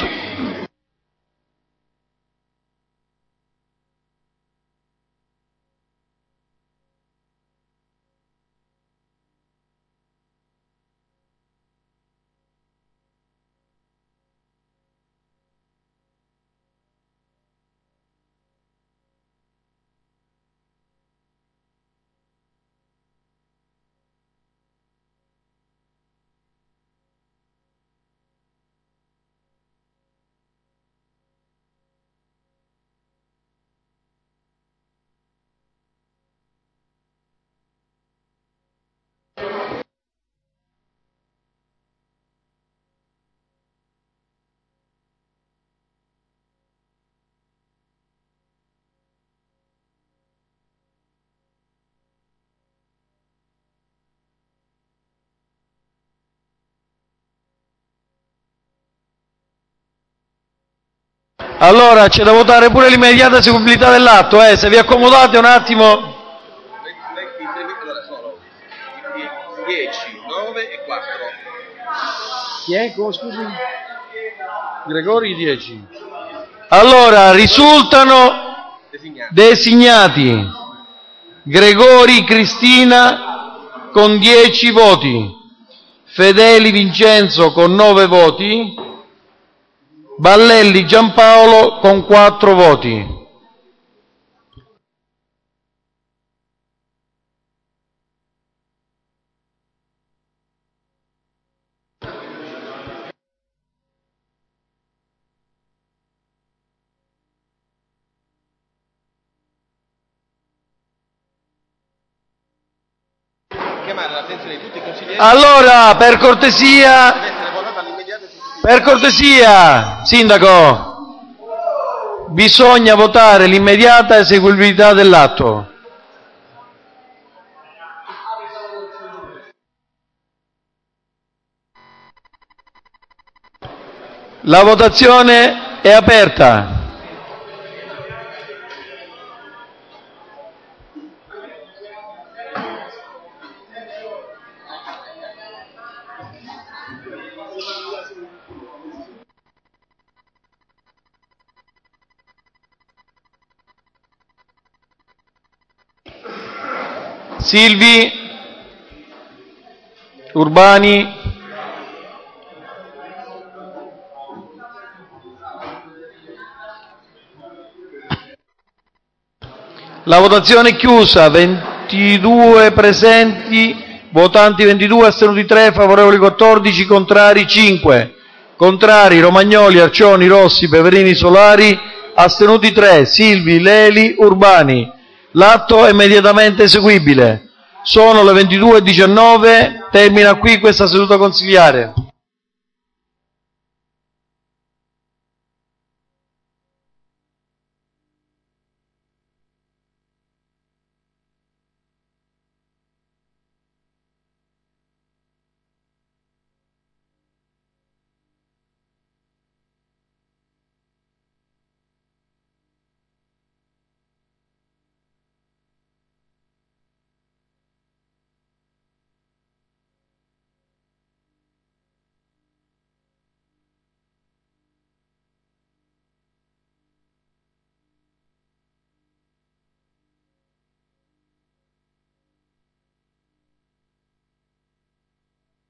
Allora, c'è da votare pure l'immediata eseguibilità dell'atto, se vi accomodate un attimo. Sono 10, 9 e 4. Chi è? Scusi? Gregori 10. Allora, risultano designati Gregori Cristina con 10 voti, Fedeli Vincenzo con 9 voti, Ballelli Giampaolo con 4 voti. Chiamare l'attenzione di tutti i consiglieri. Allora, per cortesia, Sindaco, bisogna votare l'immediata eseguibilità dell'atto. La votazione è aperta. Silvi, Urbani, la votazione è chiusa, 22 presenti, votanti 22, astenuti 3, favorevoli 14, contrari 5. Contrari Romagnoli, Arcioni, Rossi, Peverini, Solari, astenuti 3, Silvi, Leli, Urbani. L'atto è immediatamente eseguibile. Sono le 22:19, termina qui questa seduta consiliare.